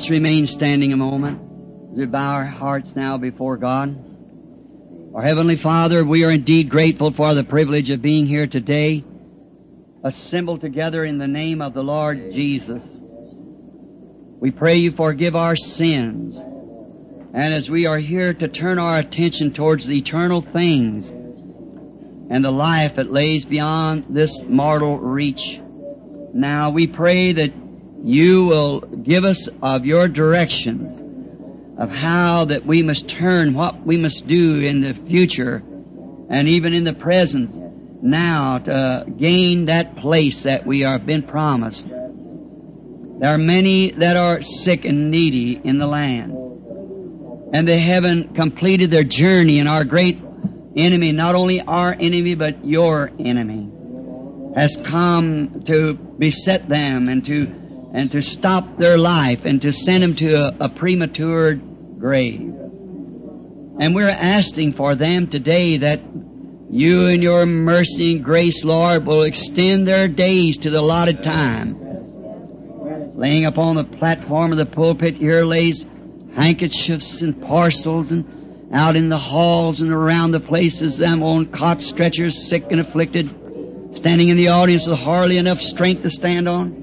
Let's remain standing a moment as we bow our hearts now before God. Our Heavenly Father, we are indeed grateful for the privilege of being here today, assembled together in the name of the Lord Jesus. We pray You forgive our sins, and as we are here to turn our attention towards the eternal things and the life that lays beyond this mortal reach, now we pray that You will give us of Your directions of how that we must turn, what we must do in the future and even in the present now to gain that place that we are been promised. There are many that are sick and needy in the land, and they haven't completed their journey, and our great enemy, not only our enemy but Your enemy, has come to beset them and to stop their life and to send them to a premature grave. And we're asking for them today that You in Your mercy and grace, Lord, will extend their days to the allotted time. Laying upon the platform of the pulpit here lays handkerchiefs and parcels, and out in the halls and around the places, them on cot stretchers, sick and afflicted, standing in the audience with hardly enough strength to stand on.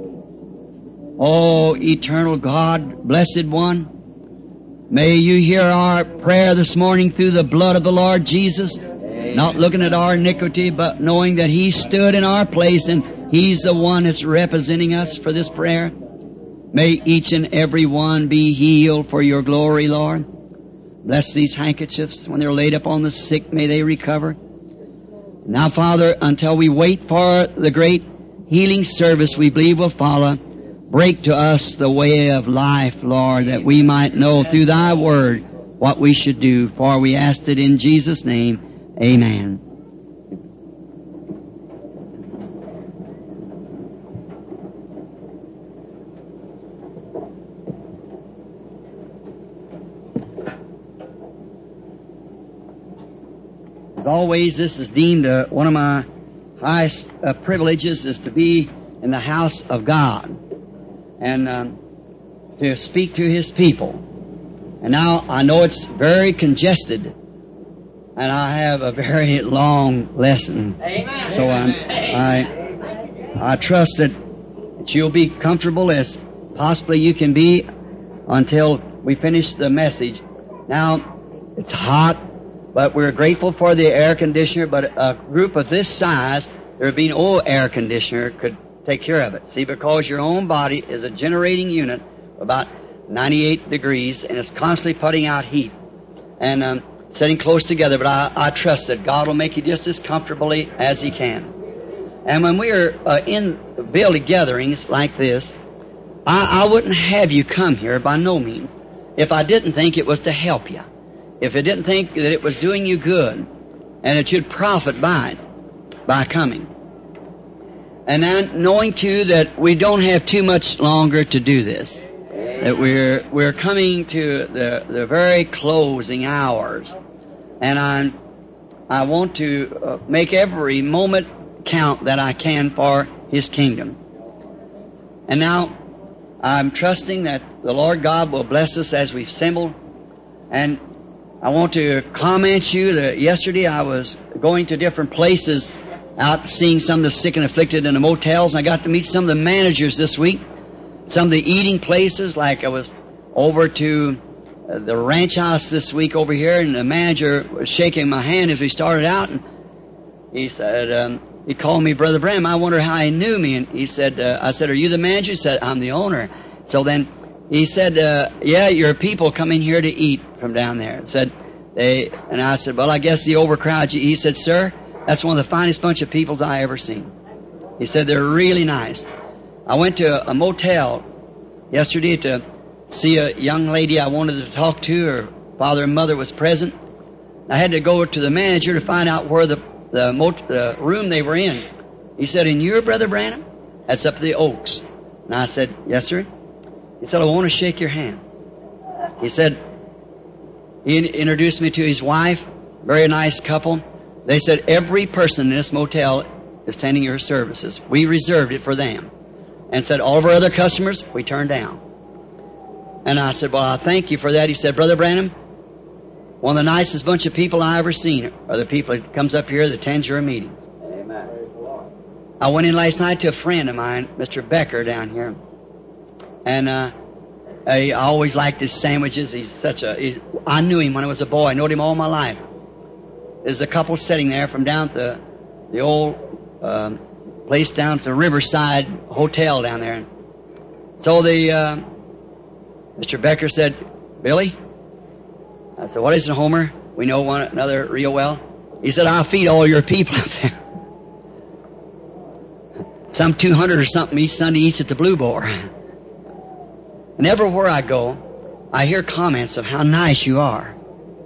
Oh, eternal God, blessed One, may You hear our prayer this morning through the blood of the Lord Jesus, not looking at our iniquity, but knowing that He stood in our place and He's the one that's representing us for this prayer. May each and every one be healed for Your glory, Lord. Bless these handkerchiefs. When they're laid upon the sick, may they recover. Now, Father, until we wait for the great healing service we believe will follow, break to us the way of life, Lord, that we might know through Thy Word what we should do. For we asked it in Jesus' name. Amen. As always, this is deemed one of my highest privileges is to be in the house of God and to speak to His people. And now I know it's very congested, and I have a very long lesson. Amen. So I trust that you'll be comfortable as possibly you can be until we finish the message. Now, it's hot, but we're grateful for the air conditioner, but a group of this size, there would be no air conditioner could take care of it. See, because your own body is a generating unit about 98 degrees, and it's constantly putting out heat and sitting close together. But I trust that God will make you just as comfortably as He can. And when we are in building gatherings like this, I wouldn't have you come here by no means if I didn't think it was to help you. If I didn't think that it was doing you good and that you'd profit by it, by coming. And then knowing too that we don't have too much longer to do this. That we're coming to the very closing hours. And I want to make every moment count that I can for His kingdom. And now I'm trusting that the Lord God will bless us as we've assembled. And I want to comment you that yesterday I was going to different places out seeing some of the sick and afflicted in the motels, and I got to meet some of the managers this week. Some of the eating places, like I was over to the ranch house this week over here, and the manager was shaking my hand as we started out, and he said, he called me Brother Branham. I wonder how he knew me, and he said, I said, are you the manager? He said, I'm the owner. So then he said, yeah, your people come in here to eat from down there. And I said, well, I guess the overcrowd you. He said, sir, that's one of the finest bunch of people I ever seen. He said, they're really nice. I went to a motel yesterday to see a young lady I wanted to talk to. Her father and mother was present. I had to go to the manager to find out where the room they were in. He said, and you're Brother Branham? That's up to the Oaks. And I said, yes, sir. He said, I want to shake your hand. He said, he introduced me to his wife, very nice couple. They said, every person in this motel is attending your services. We reserved it for them. And said, all of our other customers, we turned down. And I said, well, I thank you for that. He said, Brother Branham, one of the nicest bunch of people I ever seen are the people that comes up here that attends your meetings. Amen. I went in last night to a friend of mine, Mr. Becker, down here. And I always liked his sandwiches. I knew him when I was a boy. I knowed him all my life. There's a couple sitting there from down at the old place down at the Riverside Hotel down there. So Mr. Becker said, Billy? I said, what is it, Homer? We know one another real well. He said, I'll feed all your people up there. Some 200 or something each Sunday eats at the Blue Boar. And everywhere I go, I hear comments of how nice you are.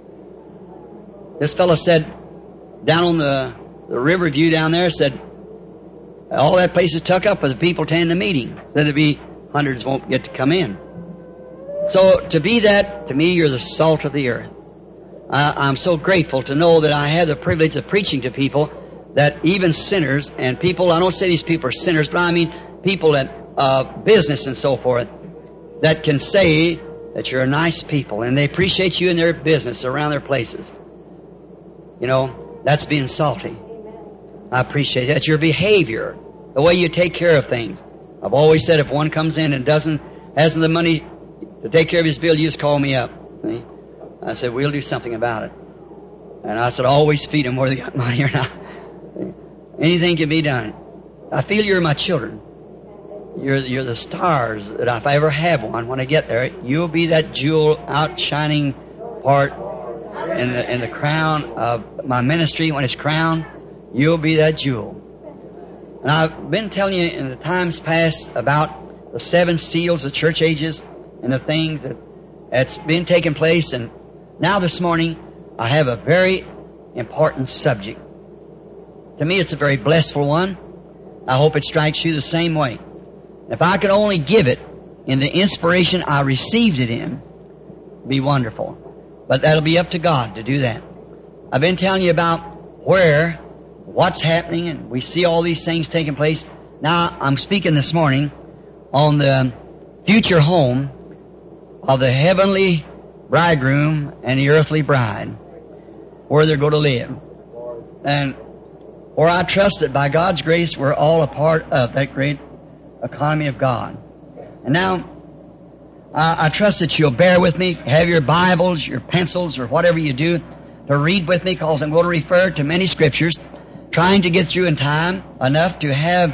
This fellow said, down on the Riverview down there, said, all that place is tucked up with the people attending the meeting. Said there'd be hundreds won't get to come in. So to be that, to me, you're the salt of the earth. I'm so grateful to know that I have the privilege of preaching to people that even sinners and people, I don't say these people are sinners, but I mean people that business and so forth, that can say that you're a nice people and they appreciate you in their business around their places. You know, that's being salty. I appreciate that. Your behavior, the way you take care of things. I've always said if one comes in and hasn't the money to take care of his bill, you just call me up. See? I said, we'll do something about it. And I said, always feed them whether they got money or not. Anything can be done. I feel you're my children. You're the stars that if I ever have one, when I get there, you'll be that jewel outshining part in the crown of my ministry. When it's crowned, you'll be that jewel. And I've been telling you in the times past about the 7 seals of church ages and the things that's been taking place. And now this morning, I have a very important subject. To me, it's a very blissful one. I hope it strikes you the same way. If I could only give it in the inspiration I received it in, it'd be wonderful. But that'll be up to God to do that. I've been telling you about what's happening, and we see all these things taking place. Now, I'm speaking this morning on the future home of the heavenly bridegroom and the earthly bride, where they're going to live. And where I trust that by God's grace, we're all a part of that great economy of God. And now, I trust that you'll bear with me, have your Bibles, your pencils, or whatever you do, to read with me, because I'm going to refer to many scriptures, trying to get through in time enough to have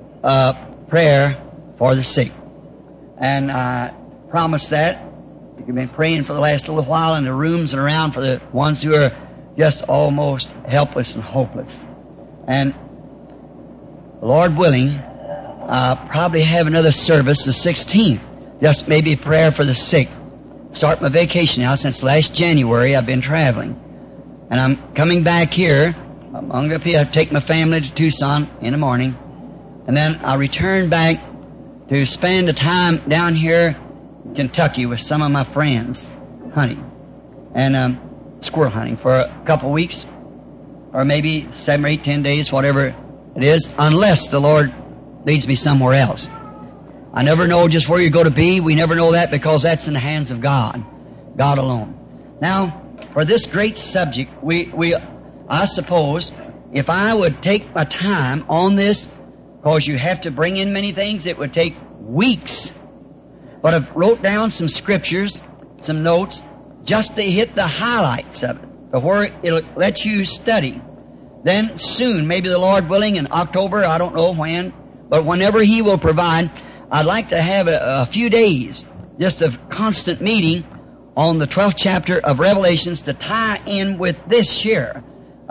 prayer for the sick. And I promise that. You've been praying for the last little while in the rooms and around for the ones who are just almost helpless and hopeless. And Lord willing, I'll probably have another service the 16th. Just maybe prayer for the sick. Start my vacation now. Since last January, I've been traveling. And I'm coming back here. I'm going to take my family to Tucson in the morning. And then I'll return back to spend the time down here in Kentucky with some of my friends hunting. And squirrel hunting for a couple of weeks. Or maybe 7 or 8, 10 days, whatever it is. Unless the Lord leads me somewhere else. I never know just where you're going to be. We never know that because that's in the hands of God. God alone. Now, for this great subject, I suppose, if I would take my time on this, because you have to bring in many things, it would take weeks. But I've wrote down some scriptures, some notes, just to hit the highlights of it, where it'll let you study. Then soon, maybe the Lord willing, in October, I don't know when, but whenever He will provide, I'd like to have a few days, just of constant meeting on the 12th chapter of Revelations to tie in with this here.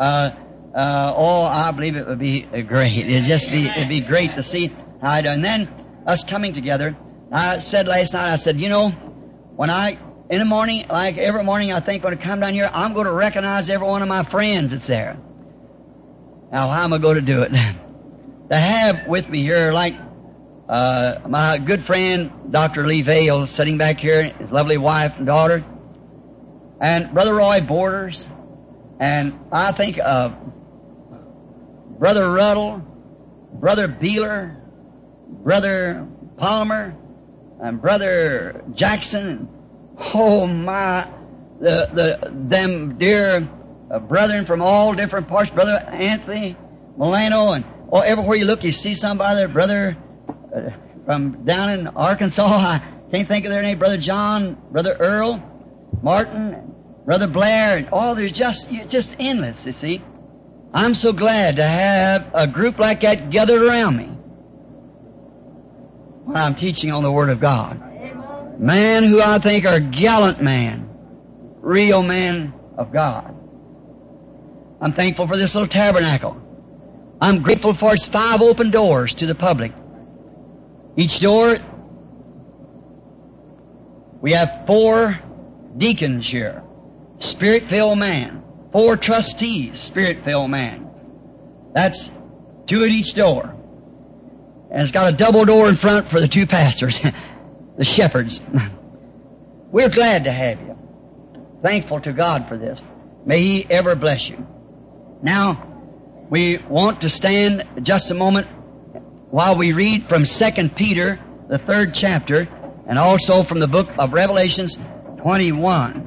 I believe it would be great. It'd be great to see how I do. And then us coming together. I said last night, I said, in the morning, like every morning, I think when I come down here, I'm going to recognize every one of my friends that's there. Now, how am I going to do it? To have with me here, like my good friend, Dr. Lee Vale, sitting back here, his lovely wife and daughter, and Brother Roy Borders, and I think of Brother Ruddle, Brother Beeler, Brother Palmer, and Brother Jackson. Oh my, them dear brethren from all different parts, Brother Anthony Milano, and everywhere you look, you see somebody there, Brother from down in Arkansas. I can't think of their name. Brother John, Brother Earl, Martin, Brother Blair, and there's just endless, you see. I'm so glad to have a group like that gathered around me when I'm teaching on the Word of God. Men who I think are gallant men, real men of God. I'm thankful for this little tabernacle. I'm grateful for its 5 open doors to the public. Each door, we have 4 deacons here, Spirit-filled man. 4 trustees, Spirit-filled man. That's 2 at each door. And it's got a double door in front for the 2 pastors, the shepherds. We're glad to have you. Thankful to God for this. May He ever bless you. Now, we want to stand just a moment while we read from 2 Peter, the 3rd chapter, and also from the book of Revelations 21.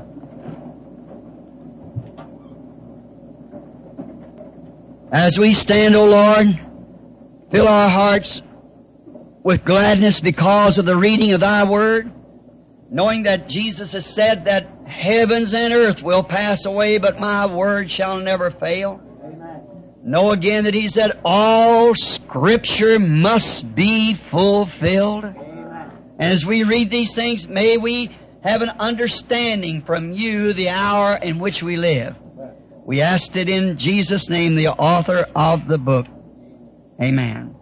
As we stand, O Lord, fill our hearts with gladness because of the reading of Thy Word, knowing that Jesus has said that heavens and earth will pass away, but my Word shall never fail. Amen. Know again that He said all Scripture must be fulfilled. Amen. As we read these things, may we have an understanding from You the hour in which we live. We asked it in Jesus' name, the author of the book. Amen.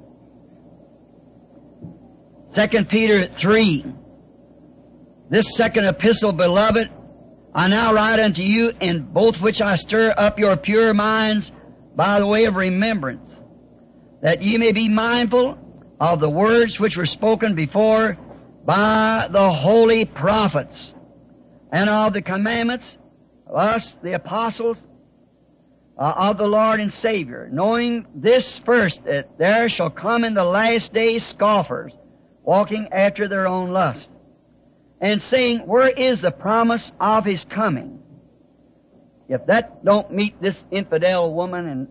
2 Peter 3. This second epistle, beloved, I now write unto you, in both which I stir up your pure minds by the way of remembrance, that ye may be mindful of the words which were spoken before by the holy prophets, and of the commandments of us, the apostles, of the Lord and Savior, knowing this first, that there shall come in the last days scoffers, walking after their own lust, and saying, where is the promise of His coming? If that don't meet this infidel woman, and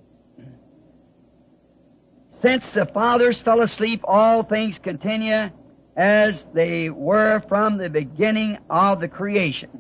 since the fathers fell asleep, all things continue as they were from the beginning of the creation.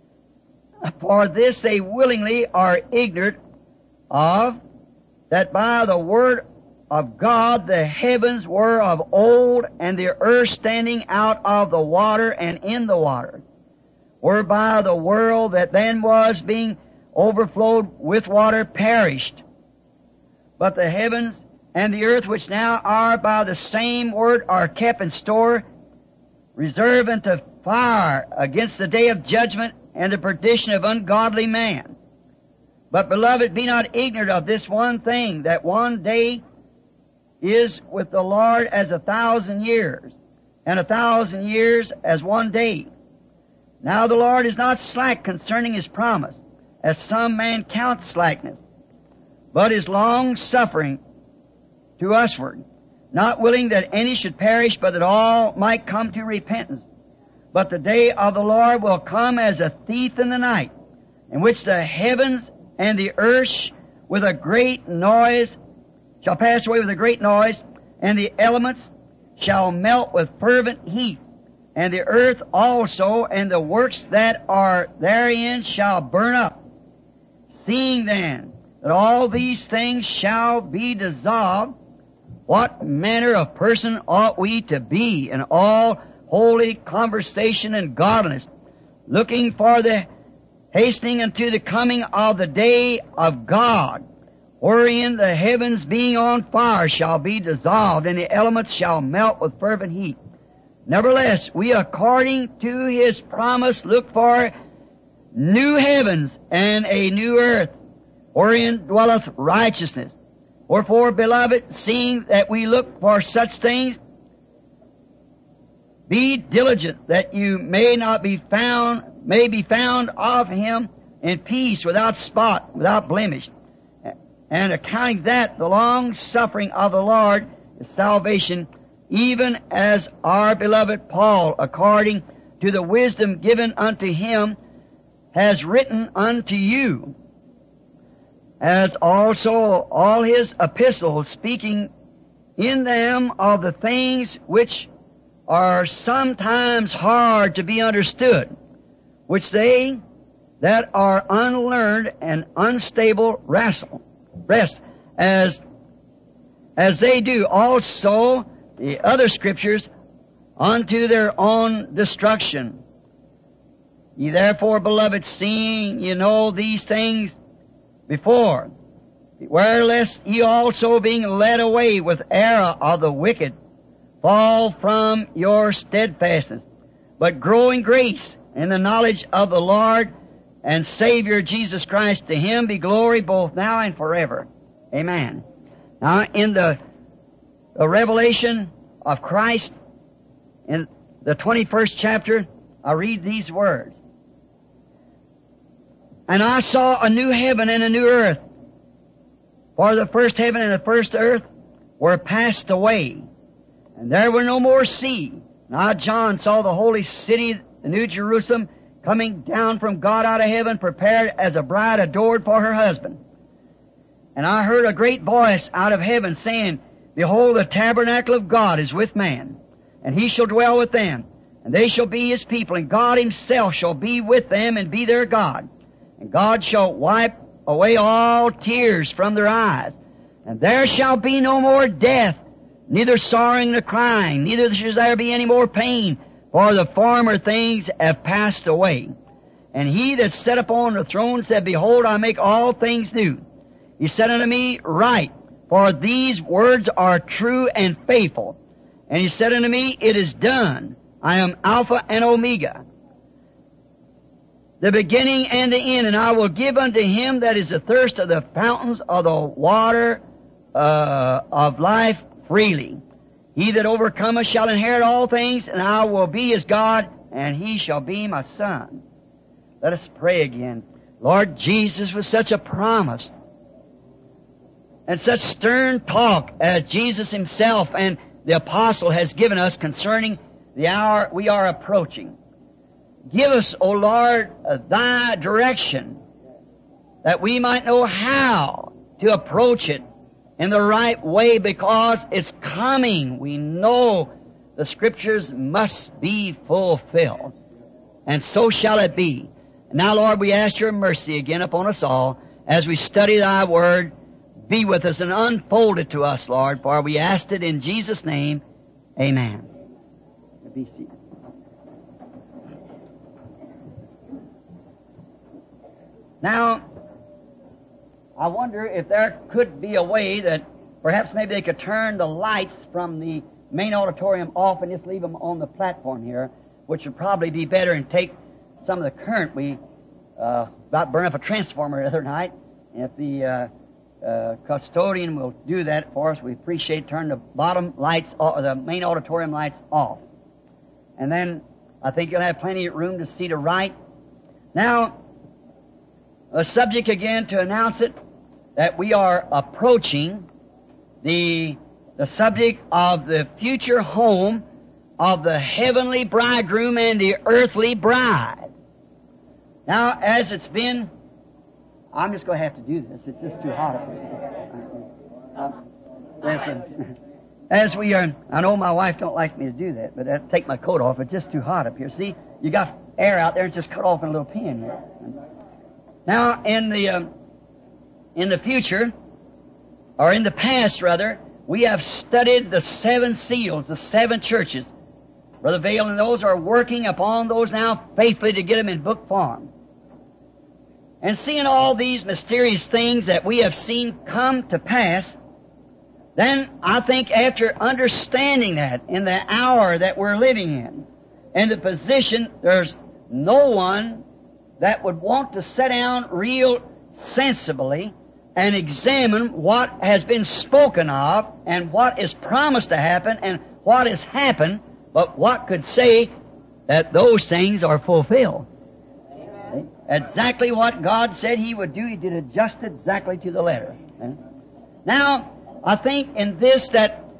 For this they willingly are ignorant of, that by the word of God the heavens were of old, and the earth standing out of the water and in the water, whereby the world that then was, being overflowed with water, perished. But the heavens and the earth, which now are by the same word, are kept in store, reserved unto fire against the day of judgment and the perdition of ungodly man. But, beloved, be not ignorant of this one thing, that one day is with the Lord as 1,000 years, and 1,000 years as one day. Now the Lord is not slack concerning His promise, as some man counts slackness, but is long-suffering to usward, not willing that any should perish, but that all might come to repentance. But the day of the Lord will come as a thief in the night, in which the heavens and the earth with a great noise shall pass away with a great noise, and the elements shall melt with fervent heat, and the earth also and the works that are therein shall burn up. Seeing then that all these things shall be dissolved, what manner of person ought we to be in all holy conversation and godliness, looking for the hastening unto the coming of the day of God, wherein the heavens being on fire shall be dissolved, and the elements shall melt with fervent heat. Nevertheless, we according to His promise look for new heavens and a new earth, wherein dwelleth righteousness. Wherefore, beloved, seeing that we look for such things, be diligent that you may be found of Him in peace, without spot, without blemish, and accounting that the long suffering of the Lord is salvation, even as our beloved Paul, according to the wisdom given unto him, has written unto you, as also all his epistles, speaking in them of the things which are sometimes hard to be understood, which they that are unlearned and unstable rest as they do also the other scriptures unto their own destruction. Ye therefore, beloved, seeing ye know these things before, beware lest ye also, being led away with error of the wicked, fall from your steadfastness, but grow in grace in the knowledge of the Lord and Savior Jesus Christ. To Him be glory both now and forever. Amen. Now, in the revelation of Christ, in the 21st chapter, I read these words. And I saw a new heaven and a new earth, for the first heaven and the first earth were passed away, and there were no more sea. Now John saw the holy city, the New Jerusalem, coming down from God out of heaven, prepared as a bride adored for her husband. And I heard a great voice out of heaven saying, Behold, the tabernacle of God is with man, and He shall dwell with them, and they shall be His people, and God Himself shall be with them and be their God. And God shall wipe away all tears from their eyes, and there shall be no more death, neither sorrowing nor crying, neither shall there be any more pain, for the former things have passed away. And He that sat upon the throne said, Behold, I make all things new. He said unto me, Write, for these words are true and faithful. And He said unto me, It is done. I am Alpha and Omega, the beginning and the end, and I will give unto him that is athirst of the fountains of the water of life freely. He that overcometh shall inherit all things, and I will be his God, and he shall be my son. Let us pray again. Lord Jesus, with such a promise and such stern talk as Jesus Himself and the apostle has given us concerning the hour we are approaching, give us, O Lord, Thy direction, that we might know how to approach it in the right way, because it's coming. We know the Scriptures must be fulfilled. And so shall it be. And now, Lord, we ask Your mercy again upon us all as we study Thy Word. Be with us and unfold it to us, Lord, for we asked it in Jesus' name. Amen. Be seated. Now, I wonder if there could be a way that perhaps maybe they could turn the lights from the main auditorium off and just leave them on the platform here, which would probably be better, and take some of the current. We about burned up a transformer the other night. If the custodian will do that for us, we appreciate. Turn the bottom lights, the main auditorium lights off. And then I think you'll have plenty of room to see to right. Now, a subject again to announce it, that we are approaching the subject of the future home of the heavenly bridegroom and the earthly bride. Now, as it's been, I'm just going to have to do this. It's just too hot up here. Listen, as we are, I know my wife don't like me to do that, but I have to take my coat off. It's just too hot up here. See, you got air out there, it's just cut off in a little pin here. Now, in the future, or in the past rather, we have studied the 7 seals, the 7 churches. Brother Vail and those are working upon those now faithfully to get them in book form. And seeing all these mysterious things that we have seen come to pass, then I think after understanding that in the hour that we're living in, and the position, there's no one that would want to sit down real sensibly and examine what has been spoken of and what is promised to happen and what has happened, but what could say that those things are fulfilled. Amen. Exactly what God said He would do, He did it just exactly to the letter. Now, I think in this that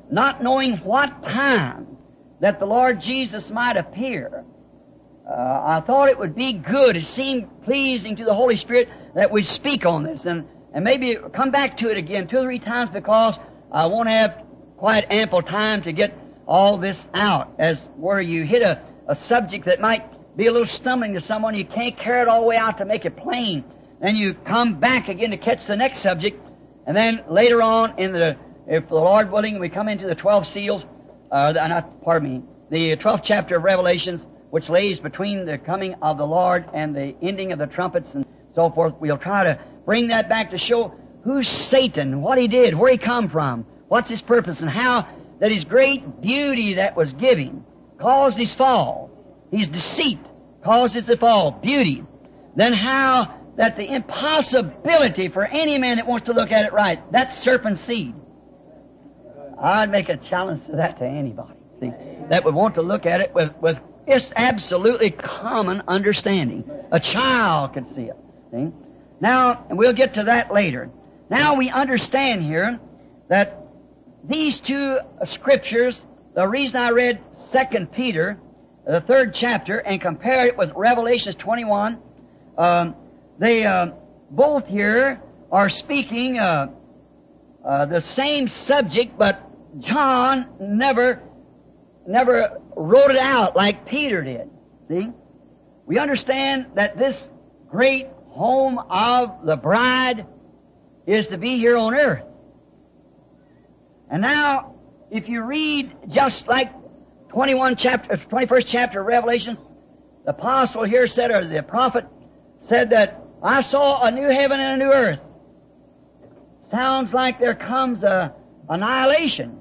not knowing what time that the Lord Jesus might appear, I thought it would be good. It seemed pleasing to the Holy Spirit that we speak on this and maybe come back to it again 2 or 3 times, because I won't have quite ample time to get all this out, as where you hit a subject that might be a little stumbling to someone. You can't carry it all the way out to make it plain. Then you come back again to catch the next subject, and then later on if the Lord willing, we come into the 12 seals, the 12th chapter of Revelations, which lays between the coming of the Lord and the ending of the trumpets and so forth. We'll try to bring that back to show who's Satan, what he did, where he come from, what's his purpose, and how that his great beauty that was given caused his fall. His deceit caused his fall, beauty. Then how that the impossibility for any man that wants to look at it right, that serpent seed. I'd make a challenge to that to anybody, see, that would want to look at it with just absolutely common understanding. A child could see it, see. Now, and we'll get to that later. Now we understand here that these 2 scriptures, the reason I read 2 Peter, the 3rd chapter, and compared it with Revelation 21, they both here are speaking the same subject, but John never wrote it out like Peter did. See? We understand that this great home of the bride is to be here on earth. And now, if you read just like 21st chapter of Revelation, the apostle here said, or the prophet said that, I saw a new heaven and a new earth. Sounds like there comes a annihilation.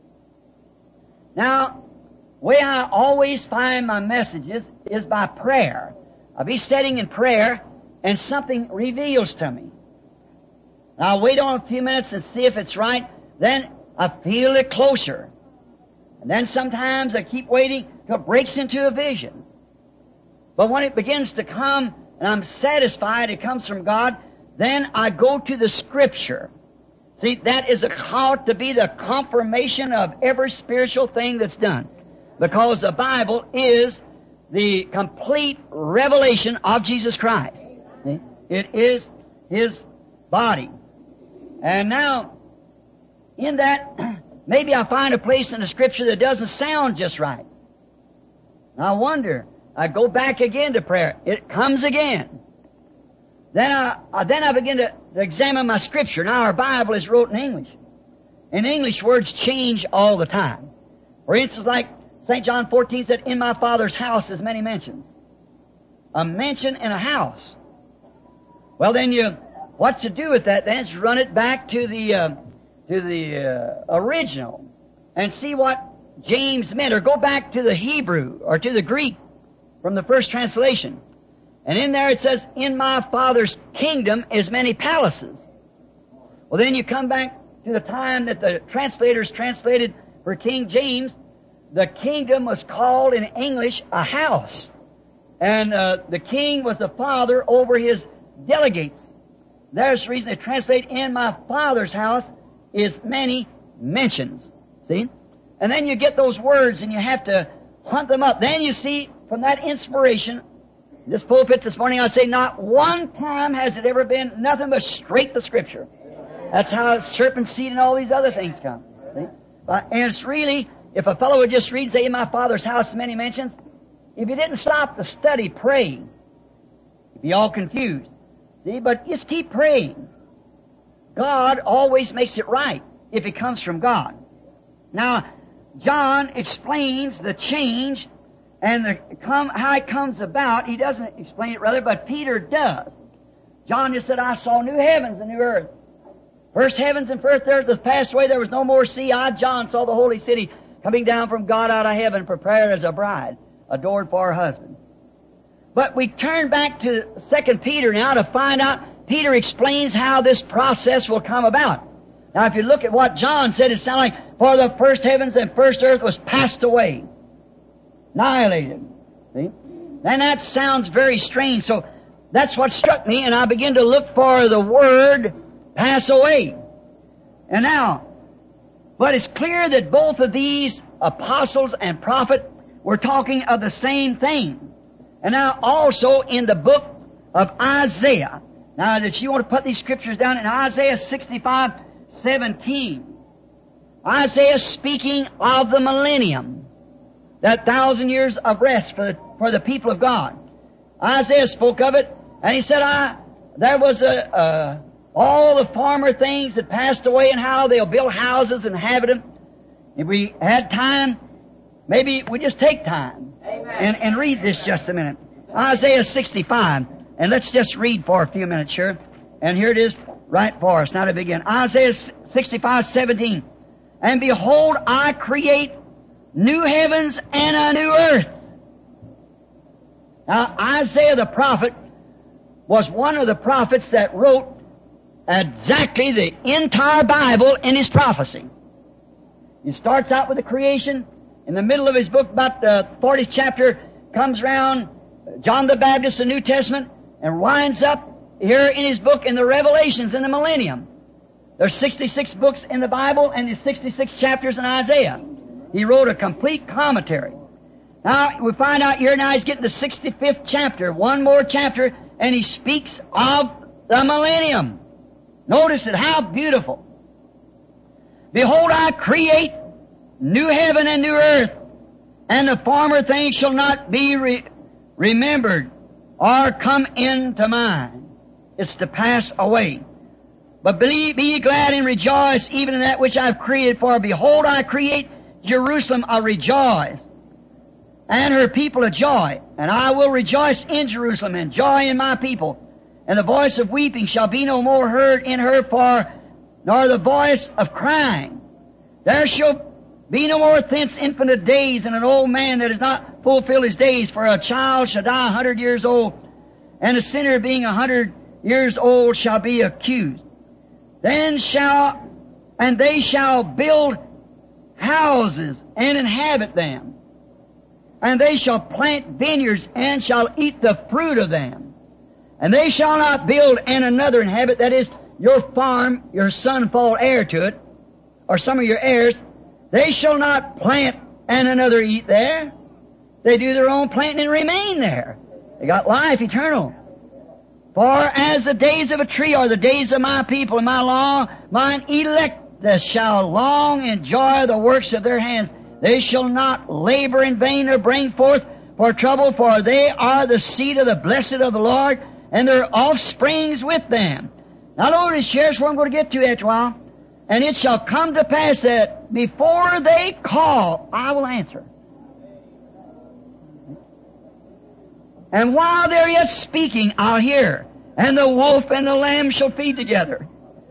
Now, the way I always find my messages is by prayer. I'll be sitting in prayer and something reveals to me. I'll wait on a few minutes and see if it's right. Then I feel it closer. And then sometimes I keep waiting till it breaks into a vision. But when it begins to come and I'm satisfied it comes from God, then I go to the Scripture. See, that is called to be the confirmation of every spiritual thing that's done. Because the Bible is the complete revelation of Jesus Christ. See? It is His body. And now, in that, maybe I find a place in the Scripture that doesn't sound just right. And I wonder, I go back again to prayer. It comes again. Then I begin to examine my Scripture. Now our Bible is wrote in English. And English words change all the time. For instance, like St. John 14 said, in my Father's house is many mansions. A mansion in a house. Well then what you do with that then is run it back to the original and see what James meant, or go back to the Hebrew or to the Greek from the first translation. And in there it says, in my Father's kingdom is many palaces. Well, then you come back to the time that the translators translated for King James, the kingdom was called in English a house. And the king was the father over his delegates. There's the reason they translate, in my Father's house is many mansions. See? And then you get those words and you have to hunt them up. Then you see from that inspiration, this pulpit this morning, I say not one time has it ever been nothing but straight to Scripture. That's how serpent seed and all these other things come. See? And it's really, if a fellow would just read and say, in my Father's house is many mansions, if you didn't stop to study praying, you'd be all confused. See, but just keep praying. God always makes it right if it comes from God. Now, John explains the change and how it comes about. He doesn't explain it rather, but Peter does. John just said, I saw new heavens and new earth. First heavens and first earth has passed away. There was no more sea. I, John, saw the holy city coming down from God out of heaven, prepared as a bride, adored for her husband. But we turn back to 2 Peter now to find out, Peter explains how this process will come about. Now if you look at what John said, it sounds like, for the first heavens and first earth was passed away. Annihilated. See? And that sounds very strange. So that's what struck me, and I began to look for the word pass away. And now, But it's clear that both of these apostles and prophet were talking of the same thing. And now also in the book of Isaiah, now that you want to put these scriptures down in Isaiah 65:17, Isaiah speaking of the millennium, that 1,000 years of rest for the people of God. Isaiah spoke of it, and he said, there was all the former things that passed away, and how they'll build houses and inhabit them. If we had time, maybe we just take time and read this just a minute. Isaiah 65, and let's just read for a few minutes here. And here it is right for us. Now to begin. Isaiah 65:17. And behold, I create new heavens and a new earth. Now, Isaiah the prophet was one of the prophets that wrote exactly the entire Bible in his prophecy. He starts out with the creation. In the middle of his book, about the 40th chapter, comes around John the Baptist, the New Testament, and winds up here in his book in the Revelations in the millennium. There's 66 books in the Bible and there's 66 chapters in Isaiah. He wrote a complete commentary. Now, we find out here now he's getting the 65th chapter, one more chapter, and he speaks of the millennium. Notice it, how beautiful. Behold, I create new heaven and new earth, and the former things shall not be remembered or come into mind. It's to pass away. But be ye glad and rejoice even in that which I have created. For behold, I create Jerusalem a rejoice, and her people a joy. And I will rejoice in Jerusalem, and joy in my people. And the voice of weeping shall be no more heard in her, nor the voice of crying. There shall be no more thence infinite days, and an old man that has not fulfilled his days. For a child shall die 100 years old, and a sinner being 100 years old shall be accused. Then they shall build houses and inhabit them. And they shall plant vineyards and shall eat the fruit of them. And they shall not build and another inhabit. That is, your farm, your son fall heir to it, or some of your heirs. They shall not plant and another eat there. They do their own planting and remain there. They got life eternal. For as the days of a tree are the days of my people, and mine elect that shall long enjoy the works of their hands. They shall not labor in vain or bring forth for trouble, for they are the seed of the blessed of the Lord, and their offsprings with them. Now notice, here's where I'm going to get to after a while. And it shall come to pass that before they call, I will answer. And while they're yet speaking, I'll hear. And the wolf and the lamb shall feed together.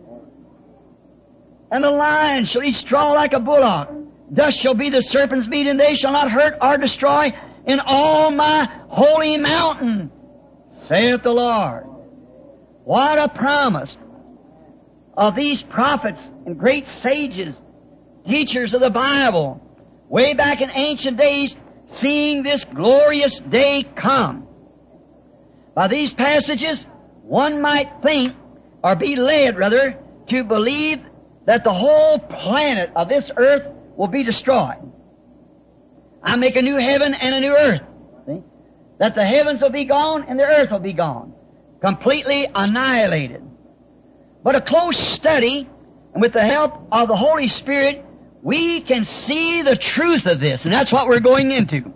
And the lion shall eat straw like a bullock. Thus shall be the serpent's meat, and they shall not hurt or destroy in all my holy mountain, saith the Lord. What a promise of these prophets and great sages, teachers of the Bible, way back in ancient days, seeing this glorious day come. By these passages, one might think, or be led rather, to believe that the whole planet of this earth will be destroyed. I make a new heaven and a new earth. See? That the heavens will be gone and the earth will be gone. Completely annihilated. But a close study, and with the help of the Holy Spirit, we can see the truth of this, and that's what we're going into.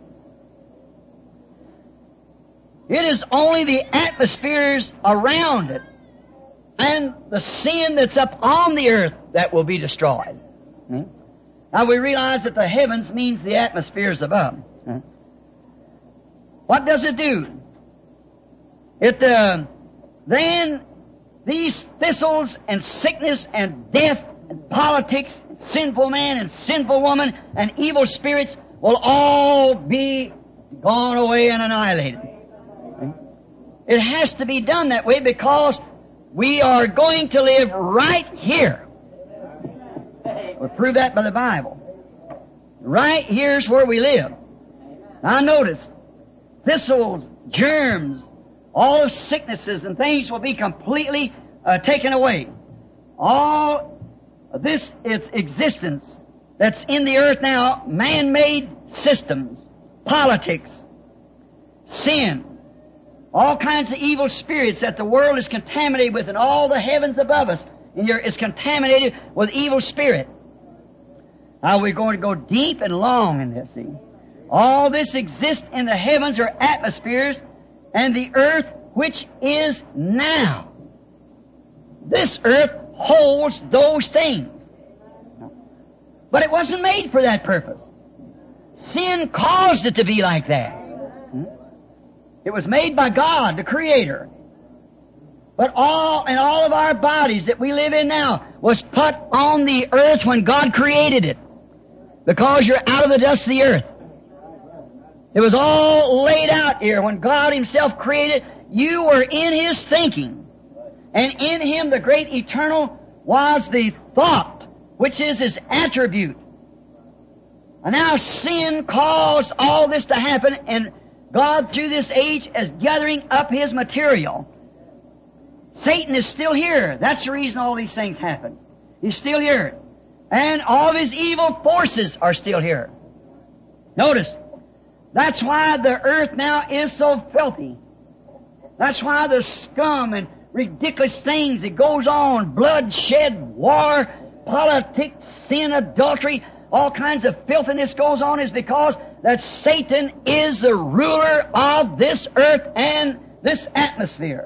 It is only the atmospheres around it and the sin that's up on the earth that will be destroyed. Now we realize that the heavens means the atmospheres above. What does it do? Then these thistles and sickness and death and politics, and sinful man and sinful woman and evil spirits will all be gone away and annihilated. It has to be done that way because we are going to live right here. We'll prove that by the Bible. Right here's where we live. Now notice, thistles, germs, all of sicknesses and things will be completely taken away. All of this, its existence that's in the earth now, man-made systems, politics, sin, all kinds of evil spirits that the world is contaminated with, and all the heavens above us is contaminated with evil spirit. Now we're going to go deep and long in this, see. All this exists in the heavens or atmospheres and the earth which is now. This earth holds those things. But it wasn't made for that purpose. Sin caused it to be like that. It was made by God, the Creator. But all of our bodies that we live in now was put on the earth when God created it. Because you're out of the dust of the earth. It was all laid out here. When God Himself created, you were in His thinking. And in Him the great eternal was the thought, which is His attribute. And now sin caused all this to happen, and God through this age is gathering up His material. Satan is still here. That's the reason all these things happen. He's still here. And all of his evil forces are still here. Notice, that's why the earth now is so filthy. That's why the scum and ridiculous things that goes on, bloodshed, war, politics, sin, adultery, all kinds of filthiness goes on, is because that Satan is the ruler of this earth and this atmosphere.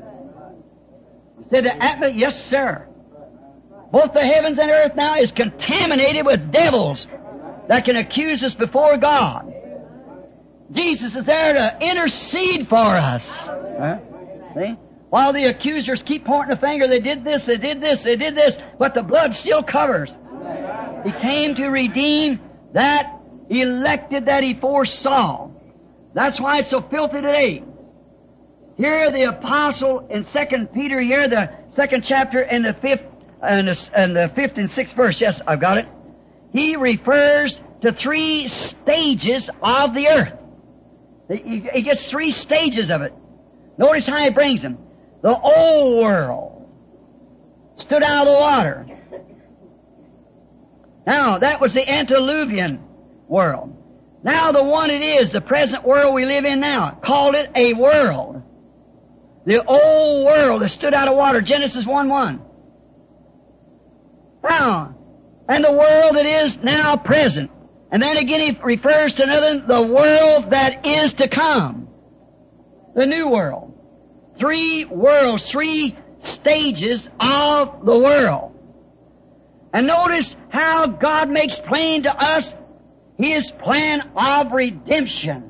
You said the atmosphere? Yes, sir. Both the heavens and earth now is contaminated with devils that can accuse us before God. Jesus is there to intercede for us. See? While the accusers keep pointing the finger, they did this, they did this, they did this, but the blood still covers. He came to redeem that elected that He foresaw. That's why it's so filthy today. Here the apostle in 2 Peter, here the 2nd chapter and the 5th and the 5th and 6th verse. Yes, I've got it. He refers to 3 stages of the earth. He gets 3 stages of it. Notice how he brings them. The old world stood out of the water. Now, that was the antediluvian world. Now the one it is, the present world we live in now, called it a world. The old world that stood out of water, Genesis 1:1. Now, and the world that is now present. And then again he refers to another, the world that is to come. The new world. 3 worlds, 3 stages of the world. And notice how God makes plain to us His plan of redemption.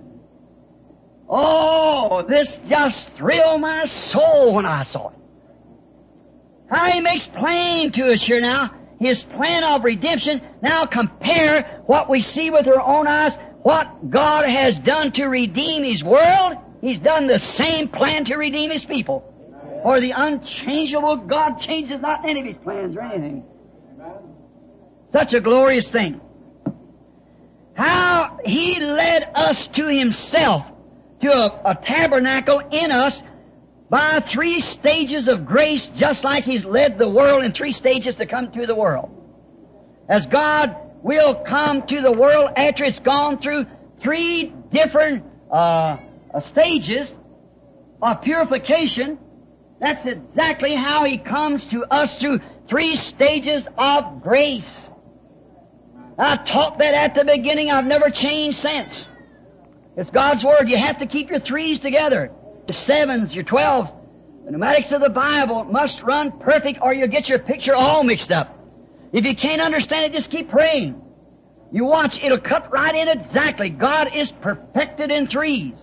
Oh, this just thrilled my soul when I saw it. How He makes plain to us here now His plan of redemption. Now compare what we see with our own eyes, what God has done to redeem His world. He's done the same plan to redeem His people. For the unchangeable God changes not any of His plans or anything. Such a glorious thing. How He led us to Himself, to a tabernacle in us, by 3 stages of grace, just like He's led the world in 3 stages to come to the world. As God will come to the world after it's gone through 3 different stages of purification, that's exactly how He comes to us through 3 stages of grace. I taught that at the beginning. I've never changed since. It's God's Word. You have to keep your 3s together. The 7s, your 12s. The pneumatics of the Bible must run perfect or you'll get your picture all mixed up. If you can't understand it, just keep praying. You watch, it'll cut right in exactly. God is perfected in 3s.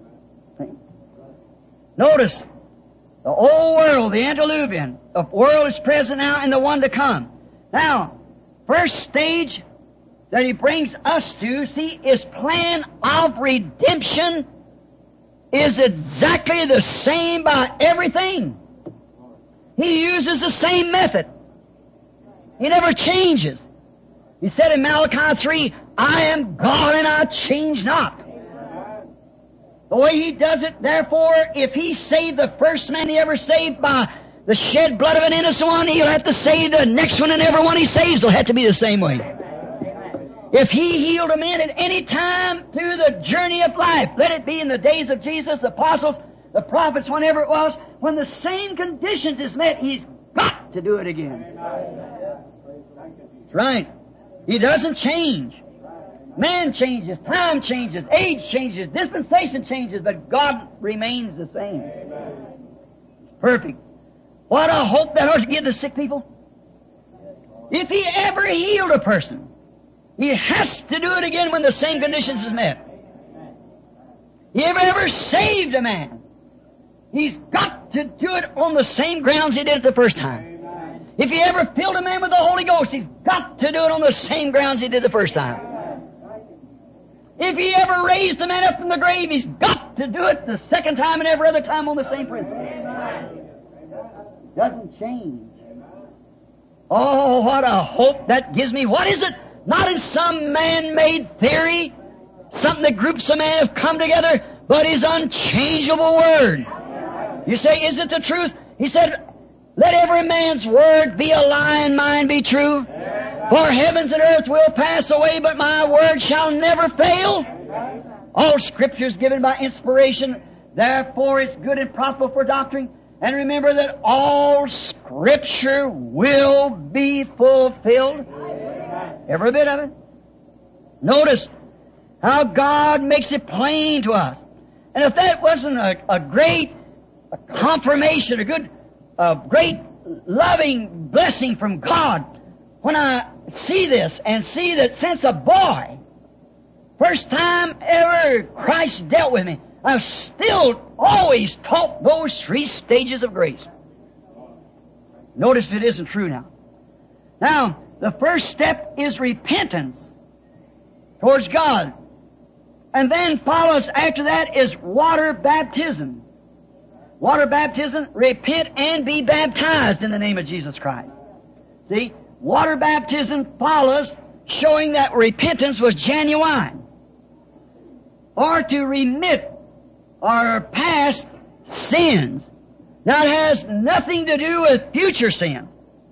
Notice, the old world, the antediluvian, the world is present now and the one to come. Now, first stage that He brings us to, see, His plan of redemption is exactly the same by everything. He uses the same method. He never changes. He said in Malachi 3, I am God and I change not. The way He does it, therefore, if He saved the first man He ever saved by the shed blood of an innocent one, He'll have to save the next one, and every one He saves will have to be the same way. If He healed a man at any time through the journey of life, let it be in the days of Jesus, the apostles, the prophets, whenever it was, when the same conditions is met, He's got to do it again. That's right. He doesn't change. Man changes, time changes, age changes, dispensation changes, but God remains the same. It's perfect. What a hope that ought to give the sick people. If He ever healed a person, He has to do it again when the same conditions is met. If He ever saved a man, He's got to do it on the same grounds He did it the first time. If He ever filled a man with the Holy Ghost, He's got to do it on the same grounds He did the first time. If He ever raised the man up from the grave, He's got to do it the second time and every other time on the same principle. Doesn't change. Oh, what a hope that gives me. What is it? Not in some man-made theory, something that groups of men have come together, but His unchangeable Word. You say, is it the truth? He said, let every man's word be a lie and mine be true. For heavens and earth will pass away, but my word shall never fail. All Scripture is given by inspiration, therefore it's good and profitable for doctrine. And remember that all Scripture will be fulfilled. Every bit of it. Notice how God makes it plain to us. And if that wasn't a great confirmation, a great loving blessing from God, when I see this and see that since a boy, first time ever Christ dealt with me, I've still always taught those 3 stages of grace. Notice if it isn't true now. Now, the first step is repentance towards God. And then follows after that is water baptism. Water baptism, repent and be baptized in the name of Jesus Christ. See? Water baptism follows, showing that repentance was genuine. Or to remit our past sins. Now it has nothing to do with future sin.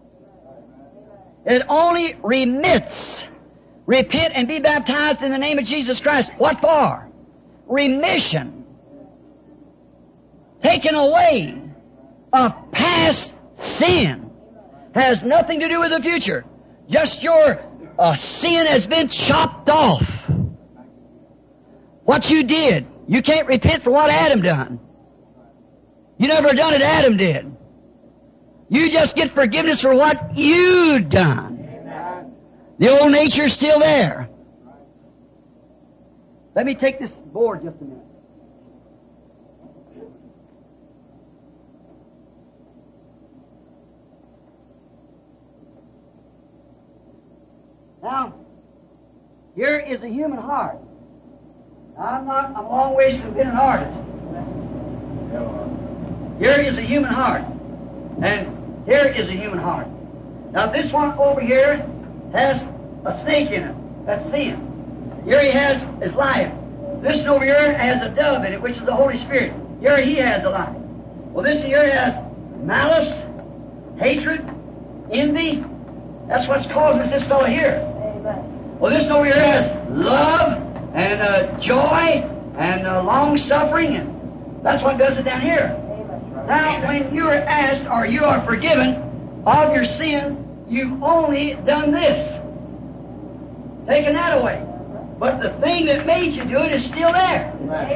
It only remits. Repent and be baptized in the name of Jesus Christ. What for? Remission. Taken away of past sin. Has nothing to do with the future. Just your sin has been chopped off. What you did. You can't repent for what Adam done. You never done it Adam did. You just get forgiveness for what you done. The old nature's still there. Let me take this board just a minute. Now, here is a human heart. Now, I'm a long ways from being an artist. Here is a human heart. And here is a human heart. Now, this one over here has a snake in it. That's sin. Here he has his life. This one over here has a dove in it, which is the Holy Spirit. Here he has a life. Well, this one here has malice, hatred, envy. That's what's causing this fellow here. Well, this over here has love and joy and long-suffering, and that's what does it down here. Now, when you are asked or you are forgiven of your sins, you've only done this. Taken that away. But the thing that made you do it is still there.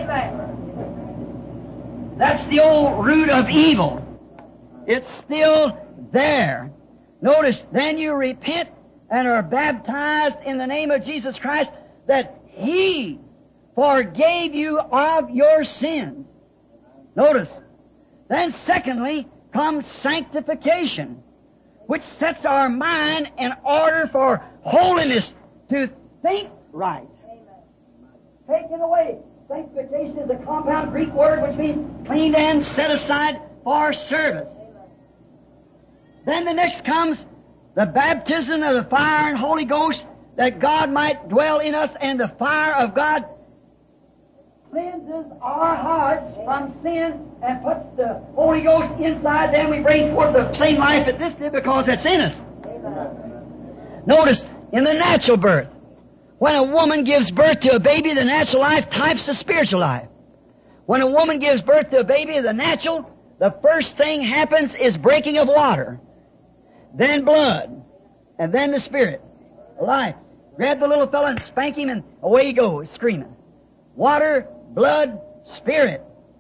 That's the old root of evil. It's still there. Notice, then you repent and are baptized in the name of Jesus Christ, that He forgave you of your sins. Notice. Then secondly comes sanctification, which sets our mind in order for holiness, to think right. Taken away. Sanctification is a compound Greek word which means cleaned and set aside for service. Then the next comes the baptism of the fire and Holy Ghost, that God might dwell in us, and the fire of God cleanses our hearts from sin and puts the Holy Ghost inside them. We bring forth the same life that this did because that's in us. Notice, in the natural birth, When a woman gives birth to a baby, the natural life types the spiritual life. When a woman gives birth to a baby, the natural, the first thing happens is breaking of water, then blood, and then the spirit, life. Grab the little fellow and spank him, and away he goes, screaming. Water, blood, spirit.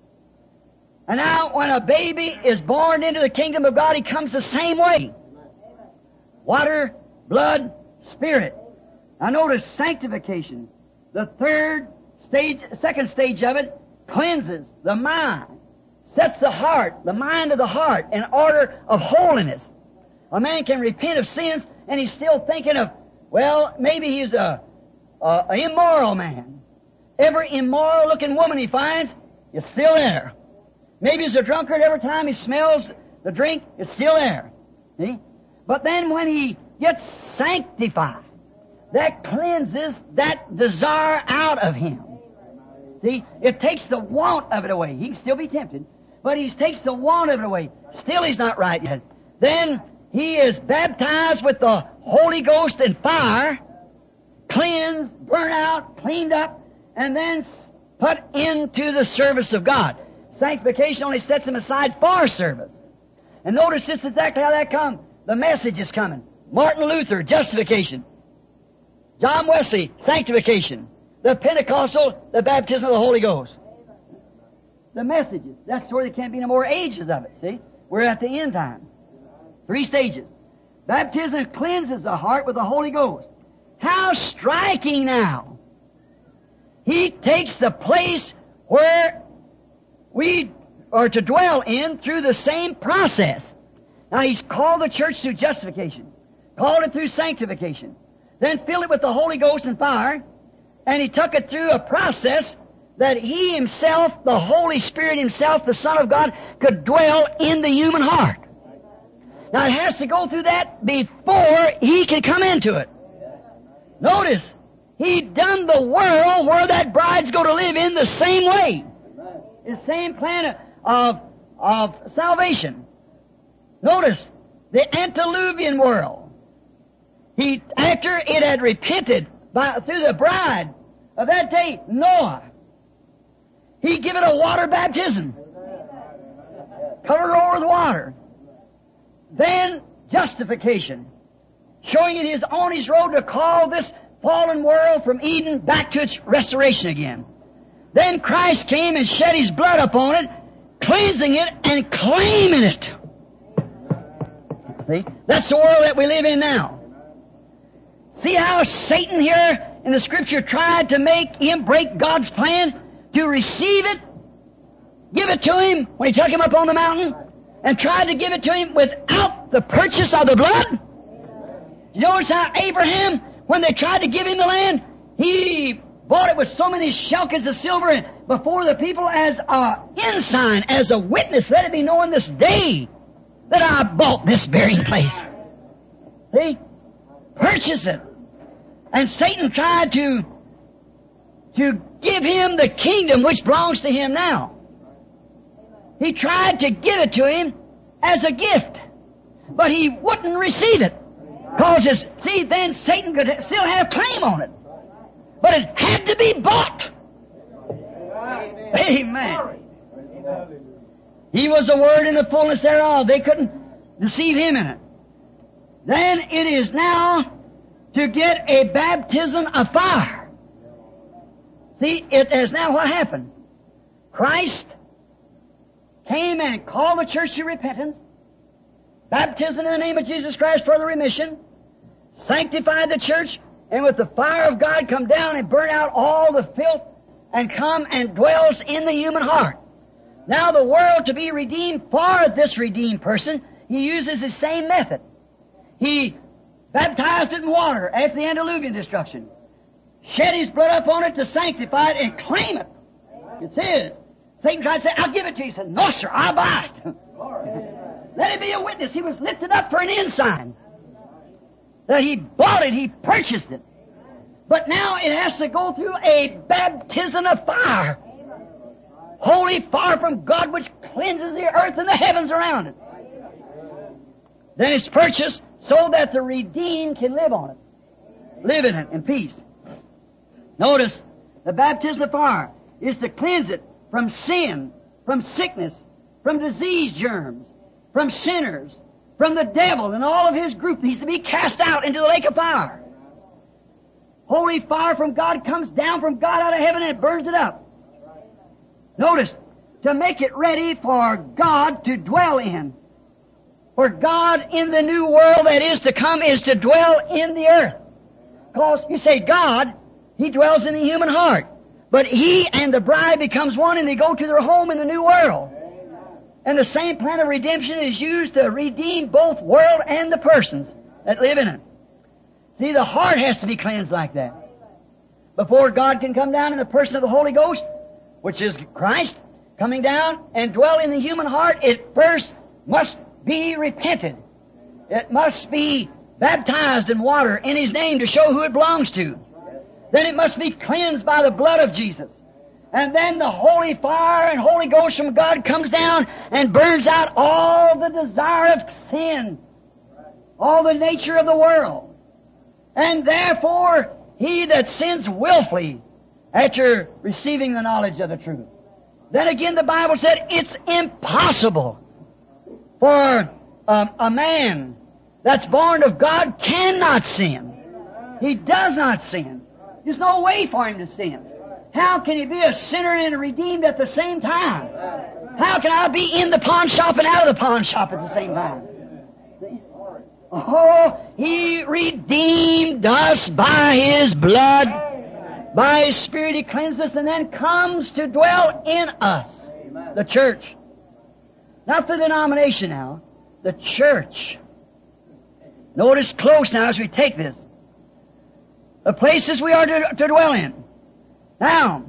And now, when a baby is born into the kingdom of God, he comes the same way. Water, blood, spirit. Now notice sanctification. The second stage of it, cleanses the mind, sets the heart, the mind of the heart, in order of holiness. A man can repent of sins, and he's still thinking of, well, maybe he's a immoral man. Every immoral-looking woman he finds is still there. Maybe he's a drunkard. Every time he smells the drink, it's still there. See? But then when he gets sanctified, that cleanses that desire out of him. See? It takes the want of it away. He can still be tempted, but he takes the want of it away. Still he's not right yet. Then he is baptized with the Holy Ghost and fire, cleansed, burnt out, cleaned up, and then put into the service of God. Sanctification only sets him aside for service. And notice just exactly how that comes. The message is coming. Martin Luther, justification. John Wesley, sanctification. The Pentecostal, the baptism of the Holy Ghost. The messages. That's where there can't be no more ages of it, see? We're at the end time. 3 stages. Baptism cleanses the heart with the Holy Ghost. How striking now! He takes the place where we are to dwell in through the same process. Now He's called the church through justification, called it through sanctification, then filled it with the Holy Ghost and fire, and He took it through a process that He Himself, the Holy Spirit Himself, the Son of God, could dwell in the human heart. Now it has to go through that before He can come into it. Notice, He done the world where that bride's going to live in the same way. The same plan of salvation. Notice, the antediluvian world. After it had repented through the bride of that day, Noah, He give it a water baptism. Covered it over with water. Then justification. Showing it is on His road to call this fallen world from Eden back to its restoration again. Then Christ came and shed His blood upon it, cleansing it and claiming it. See? That's the world that we live in now. See how Satan here in the Scripture tried to make him break God's plan to receive it, give it to him when He took him up on the mountain, and tried to give it to him without the purchase of the blood? You notice how Abraham, when they tried to give him the land, he bought it with so many shekels of silver and before the people as a ensign, as a witness. Let it be known this day that I bought this burying place. See? Purchase it. And Satan tried to give him the kingdom which belongs to him now. He tried to give it to him as a gift, but he wouldn't receive it. Because, then Satan could still have claim on it. But it had to be bought. Amen. He was the Word in the fullness thereof. They couldn't deceive Him in it. Then it is now to get a baptism of fire. See, it is now what happened. Christ came and called the church to repentance, baptism in the name of Jesus Christ for the remission, sanctified the church, and with the fire of God come down and burn out all the filth and come and dwells in the human heart. Now the world to be redeemed for this redeemed person, He uses the same method. He baptized it in water after the antediluvian destruction, shed His blood upon it to sanctify it and claim it. It's His. Satan tried to say, I'll give it to you. He said, no, sir, I'll buy it. Let it be a witness. He was lifted up for an ensign. That He bought it, He purchased it. But now it has to go through a baptism of fire. Holy fire from God which cleanses the earth and the heavens around it. Then it's purchased so that the redeemed can live on it. Live in it in peace. Notice, the baptism of fire is to cleanse it from sin, from sickness, from disease germs, from sinners, from the devil and all of his group. He's to be cast out into the lake of fire. Holy fire from God comes down from God out of heaven and it burns it up. Notice, to make it ready for God to dwell in. For God in the new world that is to come is to dwell in the earth. Because you say God, He dwells in the human heart. But He and the bride becomes one and they go to their home in the new world. And the same plan of redemption is used to redeem both world and the persons that live in it. See, the heart has to be cleansed like that. Before God can come down in the person of the Holy Ghost, which is Christ, coming down and dwell in the human heart, it first must be repented. It must be baptized in water in His name to show who it belongs to. Then it must be cleansed by the blood of Jesus. And then the holy fire and Holy Ghost from God comes down and burns out all the desire of sin, all the nature of the world. And therefore, he that sins willfully after receiving the knowledge of the truth. Then again the Bible said it's impossible for a man that's born of God cannot sin. He does not sin. There's no way for him to sin. How can he be a sinner and redeemed at the same time? How can I be in the pawn shop and out of the pawn shop at the same time? Oh, He redeemed us by His blood. By His Spirit He cleansed us and then comes to dwell in us. The church. Not the denomination now. The church. Notice close now as we take this. The places we are to dwell in. Now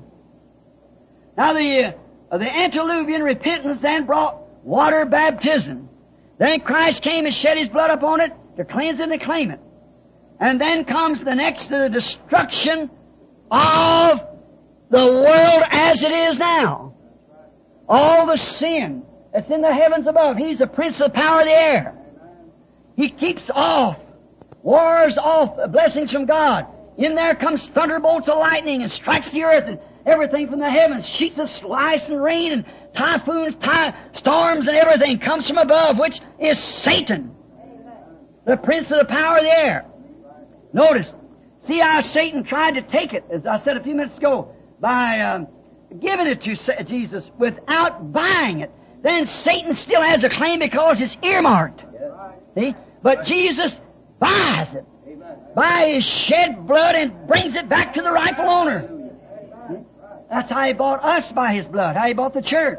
the antediluvian repentance then brought water baptism. Then Christ came and shed His blood upon it to cleanse it and claim it. And then comes the next to the destruction of the world as it is now. All the sin that's in the heavens above. He's the prince of the power of the air. He keeps off, wars off blessings from God. In there comes thunderbolts of lightning and strikes the earth and everything from the heavens. Sheets of ice and rain and typhoons, storms and everything comes from above, which is Satan, the prince of the power of the air. Notice, see how Satan tried to take it, as I said a few minutes ago, by giving it to Jesus without buying it. Then Satan still has a claim because it's earmarked. See? But Jesus buys it by His shed blood and brings it back to the rightful owner. That's how He bought us by His blood, how He bought the church.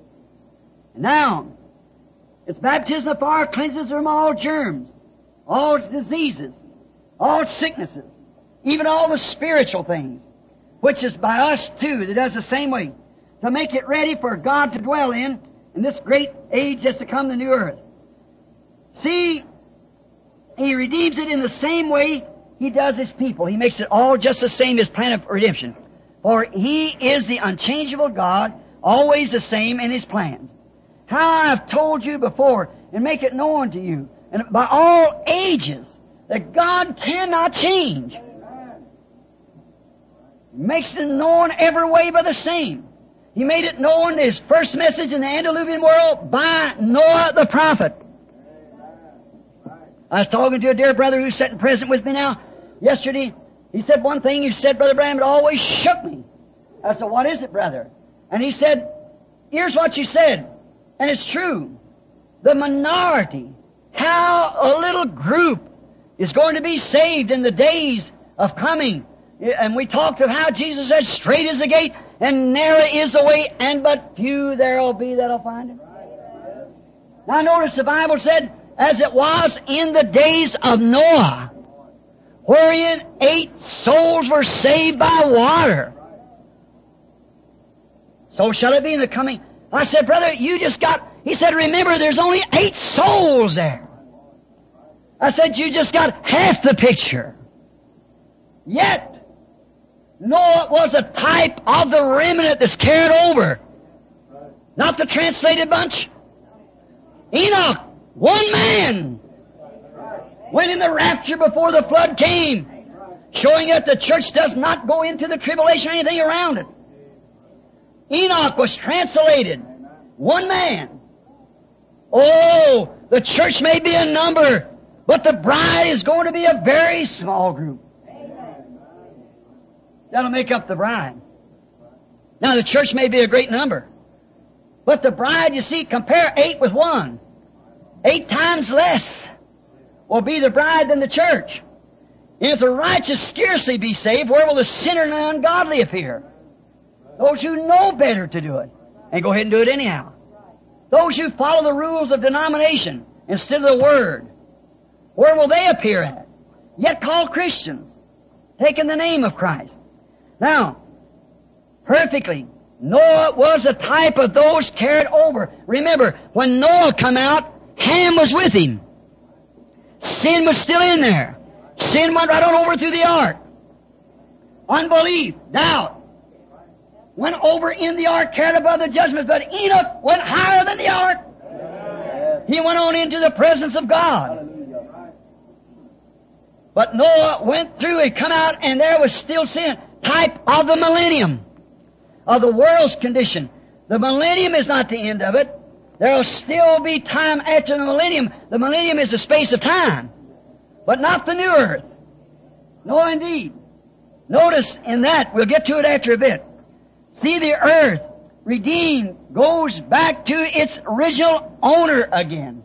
Now, it's baptism of fire cleanses from all germs, all diseases, all sicknesses, even all the spiritual things, which is by us too, that does the same way, to make it ready for God to dwell in this great age that's to come, the new earth. See, He redeems it in the same way He does His people. He makes it all just the same, His plan of redemption. For He is the unchangeable God, always the same in His plans. How I've told you before, and make it known to you, and by all ages, that God cannot change. He makes it known every way by the same. He made it known, His first message in the antediluvian world, by Noah the prophet. I was talking to a dear brother who's sitting present with me now yesterday. He said one thing, he said, Brother Branham, it always shook me. I said, what is it, brother? And he said, here's what you said. And it's true. The minority, how a little group is going to be saved in the days of coming. And we talked of how Jesus said, straight is the gate and narrow is the way, and but few there'll be that'll find Him. Now notice the Bible said, as it was in the days of Noah, wherein 8 souls were saved by water. So shall it be in the coming. I said, brother, he said, remember, there's only 8 souls there. I said, you just got half the picture. Yet, Noah was a type of the remnant that's carried over. Not the translated bunch. Enoch, one man, went in the rapture before the flood came. showing that the church does not go into the tribulation or anything around it. Enoch was translated. One man. Oh, the church may be a number, but the bride is going to be a very small group. That'll make up the bride. Now, the church may be a great number, but the bride, you see, compare 8 with 1. 8 times less will be the bride than the church. If the righteous scarcely be saved, where will the sinner and the ungodly appear? Those who know better to do it, and go ahead and do it anyhow. Those who follow the rules of denomination instead of the Word, where will they appear at? Yet called Christians, taking the name of Christ. Now, perfectly, Noah was a type of those carried over. Remember, when Noah come out, Ham was with him. Sin was still in there. Sin went right on over through the ark. Unbelief, doubt, went over in the ark, carried above the judgment, but Enoch went higher than the ark. He went on into the presence of God. But Noah went through and come out, and there was still sin. Type of the millennium, of the world's condition. The millennium is not the end of it. There will still be time after the millennium. The millennium is the space of time, but not the new earth. No, indeed. Notice in that, we'll get to it after a bit. See, the earth, redeemed, goes back to its original owner again.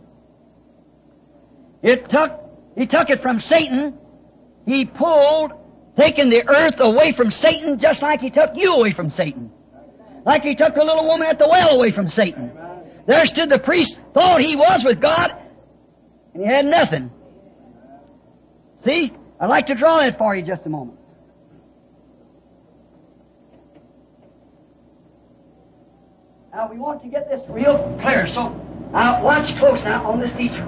He took it from Satan. He taking the earth away from Satan, just like He took you away from Satan. Like He took the little woman at the well away from Satan. There stood the priest, thought he was with God, and he had nothing. See? I'd like to draw that for you just a moment. Now, we want to get this real clear, so watch close now on this teacher.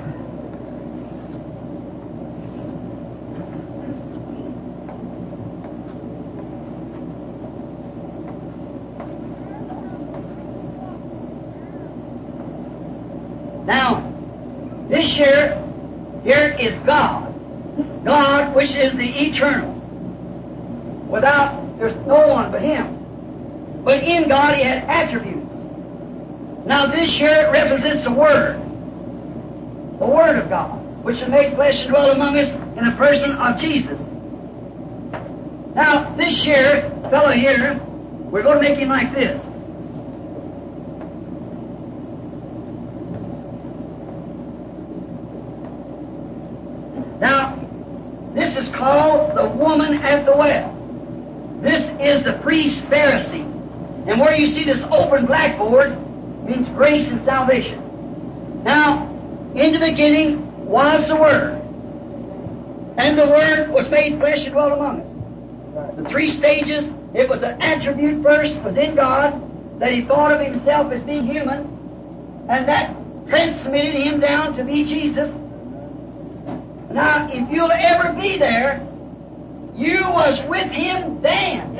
Now, this here is God. God, which is the eternal. There's no one but Him. But in God He had attributes. Now this here represents the Word of God, which was made flesh and dwelt among us in the person of Jesus. Now this here fellow here, we're going to make him like this. Now, this is called the woman at the well. This is the priest Pharisee. And where you see this open blackboard means grace and salvation. Now, in the beginning was the Word. And the Word was made flesh and dwelt among us. The 3 stages, it was an attribute first, was in God, that He thought of Himself as being human, and that transmitted Him down to be Jesus. Now, if you'll ever be there, you was with Him then.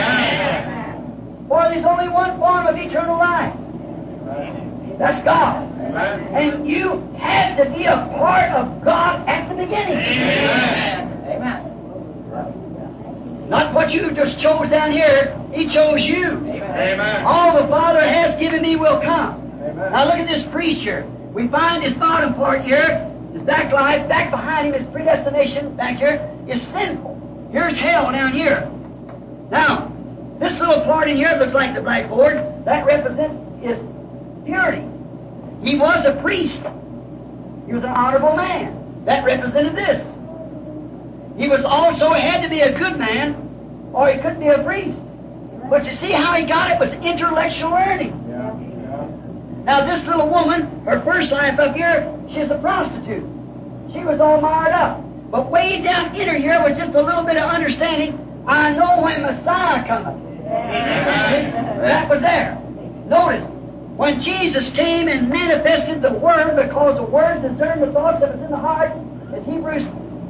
Amen. For there's only one form of eternal life. That's God. Amen. And you had to be a part of God at the beginning. Amen. Amen. Not what you just chose down here. He chose you. Amen. All the Father has given me will come. Amen. Now look at this priest here. We find his bottom part here. His back life, back behind him, his predestination back here is sinful. Here's hell down here. Now, this little part in here looks like the blackboard. That represents his purity. He was a priest. He was an honorable man. That represented this. He was also had to be a good man, or he couldn't be a priest. But you see how he got it was intellectual learning. Now this little woman, her first life up here, she's a prostitute. She was all marred up. But way down in her here was just a little bit of understanding. I know when Messiah cometh. That was there. Notice, when Jesus came and manifested the Word, because the Word discerned the thoughts that was in the heart, as Hebrews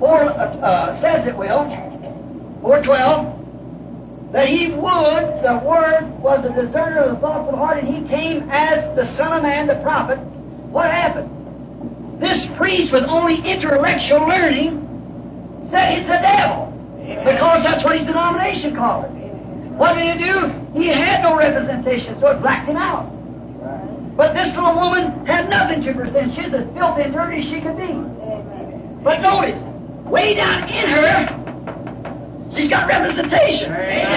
4 says it will, 4:12, that He would, the Word was the discerner of the thoughts of the heart, and He came as the Son of Man, the prophet. What happened? This priest with only intellectual learning said it's a devil. Amen. Because that's what his denomination called it. What did he do? He had no representation, so it blacked him out. But this little woman had nothing to present. She's as filthy and dirty as she could be. But notice, way down in her, she's got representation.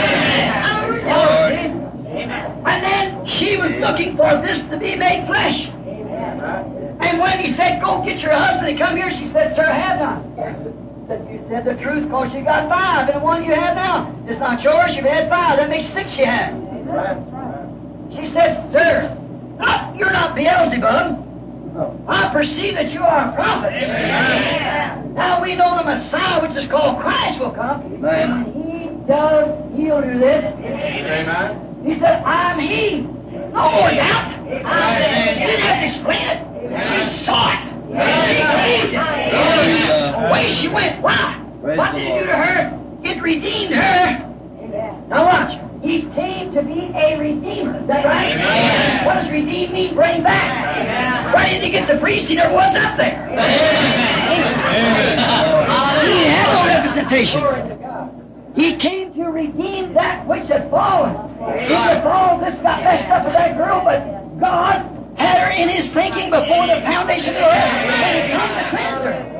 Amen. And then she was looking for this to be made flesh. And when he said, go get your husband and come here, she said, sir, I have none. Said, you said the truth because you got 5, and the one you have now is not yours. You've had 5. That makes 6 you have. She said, sir, you're not Beelzebub. I perceive that you are a prophet. Now we know the Messiah, which is called Christ, will come. And when he does, he'll do this. He said, I'm he. No more doubt. You didn't have to explain it. She saw it. She believed it. Away she went. Why? What did it do to her? It redeemed her. Now watch. He came to be a redeemer. Is that right? Amen. What does redeem mean? Bring back. Amen. Why didn't he get the priest? He never was up there. Amen. He had no representation. He came to redeem that which had fallen. He had fallen. This got messed up with that girl, but God had her in His thinking before the foundation of the earth, and He come to cleanse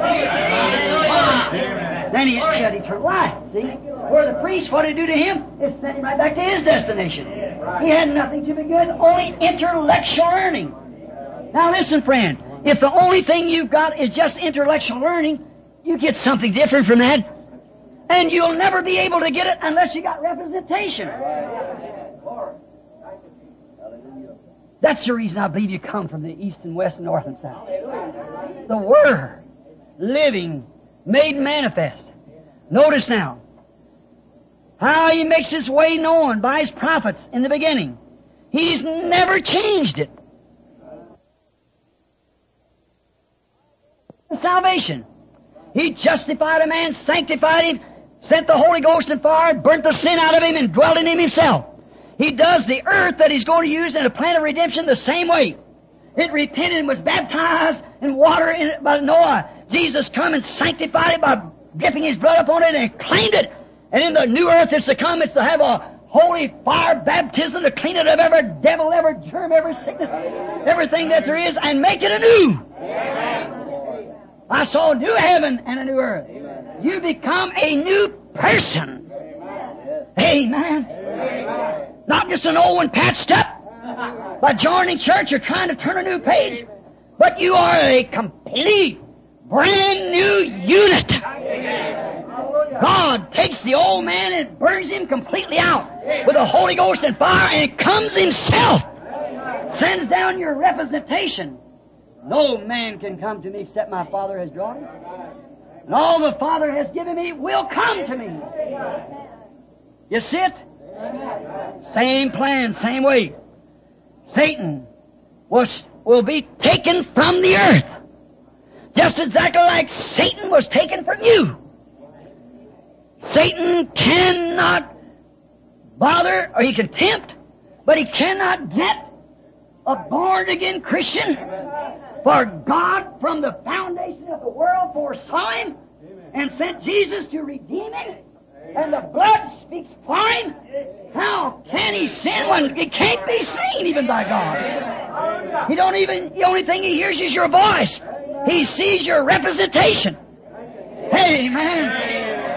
her. Then He had eternal life. See? Where the priest, what did it do to him? It sent him right back to his destination. He had nothing to begin with, only intellectual learning. Now listen, friend, if the only thing you've got is just intellectual learning, you get something different from that. And you'll never be able to get it unless you got representation. That's the reason I believe you come from the east and west and north and south. The Word, living, made manifest. Notice now, how He makes His way known by His prophets in the beginning. He's never changed it. Salvation. He justified a man, sanctified him, sent the Holy Ghost and fire, burnt the sin out of him, and dwelt in him Himself. He does the earth that He's going to use in a plan of redemption the same way. It repented and was baptized in water by Noah. Jesus come and sanctified it by dipping His blood upon it and claimed it. And in the new earth that's to come, it's to have a holy fire baptism to clean it of every devil, every germ, every sickness, everything that there is, and make it anew. Amen. I saw a new heaven and a new earth. Amen. You become a new person. Amen. Amen. Not just an old one patched up by joining church or trying to turn a new page, but you are a complete, brand new unit. God takes the old man and burns him completely out with the Holy Ghost and fire, and it comes Himself. Sends down your representation. No man can come to me except my Father has drawn him. And all the Father has given me will come to me. You see it? Same plan, same way. Satan will be taken from the earth. Just exactly like Satan was taken from you. Satan cannot bother, or he can tempt, but he cannot get a born-again Christian. For God, from the foundation of the world, foresaw him and sent Jesus to redeem him, and the blood speaks for him. How can he sin when it can't be seen even by God? The only thing he hears is your voice. He sees your representation. Amen.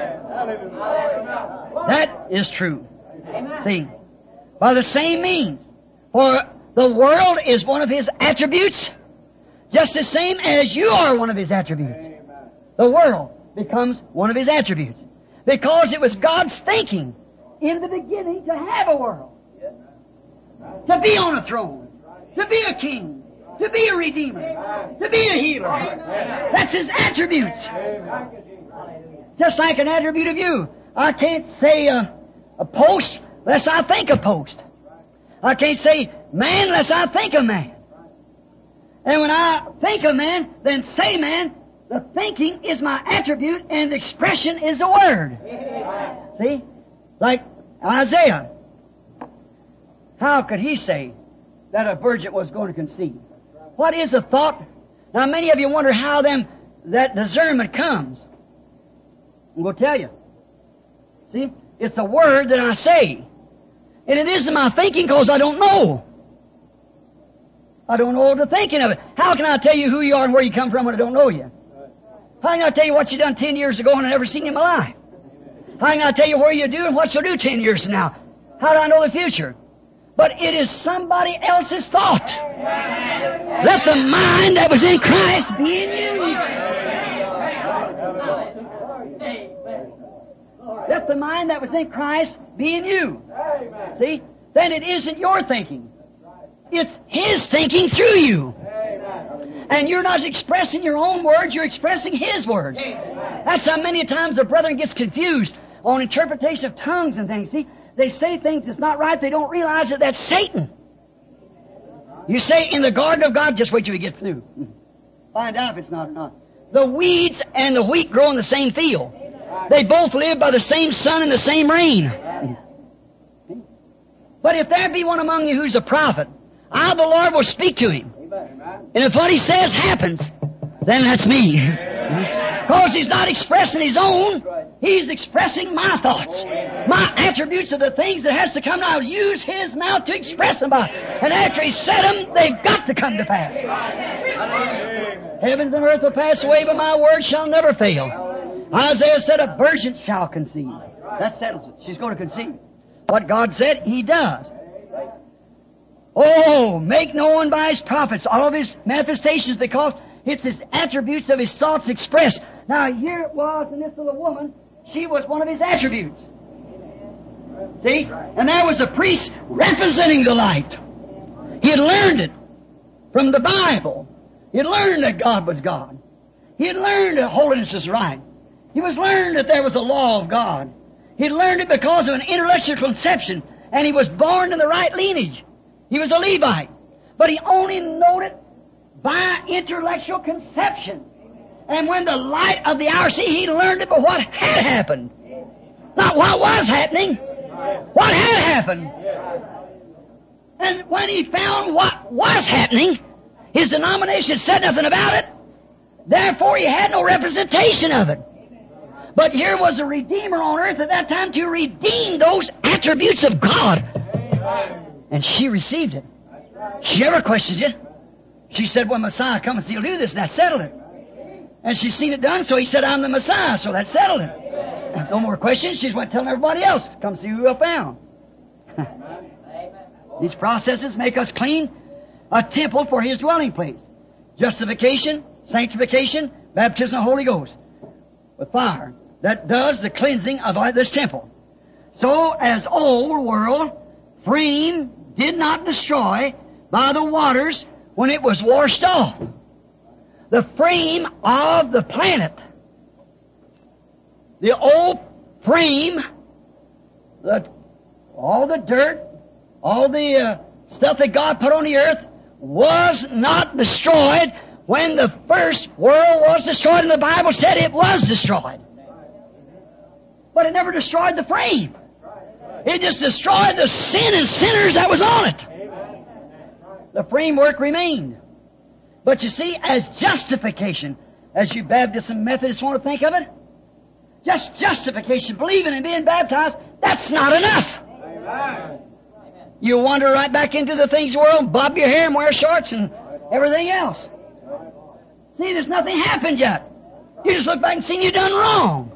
That is true. See, by the same means, for the world is one of His attributes, just the same as you are one of His attributes. The world becomes one of His attributes, because it was God's thinking in the beginning to have a world, to be on a throne, to be a king, to be a redeemer, to be a healer. That's His attributes. Just like an attribute of you. I can't say a post unless I think a post. I can't say man unless I think a man. And when I think of man, then say man, the thinking is my attribute and the expression is the word. See? Like Isaiah. How could he say that a virgin was going to conceive? What is the thought? Now many of you wonder how that discernment comes. I'm going to tell you. See? It's a word that I say. And it isn't my thinking because I don't know. I don't know the thinking of it. How can I tell you who you are and where you come from when I don't know you? How can I tell you what you done 10 years ago and I never seen you in my life? How can I tell you where you do and what you'll do 10 years from now? How do I know the future? But it is somebody else's thought. Let the mind that was in Christ be in you. Let the mind that was in Christ be in you. See? Then it isn't your thinking. It's His thinking through you. And you're not expressing your own words, you're expressing His words. That's how many times the brethren gets confused on interpretation of tongues and things. See? They say things that's not right, they don't realize that that's Satan. You say, in the garden of God, just wait till we get through. Find out if it's not or not. The weeds and the wheat grow in the same field. They both live by the same sun and the same rain. But if there be one among you who's a prophet, I, the Lord, will speak to him. And if what he says happens, then that's me. Because he's not expressing his own, he's expressing my thoughts, my attributes of the things that has to come. I'll use his mouth to express them by. And after he said them, they've got to come to pass. Heavens and earth will pass away, but my word shall never fail. Isaiah said, a virgin shall conceive. That settles it. She's going to conceive. What God said, He does. Oh, make known by His prophets all of His manifestations, because it's His attributes of His thoughts expressed. Now, here it was in this little woman, she was one of His attributes. See? And there was a priest representing the light. He had learned it from the Bible. He had learned that God was God. He had learned that holiness is right. He was learned that there was a law of God. He had learned it because of an intellectual conception, and he was born in the right lineage. He was a Levite. But he only knew it by intellectual conception. And when the light of the hour, see, he learned it by what had happened. Not what was happening. What had happened. And when he found what was happening, his denomination said nothing about it. Therefore, he had no representation of it. But here was a Redeemer on earth at that time to redeem those attributes of God. And she received it. She never questioned it. She said, when Messiah comes, He'll do this, and that settled it. And she's seen it done, so He said, I'm the Messiah, so that settled it. No more questions. She went telling everybody else, come see who I found. These processes make us clean, a temple for His dwelling place. Justification, sanctification, baptism of the Holy Ghost with fire. That does the cleansing of this temple. So as old world frame did not destroy by the waters when it was washed off. The frame of the planet, the old frame, all the dirt, all the stuff that God put on the earth was not destroyed when the first world was destroyed, and the Bible said it was destroyed. But it never destroyed the frame. It just destroyed the sin and sinners that was on it. The framework remained. But you see, as justification, as you Baptists and Methodists want to think of it, just justification, believing and being baptized, that's not enough. You wander right back into the things of the world, bob your hair and wear shorts and everything else. See, there's nothing happened yet. You just look back and see you done wrong.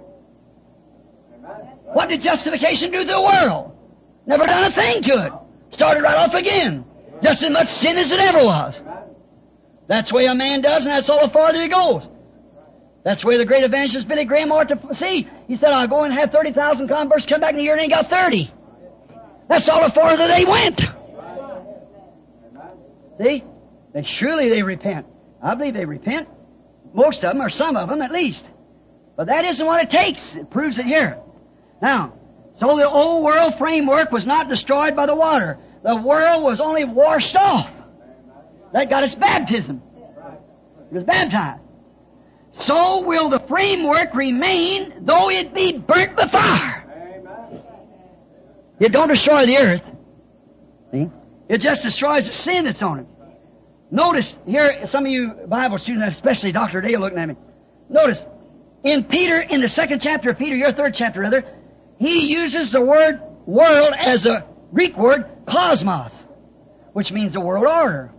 What did justification do to the world? Never done a thing to it. Started right off again. Just as much sin as it ever was. That's the way a man does, and that's all the farther he goes. That's the way the great evangelist Billy Graham ought to see. He said, I'll go and have 30,000 converts come back in a year and ain't got 30. That's all the farther they went. See? Surely they repent. I believe they repent. Most of them, or some of them at least. But that isn't what it takes. It proves it here. Now, so the old world framework was not destroyed by the water. The world was only washed off. That got its baptism. It was baptized. So will the framework remain, though it be burnt by fire. It don't destroy the earth. See? It just destroys the sin that's on it. Notice, here, some of you Bible students, especially Dr. Dale looking at me. Notice, in Peter, in the second chapter of Peter, your third chapter rather, he uses the word world as a Greek word, cosmos, which means the world order.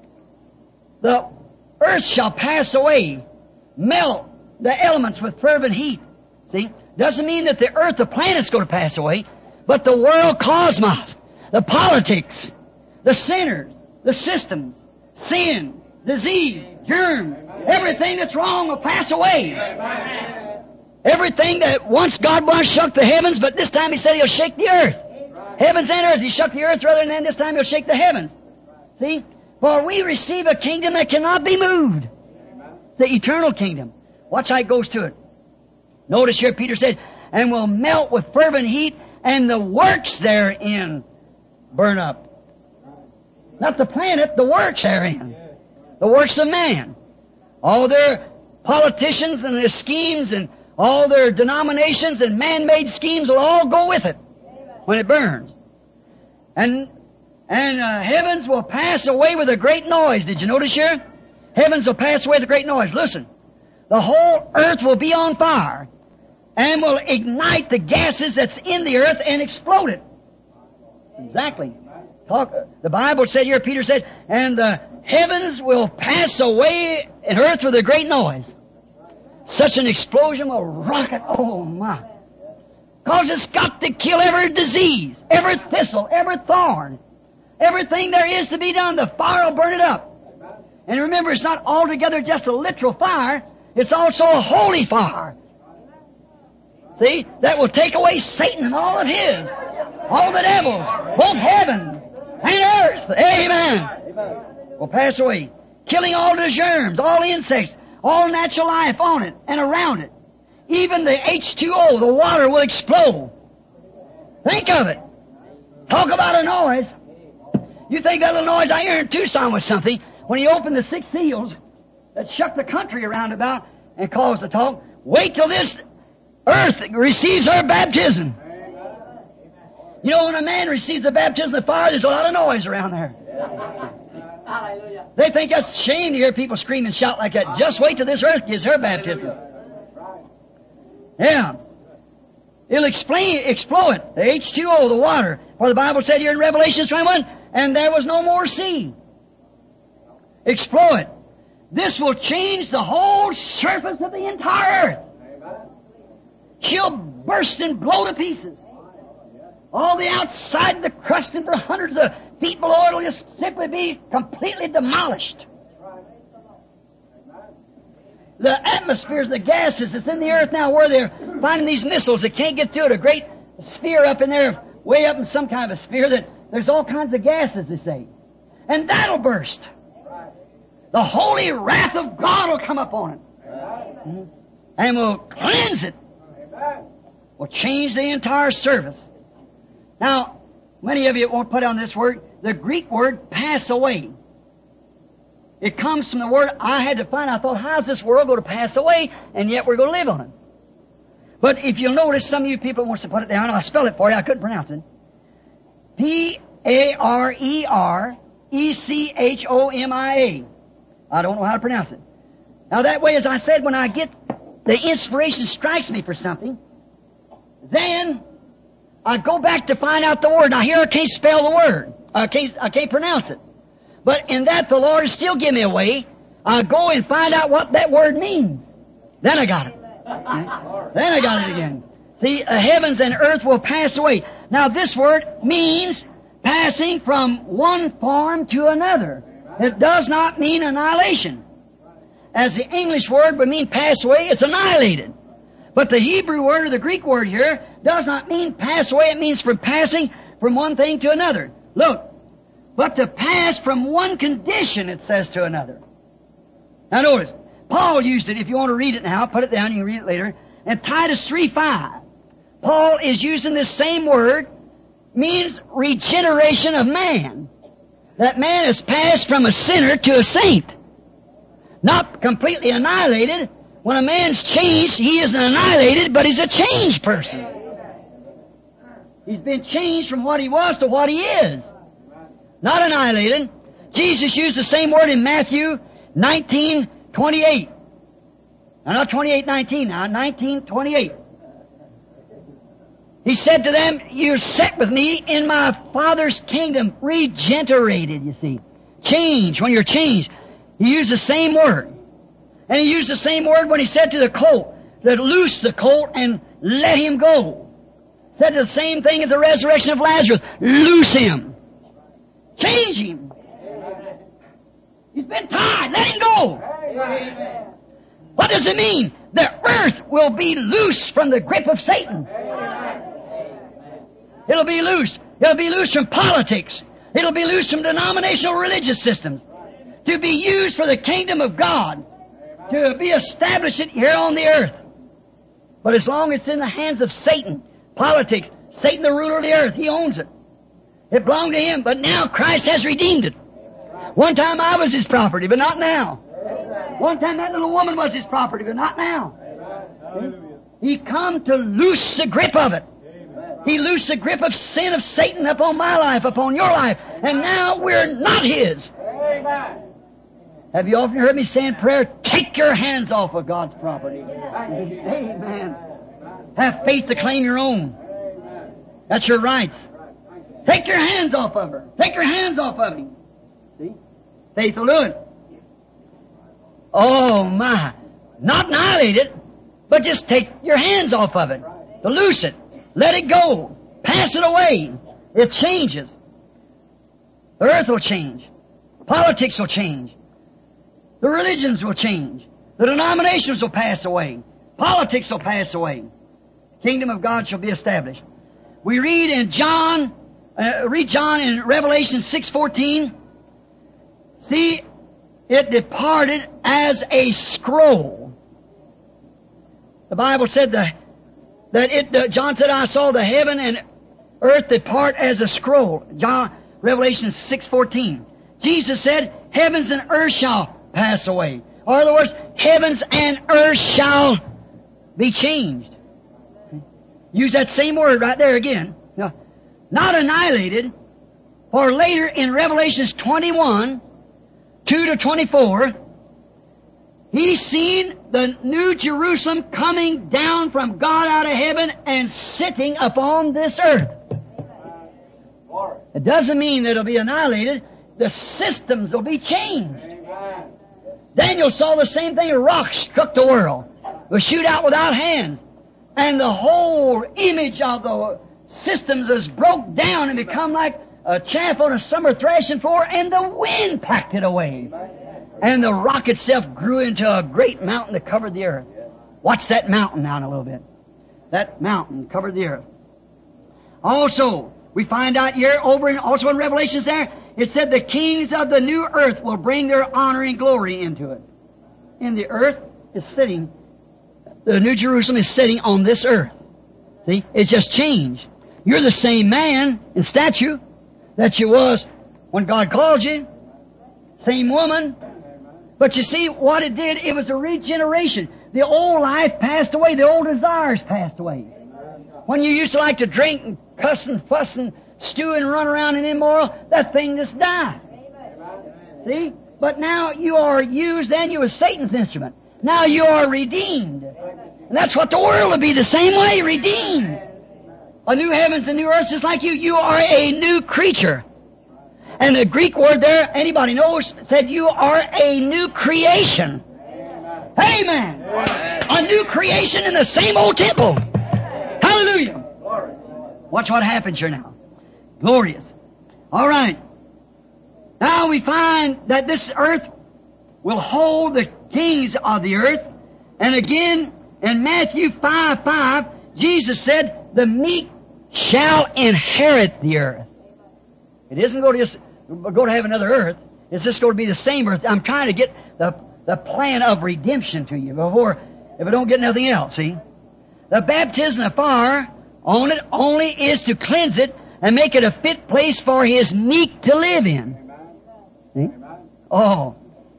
The earth shall pass away, melt the elements with fervent heat. See? Doesn't mean that the earth, the planet's going to pass away, but the world cosmos, the politics, the sinners, the systems, sin, disease, germs, everything that's wrong will pass away. Everything that once God once shook the heavens, but this time He said He'll shake the earth. Heavens and earth. He shook the earth rather than this time He'll shake the heavens. See? For we receive a kingdom that cannot be moved. It's the eternal kingdom. Watch how it goes to it. Notice here Peter said, and will melt with fervent heat, and the works therein burn up. Not the planet, the works therein. The works of man. All their politicians and their schemes and all their denominations and man-made schemes will all go with it when it burns. And heavens will pass away with a great noise. Did you notice here? Heavens will pass away with a great noise. Listen. The whole earth will be on fire and will ignite the gases that's in the earth and explode it. Exactly. The Bible said here, Peter said, and the heavens will pass away and earth with a great noise. Such an explosion will rock it. Oh my. Because it's got to kill every disease, every thistle, every thorn, everything there is to be done. The fire will burn it up. And remember, it's not altogether just a literal fire. It's also a holy fire. See? That will take away Satan and all of his. All the devils. Both heaven and earth. Amen. Will pass away. Killing all the germs, all the insects, all natural life on it and around it. Even the H2O, the water, will explode. Think of it. Talk about a noise. You think that little noise I hear in Tucson was something. When he opened the 6 seals that shook the country around about and caused the talk, wait till this earth receives her baptism. You know, when a man receives the baptism of fire, there's a lot of noise around there. They think that's a shame to hear people scream and shout like that. Just wait till this earth gives her baptism. Yeah. It'll explode. The H2O, the water. For the Bible said here in Revelation 21, and there was no more sea. Explode. This will change the whole surface of the entire earth. She'll burst and blow to pieces. All the outside, the crust, and for hundreds of feet below, it'll just simply be completely demolished. The atmospheres, the gases that's in the earth now, where they're finding these missiles that can't get through it, a great sphere up in there, way up in some kind of a sphere, that there's all kinds of gases, they say. And that'll burst. The holy wrath of God will come upon it. And will cleanse it. Will change the entire surface. Now, many of you won't put on this word, the Greek word, pass away. It comes from the word I had to find. I thought, how's this world going to pass away, and yet we're going to live on it? But if you'll notice, some of you people wants to put it down. I'll spell it for you. I couldn't pronounce it. P-A-R-E-R-E-C-H-O-M-I-A. I don't know how to pronounce it. Now that way, as I said, when I get the inspiration strikes me for something, then I go back to find out the word. Now here I can't spell the word. I can't pronounce it. But in that, the Lord is still giving me a way. I go and find out what that word means. Then I got it. Then I got it again. See, heavens and earth will pass away. Now this word means passing from one form to another. It does not mean annihilation. As the English word would mean pass away, it's annihilated. But the Hebrew word or the Greek word here does not mean pass away. It means from passing from one thing to another. Look. But to pass from one condition, it says, to another. Now notice, Paul used it. If you want to read it now, put it down, you can read it later. And Titus 3:5. Paul is using this same word, means regeneration of man. That man has passed from a sinner to a saint. Not completely annihilated. When a man's changed, he isn't annihilated, but he's a changed person. He's been changed from what he was to what he is. Not annihilated. Jesus used the same word in Matthew 19:28. Now, not 28:19 now, 19:28. He said to them, you're set with me in my Father's kingdom. Regenerated, you see. Change, when you're changed. He used the same word. And he used the same word when he said to the colt, that loose the colt and let him go. Said the same thing at the resurrection of Lazarus. Loose him. Change him. He's been tied. Let him go. What does it mean? The earth will be loose from the grip of Satan. It'll be loose. It'll be loose from politics. It'll be loose from denominational religious systems. To be used for the kingdom of God. To be established here on the earth. But as long as it's in the hands of Satan, politics, Satan the ruler of the earth, he owns it. It belonged to him, but now Christ has redeemed it. One time I was his property, but not now. One time that little woman was his property, but not now. He come to loose the grip of it. He loosed the grip of sin of Satan upon my life, upon your life, and now we're not his. Have you often heard me say in prayer, take your hands off of God's property? Amen. Have faith to claim your own. That's your rights. Take your hands off of her. Take your hands off of him. See? Faith will do it. Oh my. Not annihilate it, but just take your hands off of it. To loose it. Let it go. Pass it away. It changes. The earth will change. Politics will change. The religions will change. The denominations will pass away. Politics will pass away. Kingdom of God shall be established. We read in John in Revelation 6:14. See, it departed as a scroll. The Bible said John said, I saw the heaven and earth depart as a scroll. Revelation 6:14. Jesus said, heavens and earth shall pass away. Or in other words, heavens and earth shall be changed. Use that same word right there again. No, not annihilated. For later in Revelations 21, 2-24, he's seen the new Jerusalem coming down from God out of heaven and sitting upon this earth. It doesn't mean that it'll be annihilated. The systems will be changed. Daniel saw the same thing. A rock struck the world. It was shoot out without hands. And the whole image of the systems was broke down and become like a chaff on a summer threshing floor, and the wind packed it away. And the rock itself grew into a great mountain that covered the earth. Watch that mountain now in a little bit. That mountain covered the earth. Also, we find out here also in Revelations there, it said the kings of the new earth will bring their honor and glory into it. And the earth is sitting, the New Jerusalem is sitting on this earth. See? It's just changed. You're the same man in stature that you was when God called you. Same woman. But you see, what it did, it was a regeneration. The old life passed away. The old desires passed away. When you used to like to drink and cuss and fuss and stew and run around and immoral, that thing just died. See? But now you are used, and you as Satan's instrument. Now you are redeemed. And that's what the world will be, the same way, redeemed. A new heavens and new earth, just like you. You are a new creature. And the Greek word there, anybody knows, said you are a new creation. Amen. A new creation in the same old temple. Hallelujah. Watch what happens here now. Glorious. All right. Now we find that this earth will hold the kings of the earth. And again, in Matthew 5:5, Jesus said, the meek shall inherit the earth. It isn't going to just go to have another earth. It's just going to be the same earth. I'm trying to get the plan of redemption to you before, if I don't get nothing else, see? The baptism of fire on it only is to cleanse it and make it a fit place for His meek to live in. See? Oh.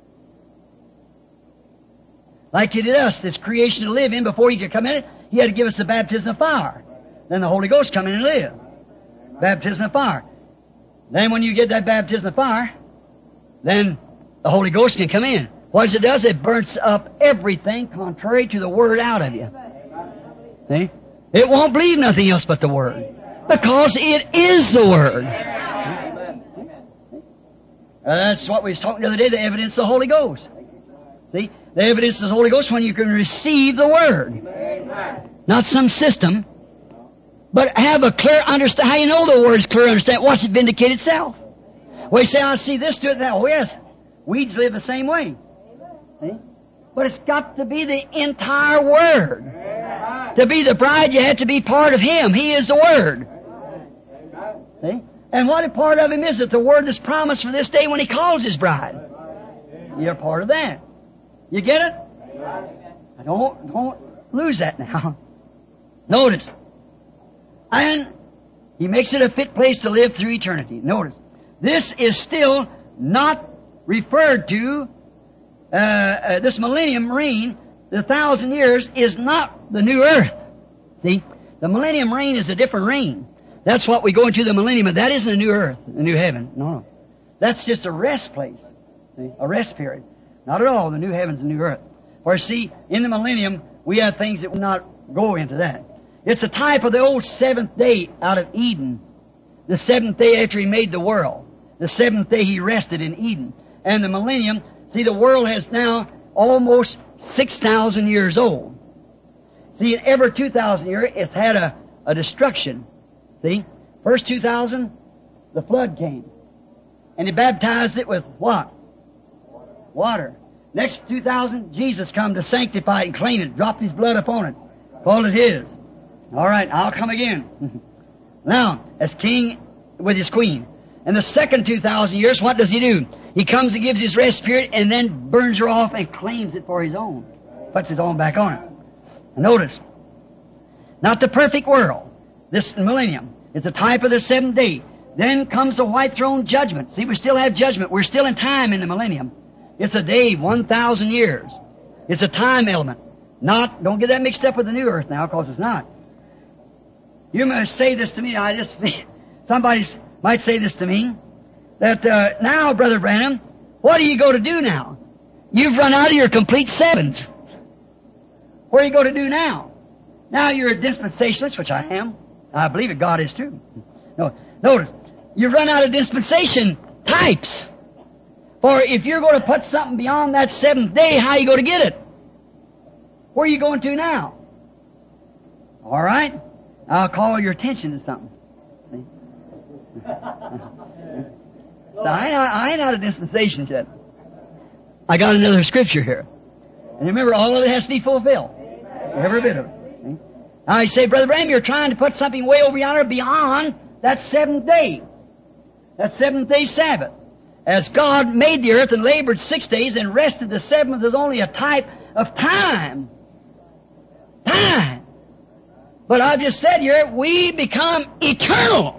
Like He did us, this creation to live in, before He could come in it, He had to give us the baptism of fire. Then the Holy Ghost come in and live. Baptism of fire. Then when you get that baptism of fire, then the Holy Ghost can come in. What it does, it burns up everything contrary to the Word out of you. See? It won't believe nothing else but the Word. Because it is the Word. That's what we was talking the other day, the evidence of the Holy Ghost. See? The evidence of the Holy Ghost when you can receive the Word. Not some system, but have a clear understanding. How you know the Word's clear understanding? Watch it vindicate itself. Well, you say, I see this, do it, that. Oh, yes. Weeds live the same way. See? But it's got to be the entire Word. To be the bride, you have to be part of Him. He is the Word. See? And what a part of Him is it? The Word that's promised for this day when He calls His bride. You're part of that. You get it? Don't lose that now. Notice. And He makes it a fit place to live through eternity. Notice. This is still not referred to, this millennium reign, the 1,000 years, is not the new earth. See? The millennium reign is a different reign. That's what we go into the millennium, and that isn't a new earth, a new heaven. No. That's just a rest place. See? A rest period. Not at all the new heavens and new earth. For see, in the millennium, we have things that will not go into that. It's a type of the old seventh day out of Eden. The seventh day after He made the world. The seventh day He rested in Eden. And the millennium, see, the world has now almost 6,000 years old. See, in every 2,000 years, it's had a destruction. See? First 2,000, the flood came. And He baptized it with what? Water. Next 2,000, Jesus come to sanctify it and claim it, dropped His blood upon it, called it His. All right, I'll come again. Now, as king with His queen. And the second 2,000 years, what does He do? He comes and gives His rest period and then burns her off and claims it for His own. Puts His own back on it. And notice, not the perfect world, this millennium. It's a type of the seventh day. Then comes the white throne judgment. See, we still have judgment. We're still in time in the millennium. It's a day, 1,000 years. It's a time element. Don't get that mixed up with the new earth now, because it's not. You must say this to me. Somebody might say this to me, that now, Brother Branham, what are you going to do now? You've run out of your complete sevens. What are you going to do now? Now you're a dispensationalist, which I am. I believe that God is too. No, notice, you've run out of dispensation types. For if you're going to put something beyond that seventh day, how are you going to get it? Where are you going to now? All right? I'll call your attention to something. So I ain't out of dispensation yet. I got another scripture here. And remember, all of it has to be fulfilled. Every bit of it. I say, Brother Branham, you're trying to put something way over yonder beyond that seventh day. That seventh day Sabbath. As God made the earth and labored 6 days and rested the seventh is only a type of time. Time. But I've just said here, we become eternal.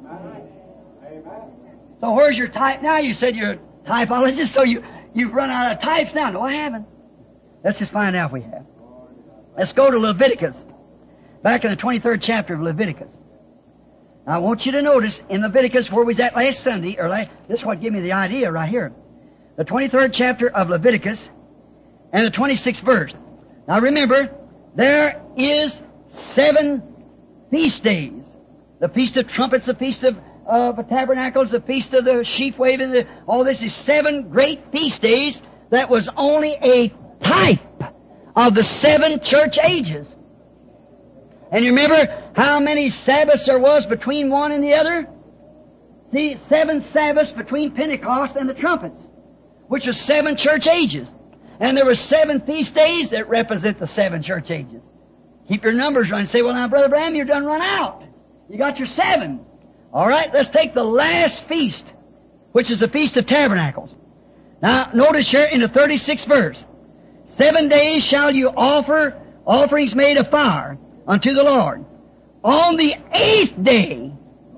So where's your type now? You said you're a typologist, so you've run out of types now. No, I haven't. Let's just find out if we have. Let's go to Leviticus. Back in the 23rd chapter of Leviticus. Now, I want you to notice in Leviticus where we was at last Sunday, this is what gave me the idea right here. The 23rd chapter of Leviticus and the 26th verse. Now remember, there is 7 feast days. The Feast of Trumpets, the Feast of Tabernacles, the Feast of the Sheaf Waving, all this is 7 great feast days that was only a type of the 7 church ages. And you remember how many Sabbaths there was between one and the other? See, 7 Sabbaths between Pentecost and the trumpets, which was 7 church ages. And there were 7 feast days that represent the 7 church ages. Keep your numbers running. Say, well now, Brother Branham, you're done run out. You got your 7. All right, let's take the last feast, which is the Feast of Tabernacles. Now, notice here in the 36th verse. 7 days shall you offer offerings made of fire unto the Lord. On the 8th day,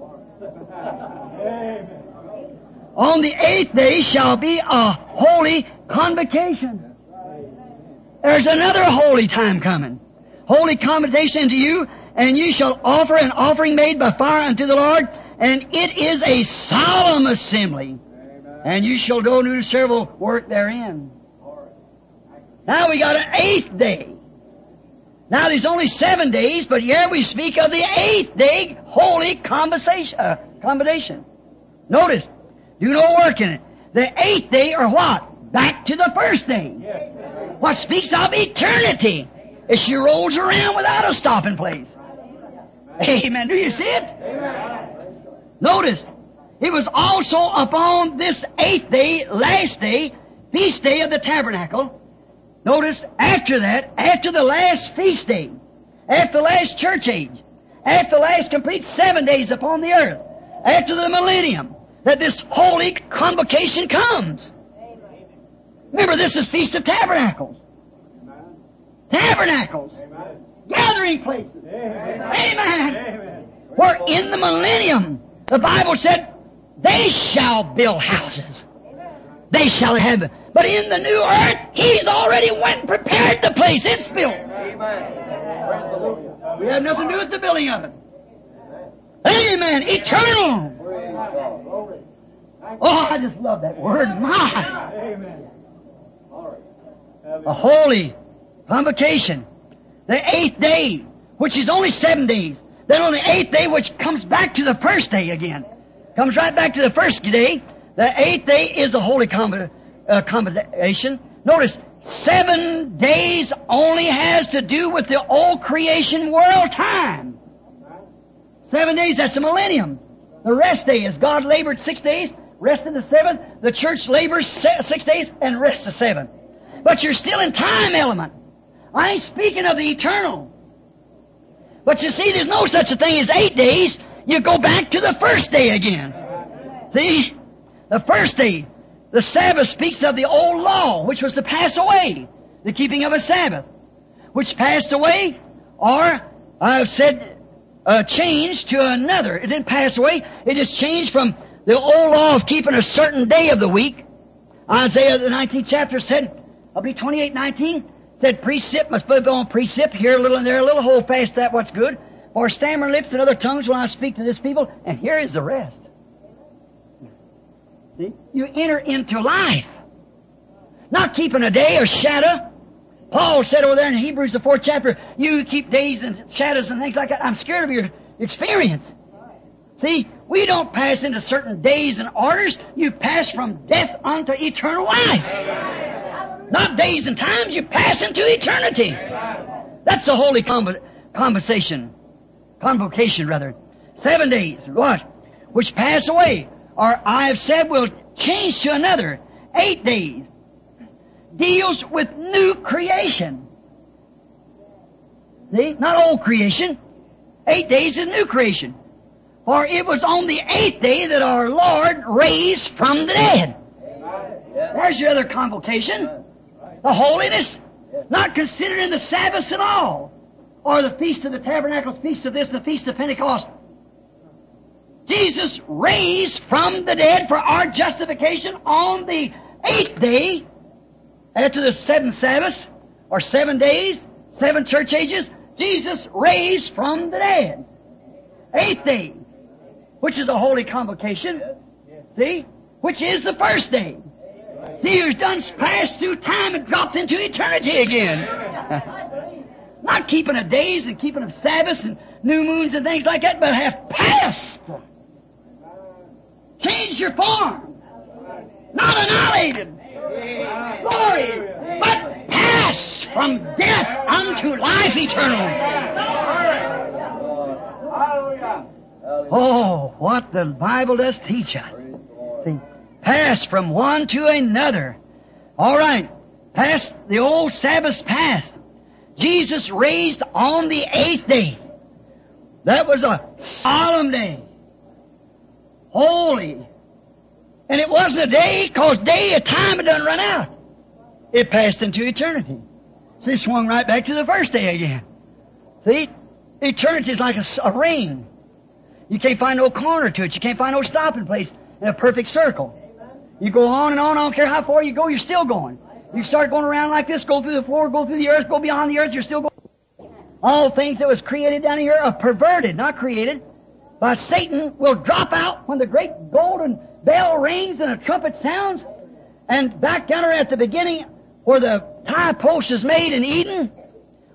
on the 8th day shall be a holy convocation. There's another holy time coming. Holy convocation unto you, and you shall offer an offering made by fire unto the Lord, and it is a solemn assembly. And you shall go do several work therein. Now we got an 8th day. Now there's only 7 days, but here we speak of the 8th day, holy combination. Notice, do no work in it. The 8th day, or what? Back to the first day. What speaks of eternity. As she rolls around without a stopping place. Amen. Do you see it? Notice, it was also upon this 8th day, last day, feast day of the tabernacle. Notice, after that, after the last feast day, after the last church age, after the last complete 7 days upon the earth, after the millennium, that this holy convocation comes. Remember, this is Feast of Tabernacles. Tabernacles. Gathering places. Amen. We're in the millennium. The Bible said, they shall build houses. They shall have, but in the new earth, He's already went and prepared the place. It's built. We have nothing to do with the building of it. Amen. Eternal. Oh, I just love that word. My. A holy convocation. The 8th day, which is only 7 days. Then on the 8th day, which comes back to the first day again. Comes right back to the first day. The 8th day is a holy convocation. Notice, 7 days only has to do with the old creation world time. 7 days, that's the millennium. The rest day is God labored 6 days, rested the 7th. The church labors 6 days and rests the 7th. But you're still in time element. I ain't speaking of the eternal. But you see, there's no such a thing as 8 days. You go back to the first day again. See? The first day, the Sabbath speaks of the old law, which was to pass away. The keeping of a Sabbath, which passed away, or I've said changed to another. It didn't pass away. It just changed from the old law of keeping a certain day of the week. Isaiah, the 19th chapter said, I'll be 28:19, said precept must be on precept, here a little and there a little, hold fast that what's good. For stammer lips and other tongues when I speak to this people, and here is the rest. See? You enter into life. Not keeping a day or shadow. Paul said over there in Hebrews, the 4th chapter, you keep days and shadows and things like that. I'm scared of your experience. See, we don't pass into certain days and orders. You pass from death unto eternal life. Not days and times, you pass into eternity. That's the holy convocation, 7 days, what? Which pass away, or I have said will change to another. 8 days deals with new creation. See? Not old creation. 8 days is new creation. For it was on the 8th day that our Lord raised from the dead. There's your other convocation. The holiness, not considered in the Sabbaths at all. Or the Feast of the Tabernacles, Feast of this, the Feast of Pentecost. Jesus raised from the dead for our justification on the 8th day, after the 7 Sabbaths, or 7 days, 7 church ages. Jesus raised from the dead. 8th day, which is a holy convocation. See? Which is the first day. See, who's done passed through time and dropped into eternity again. Not keeping of days and keeping of Sabbaths and new moons and things like that, but have passed. Changed your form. Not annihilated. Glory. But passed from death unto life eternal. Oh, what the Bible does teach us. See, pass from one to another. All right. Past the old Sabbath's past. Jesus raised on the 8th day. That was a solemn day. Holy. And it wasn't a day, because day of time had done run out. It passed into eternity. So it swung right back to the first day again. See? Eternity is like a ring. You can't find no corner to it. You can't find no stopping place in a perfect circle. You go on and on, I don't care how far you go, you're still going. You start going around like this, go through the floor, go through the earth, go beyond the earth, you're still going. All things that was created down here are perverted, not created. By Satan will drop out when the great golden bell rings and a trumpet sounds. And back down there at the beginning, where the tie post is made in Eden,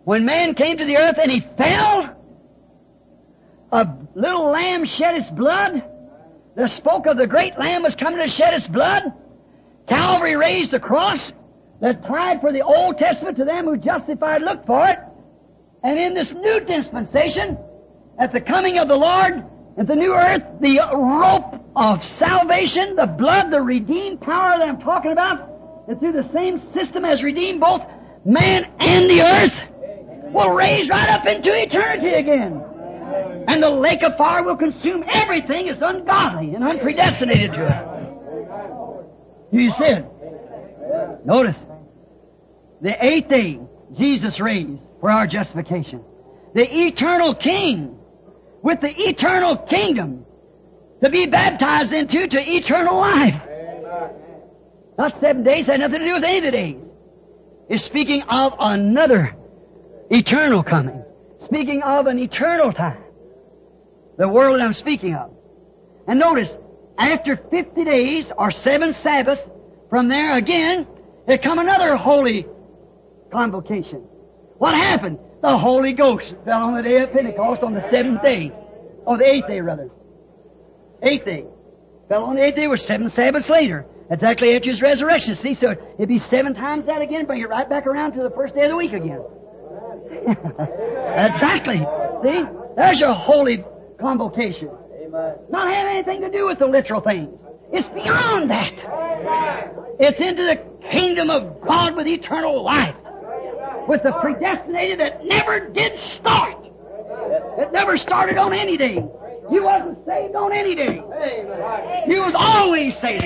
when man came to the earth and he fell, a little lamb shed its blood. The spoke of the great lamb was coming to shed its blood. Calvary raised the cross that tied for the Old Testament to them who justified looked for it. And in this new dispensation, at the coming of the Lord, at the new earth, the rope of salvation, the blood, the redeemed power that I'm talking about, that through the same system has redeemed both man and the earth, will raise right up into eternity again. And the lake of fire will consume everything that's ungodly and unpredestinated to it. You see it? Notice, the eighth day, Jesus raised for our justification. The eternal King with the eternal kingdom to be baptized into to eternal life. Not 7 days, had nothing to do with any of the days. It's speaking of another eternal coming. Speaking of an eternal time. The world I'm speaking of. And notice, after 50 days or 7 Sabbaths, from there again, there come another holy convocation. What happened? The Holy Ghost fell on the day of Pentecost on the 7th day. Oh, the 8th day rather. 8th day. Fell on the 8th day, was 7 Sabbaths later. Exactly after His resurrection. See, so it'd be 7 times that again, bring it right back around to the first day of the week again. Exactly. See? There's your holy convocation. Not having anything to do with the literal things. It's beyond that. It's into the kingdom of God with eternal life. With the predestinated that never did start. It never started on any day. You wasn't saved on any day. You was always saved.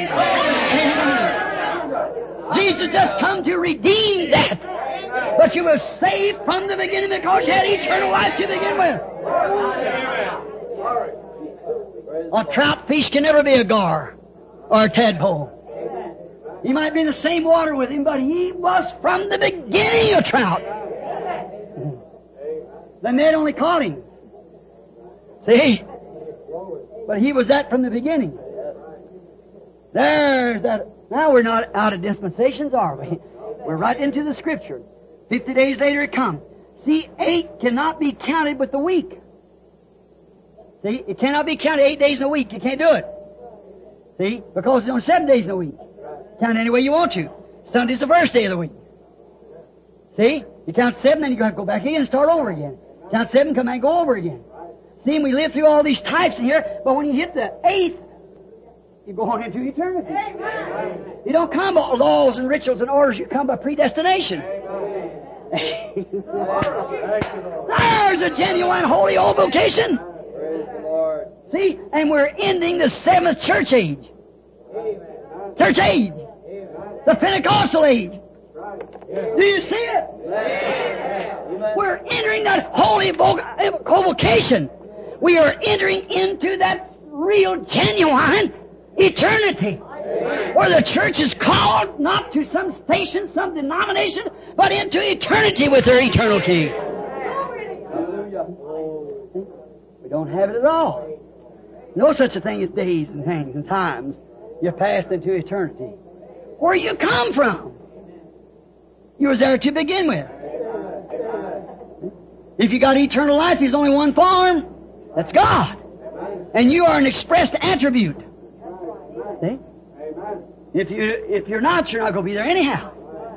Jesus just come to redeem that. But you was saved from the beginning because you had eternal life to begin with. A trout fish can never be a gar or a tadpole. He might be in the same water with him, but he was from the beginning a trout. The net only caught him. See? But he was that from the beginning. There's that. Now we're not out of dispensations, are we? We're right into the Scripture. 50 days later it comes. See, 8 cannot be counted with the week. See, it cannot be counted 8 days in a week. You can't do it. See, because it's only 7 days in a week. Count any way you want to. Sunday's the first day of the week. See, you count 7, then you have to go back again and start over again. Count 7, come back and go over again. See, we live through all these types in here, but when you hit the 8th, you go on into eternity. You don't come by laws and rituals and orders. You come by predestination. There's a genuine holy old vocation. See, and we're ending the 7th church age. Church age. The Pentecostal age. Do you see it? We're entering that holy vocation. We are entering into that real, genuine eternity. Where the church is called not to some station, some denomination, but into eternity with their eternal King. We don't have it at all. No such a thing as days and things and times. You're passed into eternity. Where you come from? You was there to begin with. If you got eternal life, there's only one form. That's God. And you are an expressed attribute. See? If you're not, you're not going to be there anyhow.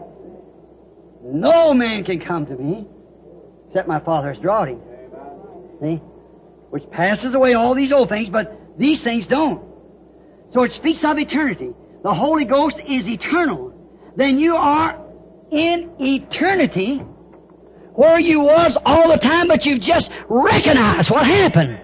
No man can come to me except my Father has drawn him. See? Which passes away all these old things, but these things don't. So it speaks of eternity. The Holy Ghost is eternal. Then you are in eternity where you was all the time, but you've just recognized what happened.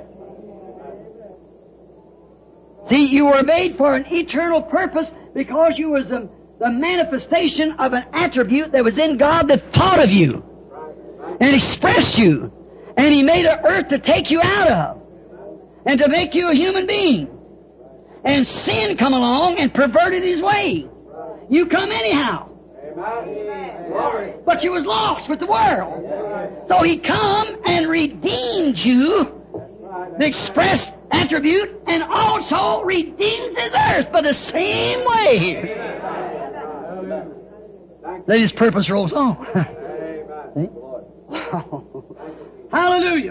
See, you were made for an eternal purpose because you was the manifestation of an attribute that was in God that thought of you and expressed you. And He made an earth to take you out of and to make you a human being. And sin come along and perverted His way. You come anyhow. But you was lost with the world. So He come and redeemed you, the expressed attribute, and also redeems His earth by the same way. Then His purpose rolls on. Hallelujah.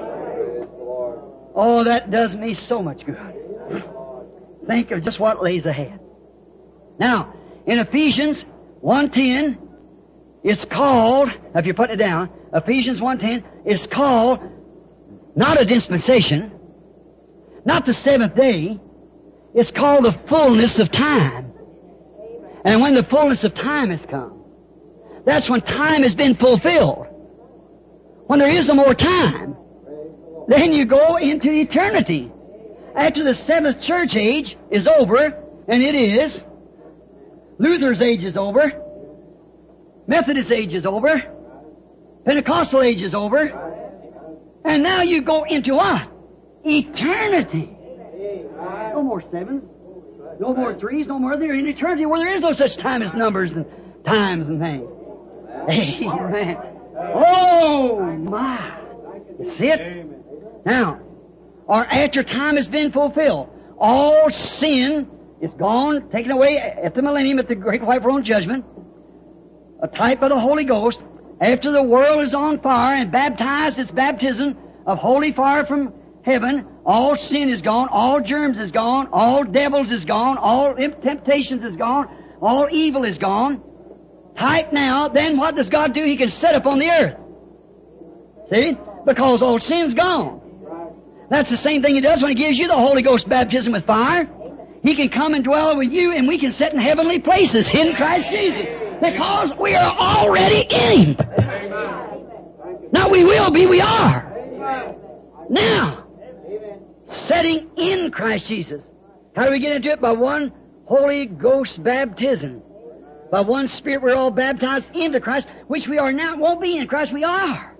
Oh, that does me so much good. Think of just what lays ahead. Now, in Ephesians 1:10, it's called, if you're putting it down, Ephesians 1:10, it's called not a dispensation, not the seventh day, it's called the fullness of time. And when the fullness of time has come, that's when time has been fulfilled. When there is no more time, then you go into eternity. After the seventh church age is over, and it is, Luther's age is over, Methodist age is over, Pentecostal age is over, and now you go into what? Eternity. No more sevens, no more threes, no more. They're in eternity where there is no such time as numbers and times and things. Amen. Oh my! You see it? Now, or after time has been fulfilled, all sin is gone, taken away at the millennium, at the great white throne judgment, a type of the Holy Ghost. After the world is on fire and baptized, its baptism of holy fire from heaven, all sin is gone, all germs is gone, all devils is gone, all temptations is gone, all evil is gone. Type now, then what does God do? He can set up on the earth. See? Because all sin's gone. That's the same thing He does when He gives you the Holy Ghost baptism with fire. He can come and dwell with you, and we can sit in heavenly places in Christ Jesus. Because we are already in Him. Now we will be, we are. Now, setting in Christ Jesus. How do we get into it? By one Holy Ghost baptism. By one Spirit we're all baptized into Christ, which we are now, won't be in Christ, we are.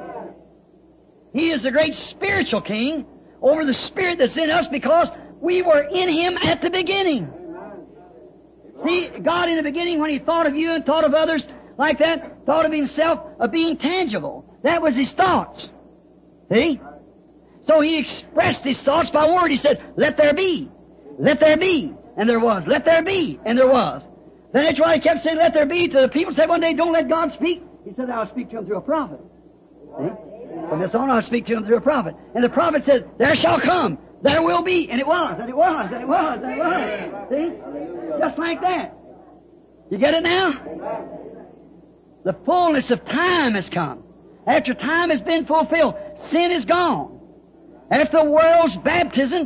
He is the great spiritual King over the Spirit that's in us because we were in Him at the beginning. See, God in the beginning, when He thought of you and thought of others like that, thought of Himself of being tangible. That was His thoughts. See? So He expressed His thoughts by word. He said, let there be. Let there be. And there was. Let there be. And there was. Then that's why He kept saying, let there be, to the people. Said one day, don't let God speak. He said, I'll speak to him through a prophet. See? From this on, I'll speak to him through a prophet. And the prophet said, there shall come. There will be. And it was. And it was. And it was. And it was. See? Just like that. You get it now? The fullness of time has come. After time has been fulfilled, sin is gone. After the world's baptism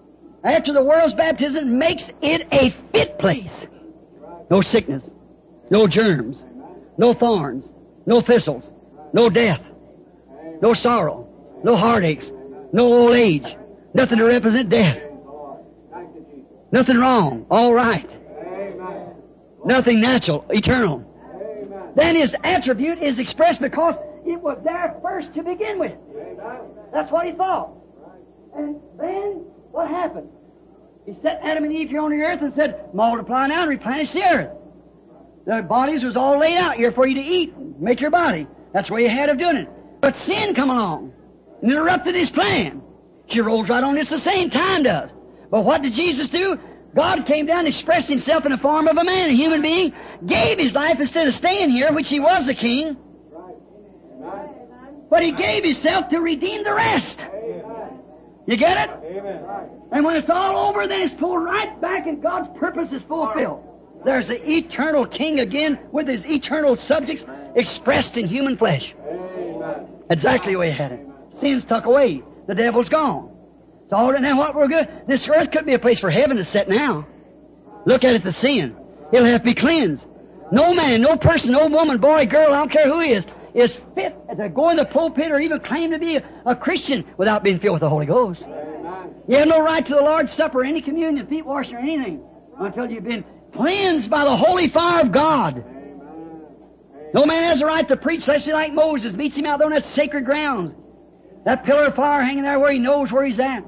makes it a fit place. No sickness, no germs, no thorns, no thistles, no death, no sorrow, no heartaches, no old age, nothing to represent death, nothing wrong, all right, nothing natural, eternal. Then His attribute is expressed because it was there first to begin with. That's what He thought. And then what happened? He set Adam and Eve here on the earth and said, multiply now and replenish the earth. Their bodies was all laid out here for you to eat, make your body. That's the way He had of doing it. But sin come along and interrupted His plan. She rolls right on. It's the same time does. But what did Jesus do? God came down and expressed Himself in the form of a man, a human being, gave His life instead of staying here, which He was the King. But He gave Himself to redeem the rest. You get it? And when it's all over, then it's pulled right back and God's purpose is fulfilled. There's the eternal King again with His eternal subjects expressed in human flesh. Exactly the way He had it. Sin's tucked away. The devil's gone. It's all right now. What we're good. This earth could be a place for heaven to set now. Look at it, the sin. It'll have to be cleansed. No man, no person, no woman, boy, girl, I don't care who he is fit to go in the pulpit or even claim to be a Christian without being filled with the Holy Ghost. You have no right to the Lord's Supper, any communion, feet washing, or anything until you've been cleansed by the holy fire of God. No man has a right to preach, especially like Moses, meets him out there on that sacred ground. That pillar of fire hanging there where he knows where he's at.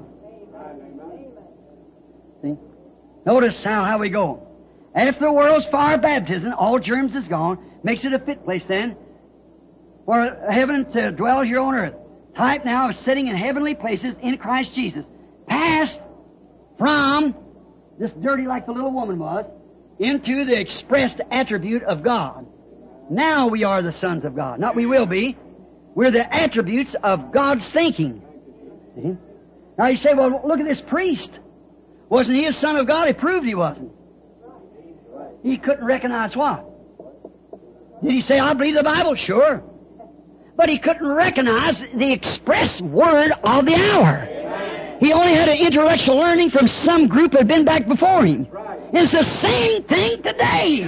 See? Notice how we go. After the world's fire baptism, all germs is gone, makes it a fit place then for heaven to dwell here on earth. Type now of sitting in heavenly places in Christ Jesus. Passed from this dirty like the little woman was into the expressed attribute of God. Now we are the sons of God. Not we will be. We're the attributes of God's thinking. See? Now you say, well, look at this priest. Wasn't he a son of God? He proved he wasn't. He couldn't recognize what? Did he say, I believe the Bible? Sure. But he couldn't recognize the express word of the hour. He only had an intellectual learning from some group that had been back before him. It's the same thing today.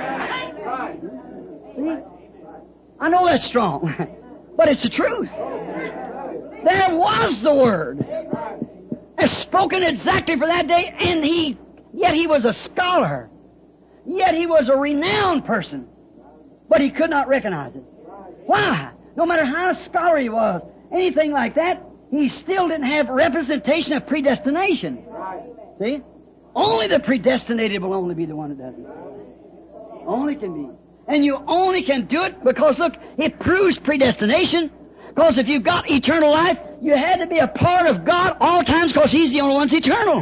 See? I know that's strong, but it's the truth. There was the Word, as spoken exactly for that day, and yet he was a scholar. Yet he was a renowned person. But he could not recognize it. Why? No matter how scholarly he was, anything like that, he still didn't have representation of predestination. See? Only the predestinated will only be the one that does it. Only can be. And you only can do it because, look, it proves predestination. Because if you've got eternal life, you had to be a part of God all times because He's the only one that's eternal.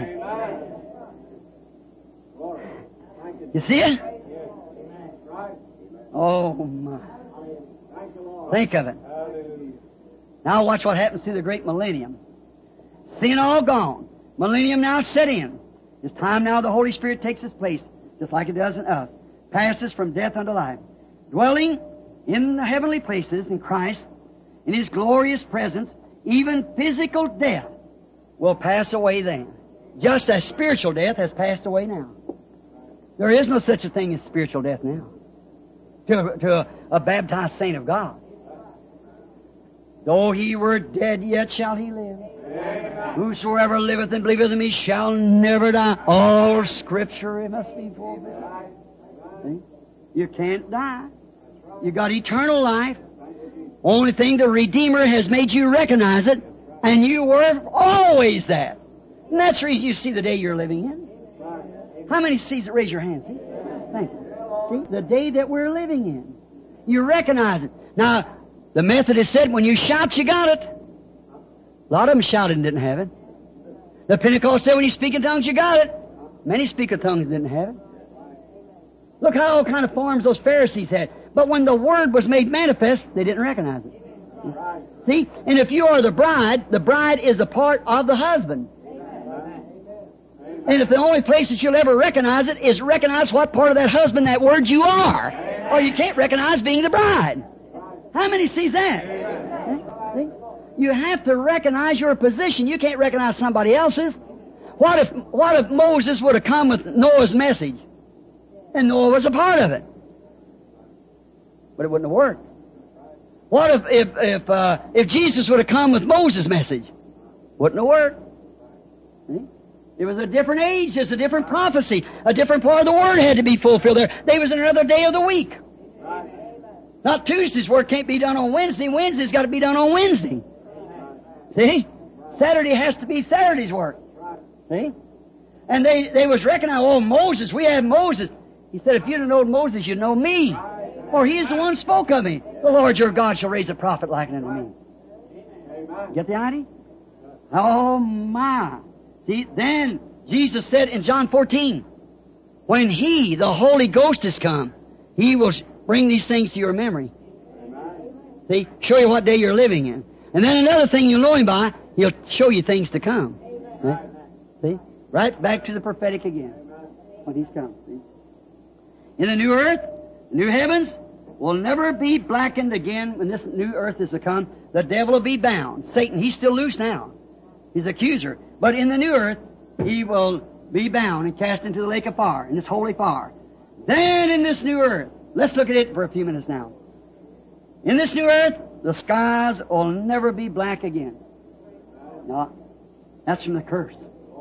You see it? Oh, my. Think of it. Now watch what happens through the great millennium. Sin all gone. Millennium now set in. It's time now the Holy Spirit takes His place, just like it does in us. Passes from death unto life. Dwelling in the heavenly places in Christ, in His glorious presence, even physical death will pass away then. Just as spiritual death has passed away now. There is no such a thing as spiritual death now. To a baptized saint of God. Though he were dead, yet shall he live. Amen. Whosoever liveth and believeth in me shall never die. All Scripture, it must be fulfilled. See? You can't die. You got eternal life. Only thing, the Redeemer has made you recognize it, and you were always that. And that's the reason you see the day you're living in. How many sees it? Raise your hand. See? Thank you. See? The day that we're living in. You recognize it. Now, the Methodist said, when you shout, you got it. A lot of them shouted and didn't have it. The Pentecost said, when you speak in tongues, you got it. Many speak in tongues didn't have it. Look how all kind of forms those Pharisees had. But when the Word was made manifest, they didn't recognize it. See? And if you are the bride is a part of the husband. And if the only place that you'll ever recognize it is recognize what part of that husband, that word you are, or you can't recognize being the bride. How many sees that? See? You have to recognize your position. You can't recognize somebody else's. What if Moses would have come with Noah's message? And Noah was a part of it. But it wouldn't have worked. What if Jesus would have come with Moses' message? Wouldn't have worked. See? It was a different age, it's a different prophecy. A different part of the Word had to be fulfilled there. There was another day of the week. Not Tuesday's work can't be done on Wednesday. Wednesday's got to be done on Wednesday. See? Saturday has to be Saturday's work. See? And they was reckoning, oh, Moses, we have Moses. He said, if you'd have known Moses, you'd know me. For he is the one who spoke of me. The Lord your God shall raise a prophet like unto me. Get the idea? Oh, my. See, then Jesus said in John 14, when He, the Holy Ghost, has come, He will bring these things to your memory. See, show you what day you're living in. And then another thing you'll know Him by, He'll show you things to come. See? Right back to the prophetic again. When He's come. See? In the new earth, new heavens, will never be blackened again when this new earth is to come. The devil will be bound. Satan, he's still loose now. He's accuser. But in the new earth, he will be bound and cast into the lake of fire, in this holy fire. Then in this new earth, let's look at it for a few minutes now. In this new earth, the skies will never be black again. No, that's from the curse.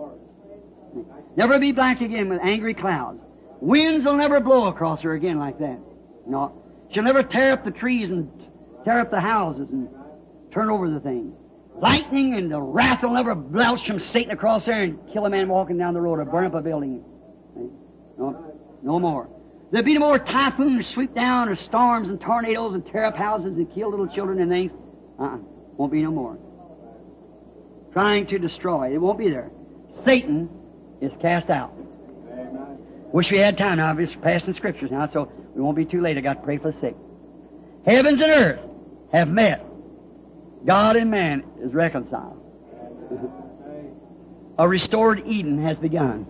Never be black again with angry clouds. Winds will never blow across her again like that. No. She'll never tear up the trees and tear up the houses and turn over the things. Lightning and the wrath will never belch from Satan across there and kill a man walking down the road or burn up a building. No more. There'll be no more typhoons sweep down or storms and tornadoes and tear up houses and kill little children and things. Won't be no more. Trying to destroy. It won't be there. Satan is cast out. Wish we had time now. I'm just passing scriptures now, so we won't be too late. I got to pray for the sick. Heavens and earth have met God and man is reconciled. A restored Eden has begun.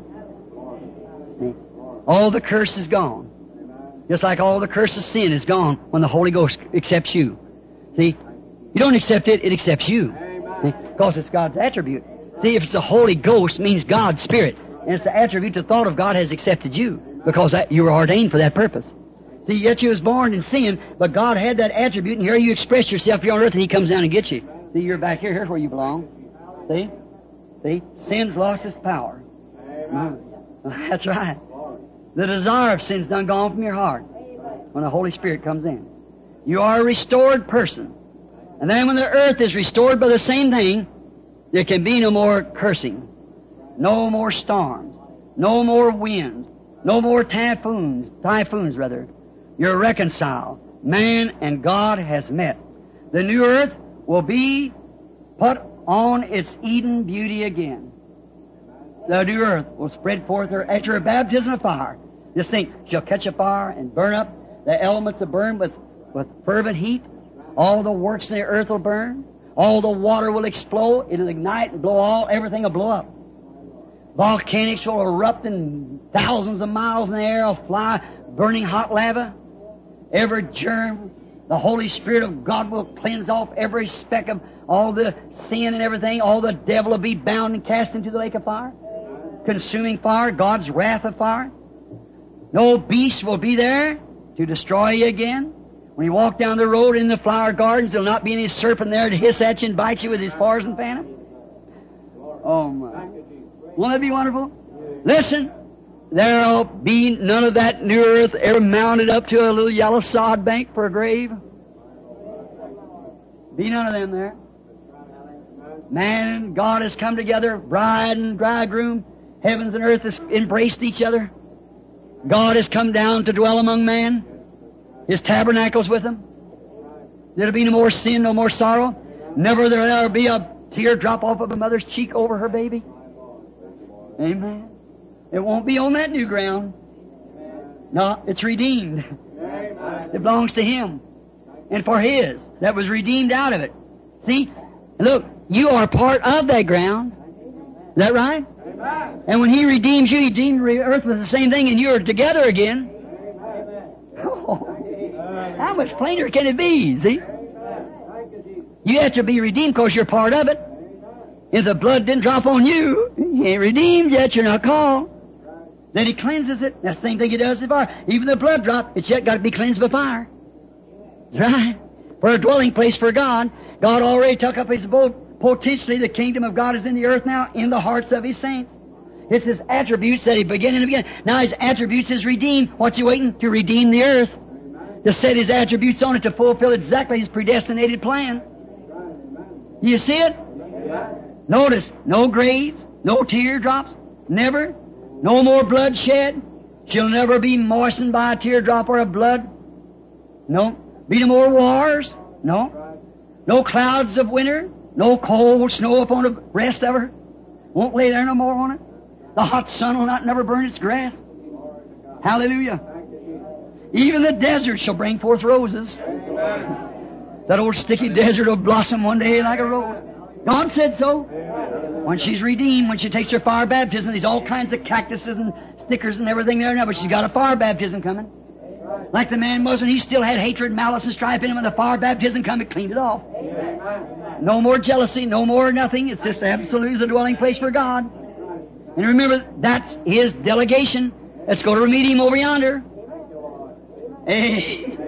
All the curse is gone. Just like all the curse of sin is gone when the Holy Ghost accepts you. See? You don't accept it, it accepts you. Because it's God's attribute. See, if it's the Holy Ghost, it means God's Spirit. And it's the attribute, the thought of God has accepted you. Because you were ordained for that purpose. See, yet you was born in sin, but God had that attribute, and here you express yourself here on earth, and He comes down and gets you. See, you're back here. Here's where you belong. See? See? Sin's lost its power. That's right. The desire of sin's done gone from your heart when the Holy Spirit comes in. You are a restored person. And then when the earth is restored by the same thing, there can be no more cursing, no more storms, no more winds, no more typhoons. You're reconciled. Man and God has met. The new earth will be put on its Eden beauty again. The new earth will spread forth her after a baptism of fire. Just think, she'll catch a fire and burn up. The elements will burn with fervent heat. All the works in the earth will burn. All the water will explode. It'll ignite and blow everything will blow up. Volcanics will erupt and thousands of miles in the air will fly burning hot lava. Every germ, the Holy Spirit of God will cleanse off every speck of all the sin and everything. All the devil will be bound and cast into the lake of fire. Consuming fire, God's wrath of fire. No beast will be there to destroy you again. When you walk down the road in the flower gardens, there'll not be any serpent there to hiss at you and bite you with his paws and phantom. Oh my. Won't that be wonderful? Listen, there'll be none of that new earth ever mounted up to a little yellow sod bank for a grave. Be none of them there. Man and God has come together, bride and bridegroom. Heavens and earth has embraced each other. God has come down to dwell among man. His tabernacles with them. There'll be no more sin, no more sorrow. Never there'll be a tear drop off of a mother's cheek over her baby. Amen. It won't be on that new ground. No, it's redeemed. It belongs to Him. And for His, that was redeemed out of it. See? Look, you are part of that ground. Is that right? And when He redeems you, He redeemed the earth with the same thing, and you're together again. Oh, how much plainer can it be? See? You have to be redeemed because you're part of it. If the blood didn't drop on you, you ain't redeemed yet, you're not called. Then He cleanses it. That's the same thing He does with fire. Even the blood drop, it's yet got to be cleansed by fire. That's right. For a dwelling place for God, God already took up His abode. Potentially, the kingdom of God is in the earth now, in the hearts of His saints. It's His attributes that He began in the beginning. Now His attributes is redeemed. What's He waiting? To redeem the earth. To set His attributes on it to fulfill exactly His predestinated plan. You see it? Notice, no graves, no teardrops, never. No more bloodshed. She'll never be moistened by a teardrop or a blood. No. Be no more wars. No. No clouds of winter. No cold snow upon the rest of her. Won't lay there no more on it. The hot sun will not never burn its grass. Hallelujah. Even the desert shall bring forth roses. That old sticky desert will blossom one day like a rose. God said so. When she's redeemed, when she takes her fire baptism, there's all kinds of cactuses and stickers and everything there now, but she's got a fire baptism coming. Like the man was when he still had hatred, malice, and strife in him, when the fire baptism come, it cleaned it off. No more jealousy, no more nothing. It's just absolutely a dwelling place for God. And remember, that's His delegation. Let's go to meet Him over yonder. Hey.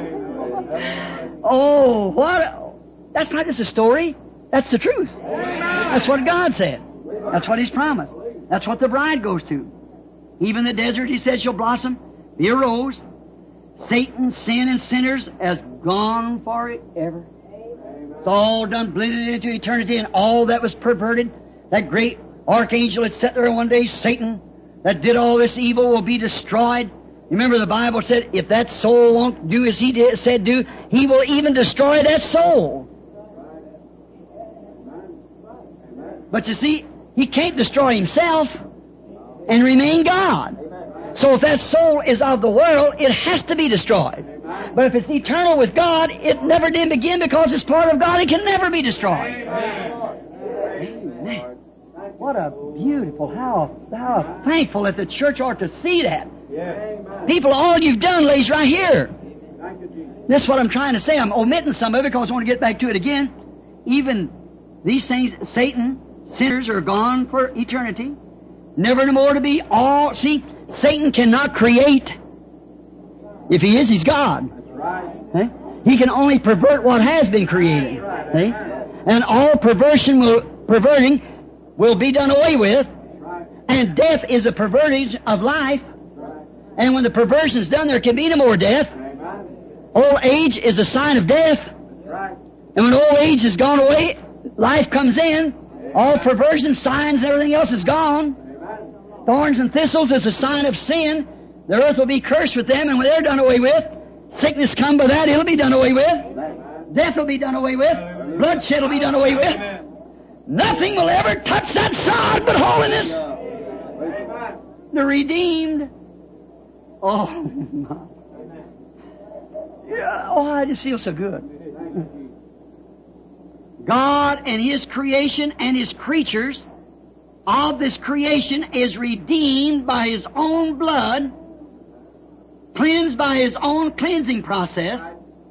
Oh, what? That's not just a story. That's the truth. That's what God said. That's what He's promised. That's what the bride goes to. Even the desert, He said, shall blossom, be a rose. Satan, sin, and sinners has gone forever. It's all done, blended into eternity, and all that was perverted, that great archangel that sat there one day, Satan, that did all this evil, will be destroyed. Remember the Bible said, if that soul won't do as he said do, He will even destroy that soul. But you see, he can't destroy himself and remain God. So if that soul is of the world, it has to be destroyed. But if it's eternal with God, it never did begin because it's part of God. It can never be destroyed. Amen. What a beautiful, how thankful that the church ought to see that. People, all you've done lays right here. This is what I'm trying to say. I'm omitting some of it because I want to get back to it again. Even these things, Satan, sinners are gone for eternity. Never no more to be all. See, Satan cannot create. If he is, he's God. He can only pervert what has been created. And all perverting will be done away with. And death is a perverting of life. And when the perversion is done, there can be no more death. Old age is a sign of death. And when old age has gone away, life comes in. All perversion, signs, and everything else is gone. Thorns and thistles is a sign of sin. The earth will be cursed with them, and when they're done away with, sickness come by that, it'll be done away with. Death will be done away with. Bloodshed will be done away with. Nothing will ever touch that sod but holiness. The redeemed. Oh, my. Yeah, oh, I just feel so good. God and His creation and His creatures of this creation is redeemed by His own blood, cleansed by His own cleansing process,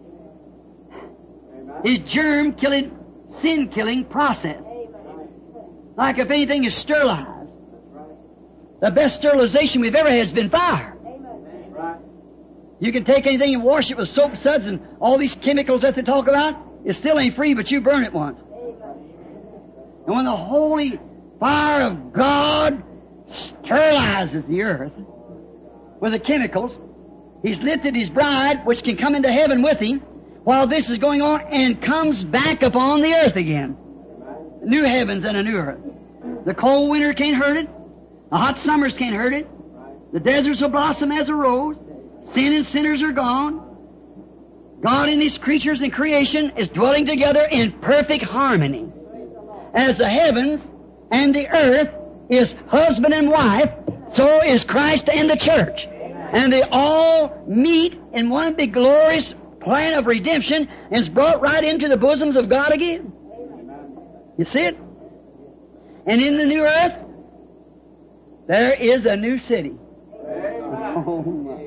His germ-killing, sin-killing process. Like if anything is sterilized. The best sterilization we've ever had has been fire. You can take anything and wash it with soap suds and all these chemicals that they talk about. It still ain't free, but you burn it once. And when the holy fire of God sterilizes the earth with the chemicals, He's lifted His bride, which can come into heaven with Him, while this is going on, and comes back upon the earth again. New heavens and a new earth. The cold winter can't hurt it. The hot summers can't hurt it. The deserts will blossom as a rose. Sin and sinners are gone. God and His creatures and creation is dwelling together in perfect harmony. As the heavens and the earth is husband and wife, so is Christ and the church. And they all meet in one big glorious plan of redemption and is brought right into the bosoms of God again. You see it? And in the new earth, there is a new city. Oh, my.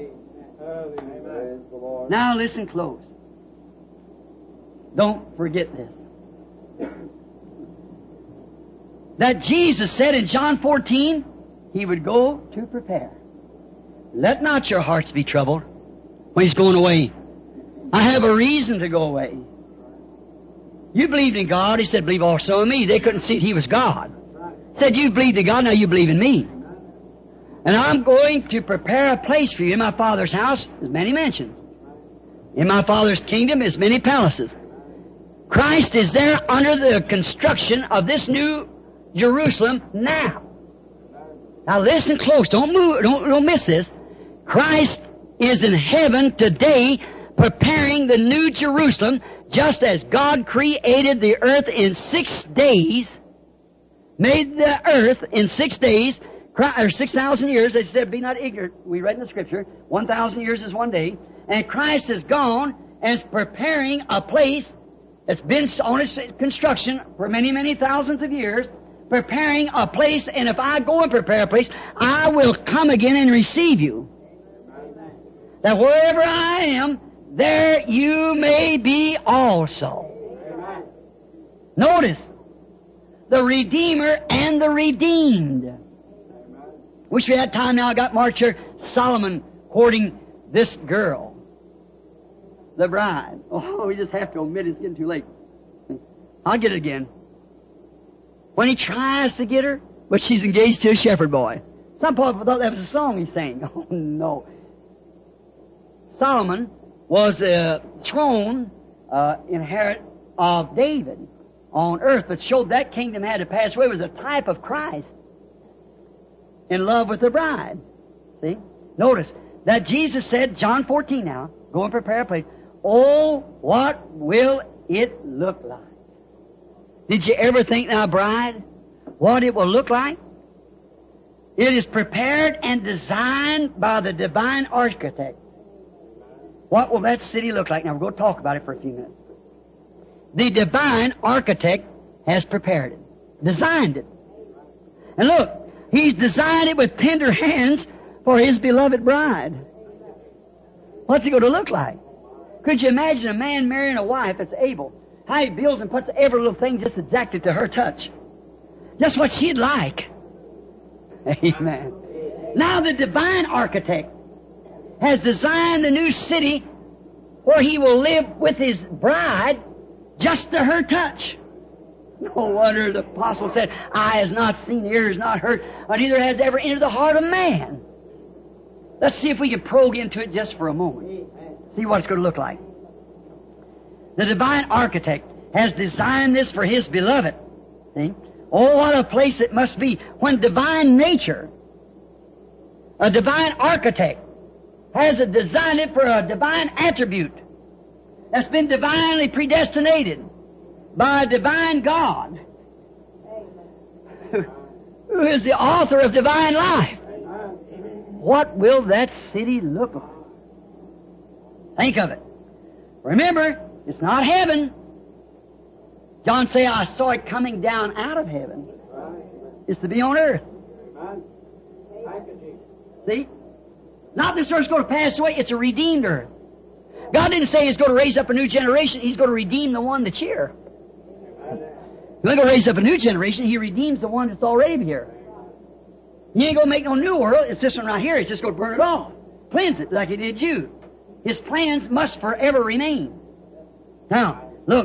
Now listen close. Don't forget this. That Jesus said in John 14, He would go to prepare. Let not your hearts be troubled when He's going away. I have a reason to go away. You believed in God. He said, believe also in me. They couldn't see He was God. He said, you believed in God, now you believe in me. And I'm going to prepare a place for you in my Father's house. There's many mansions. In my Father's kingdom is many palaces. Christ is there under the construction of this new Jerusalem now. Now listen close. Don't move. Don't miss this. Christ is in heaven today preparing the new Jerusalem, just as God created the earth in 6 days, made the earth in 6 days, or 6,000 years. They said, be not ignorant. We read in the Scripture, 1,000 years is 1 day. And Christ is gone and is preparing a place that's been on its construction for many, many thousands of years, preparing a place, and if I go and prepare a place, I will come again and receive you. That wherever I am, there you may be also. Notice, the Redeemer and the redeemed. Wish we had time now. I got Mark here. Solomon courting this girl, the bride. Oh, we just have to omit it. It's getting too late. I'll get it again. When he tries to get her, but she's engaged to a shepherd boy. Some people thought that was a song he sang. Oh, no. Solomon was the throne inherit of David on earth, but showed that kingdom had to pass away. It was a type of Christ in love with the bride. See? Notice that Jesus said, John 14 now, go and prepare a place. Oh, what will it look like? Did you ever think now, bride, what it will look like? It is prepared and designed by the divine architect. What will that city look like? Now, we're going to talk about it for a few minutes. The divine architect has prepared it, designed it. And look, He's designed it with tender hands for His beloved bride. What's it going to look like? Could you imagine a man marrying a wife that's able? How he builds and puts every little thing just exactly to her touch. Just what she'd like. Amen. Now the divine architect has designed the new city where He will live with His bride just to her touch. No wonder the apostle said, eye has not seen, ear has not heard, or neither has ever entered the heart of man. Let's see if we can probe into it just for a moment. See what it's going to look like. The divine architect has designed this for His beloved. See? Oh, what a place it must be when divine nature, a divine architect, has designed it for a divine attribute that's been divinely predestinated by a divine God who is the author of divine life. What will that city look like? Think of it. Remember, it's not heaven. John said, I saw it coming down out of heaven. It's to be on earth. See? Not this earth's going to pass away. It's a redeemed earth. God didn't say He's going to raise up a new generation. He's going to redeem the one that's here. He's not going to raise up a new generation. He redeems the one that's already here. He ain't going to make no new world. It's this one right here. He's just going to burn it off. Cleanse it like He did you. His plans must forever remain. Now, look.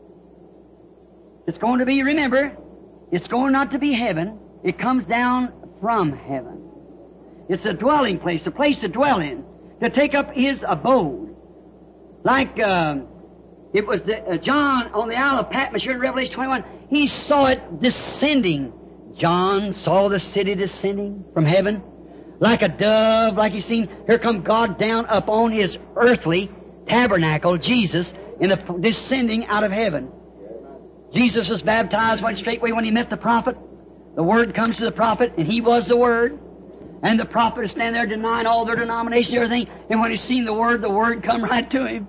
It's going to be, remember, it's going not to be heaven. It comes down from heaven. It's a dwelling place, a place to dwell in, to take up His abode. Like it was John on the Isle of Patmos here in Revelation 21. He saw it descending. John saw the city descending from heaven like a dove, like he's seen. Here come God down upon His earthly tabernacle, Jesus, descending out of heaven. Jesus was baptized, went straightway when He met the prophet. The Word comes to the prophet, and He was the Word. And the prophet is standing there denying all their denominations and everything. And when he seen the Word come right to him.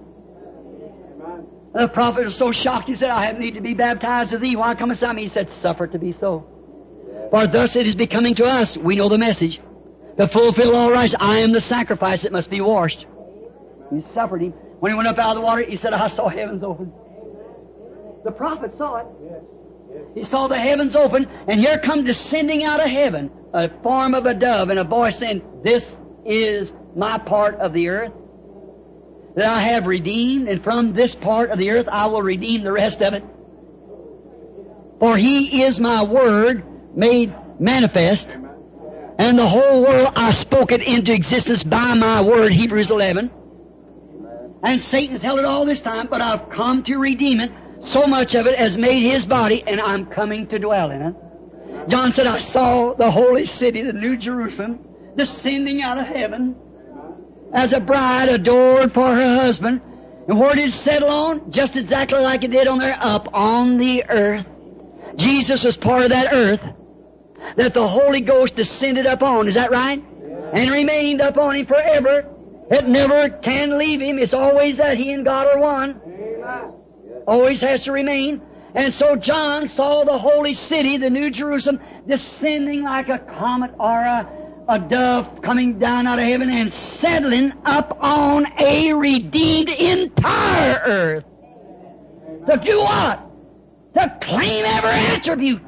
The prophet was so shocked, he said, I have need to be baptized of thee. Why comest thou? He said, suffer it to be so. For thus it is becoming to us. We know the message. To fulfill all rights, I am the sacrifice that must be washed. He suffered Him. When He went up out of the water, He said, I saw heavens open. The prophet saw it. He saw the heavens open, and here come descending out of heaven a form of a dove and a voice saying, this is my part of the earth that I have redeemed, and from this part of the earth I will redeem the rest of it. For He is my Word made manifest, and the whole world I spoke it into existence by my Word, Hebrews 11. And Satan's held it all this time, but I've come to redeem it. So much of it has made His body, and I'm coming to dwell in it. John said, I saw the holy city, the New Jerusalem, descending out of heaven as a bride adored for her husband. And where did it settle on? Just exactly like it did on there, up on the earth. Jesus was part of that earth that the Holy Ghost descended upon. Is that right? And remained upon Him forever. It never can leave Him. It's always that He and God are one. Always has to remain. And so John saw the holy city, the New Jerusalem, descending like a comet or a dove coming down out of heaven and settling up on a redeemed entire earth. To do what? To claim every attribute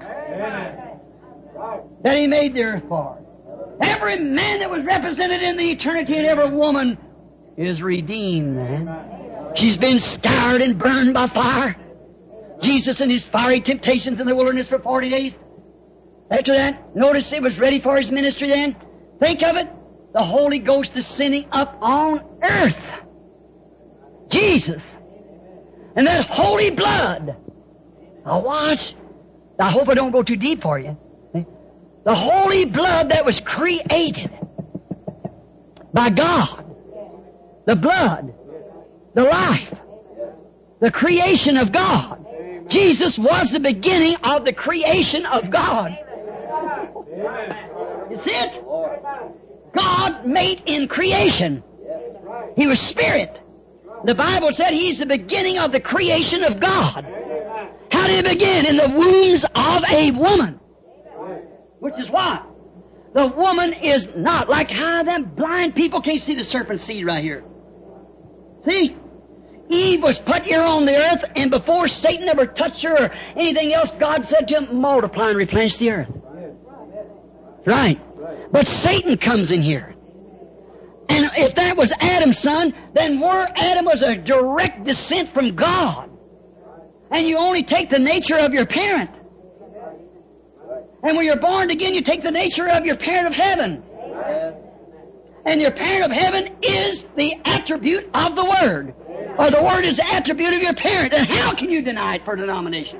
that He made the earth for. Every man that was represented in the eternity and every woman is redeemed, man. She's been scoured and burned by fire. Jesus and His fiery temptations in the wilderness for 40 days. After that, notice it was ready for His ministry then. Think of it. The Holy Ghost descending up on earth. Jesus. And that holy blood. Now watch. I hope I don't go too deep for you. The holy blood that was created by God. The blood. The life. The creation of God. Jesus was the beginning of the creation of God. You see it? God made in creation. He was Spirit. The Bible said He's the beginning of the creation of God. How did it begin? In the wombs of a woman. Which is what? The woman is not like how them blind people can't see the serpent's seed right here. See? Eve was put here on the earth, and before Satan ever touched her or anything else, God said to him, multiply and replenish the earth. Right. But Satan comes in here. And if that was Adam's son, then Adam was a direct descent from God. And you only take the nature of your parent. And when you're born again, you take the nature of your parent of heaven. And your parent of heaven is the attribute of the Word. Or the Word is the attribute of your parent. And how can you deny it for denomination?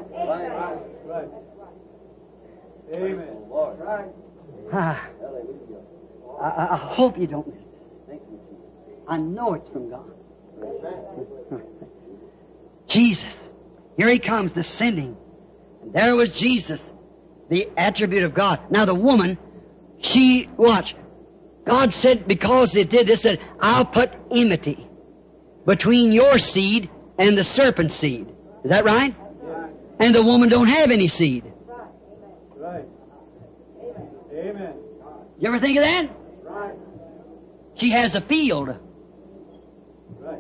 Amen. I hope you don't miss this. I know it's from God. Jesus. Here He comes descending. And there was Jesus, the attribute of God. Now the woman, she, watch, God said because they did this, that I'll put enmity between your seed and the serpent's seed. Is that right? And the woman don't have any seed. Right. Amen. You ever think of that? Right. She has a field. Right.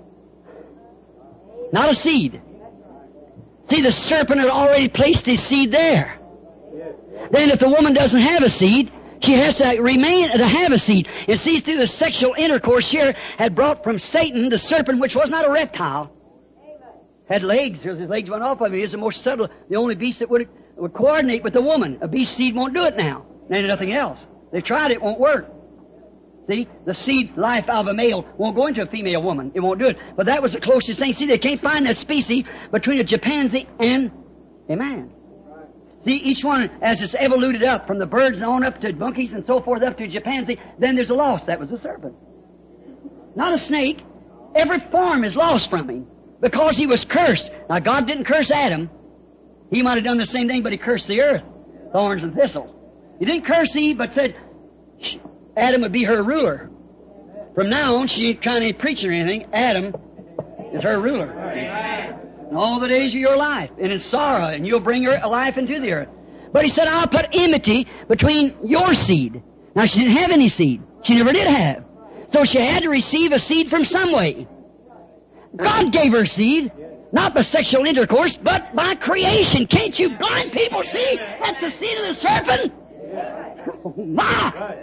Not a seed. See, the serpent had already placed his seed there. Yes. Then if the woman doesn't have a seed, she has to remain to have a seed. And see, through the sexual intercourse here, had brought from Satan the serpent, which was not a reptile. Had legs. His legs went off of him. He is the most subtle, the only beast that would coordinate with the woman. A beast seed won't do it now. And nothing else. They tried it, won't work. See, the seed life of a male won't go into a female woman. It won't do it. But that was the closest thing. See, they can't find that species between a chimpanzee and a man. See, each one, as it's evoluted up, from the birds and on up to monkeys and so forth, up to chimpanzee, then there's a loss. That was the serpent. Not a snake. Every form is lost from him because he was cursed. Now, God didn't curse Adam. He might have done the same thing, but He cursed the earth, thorns and thistles. He didn't curse Eve, but said Adam would be her ruler. From now on, she ain't trying to preach or anything. Adam is her ruler. And all the days of your life, and in sorrow, and you'll bring her life into the earth. But He said, I'll put enmity between your seed. Now, she didn't have any seed. She never did have. So she had to receive a seed from some way. God gave her seed, not by sexual intercourse, but by creation. Can't you blind people see? That's the seed of the serpent. Oh, my!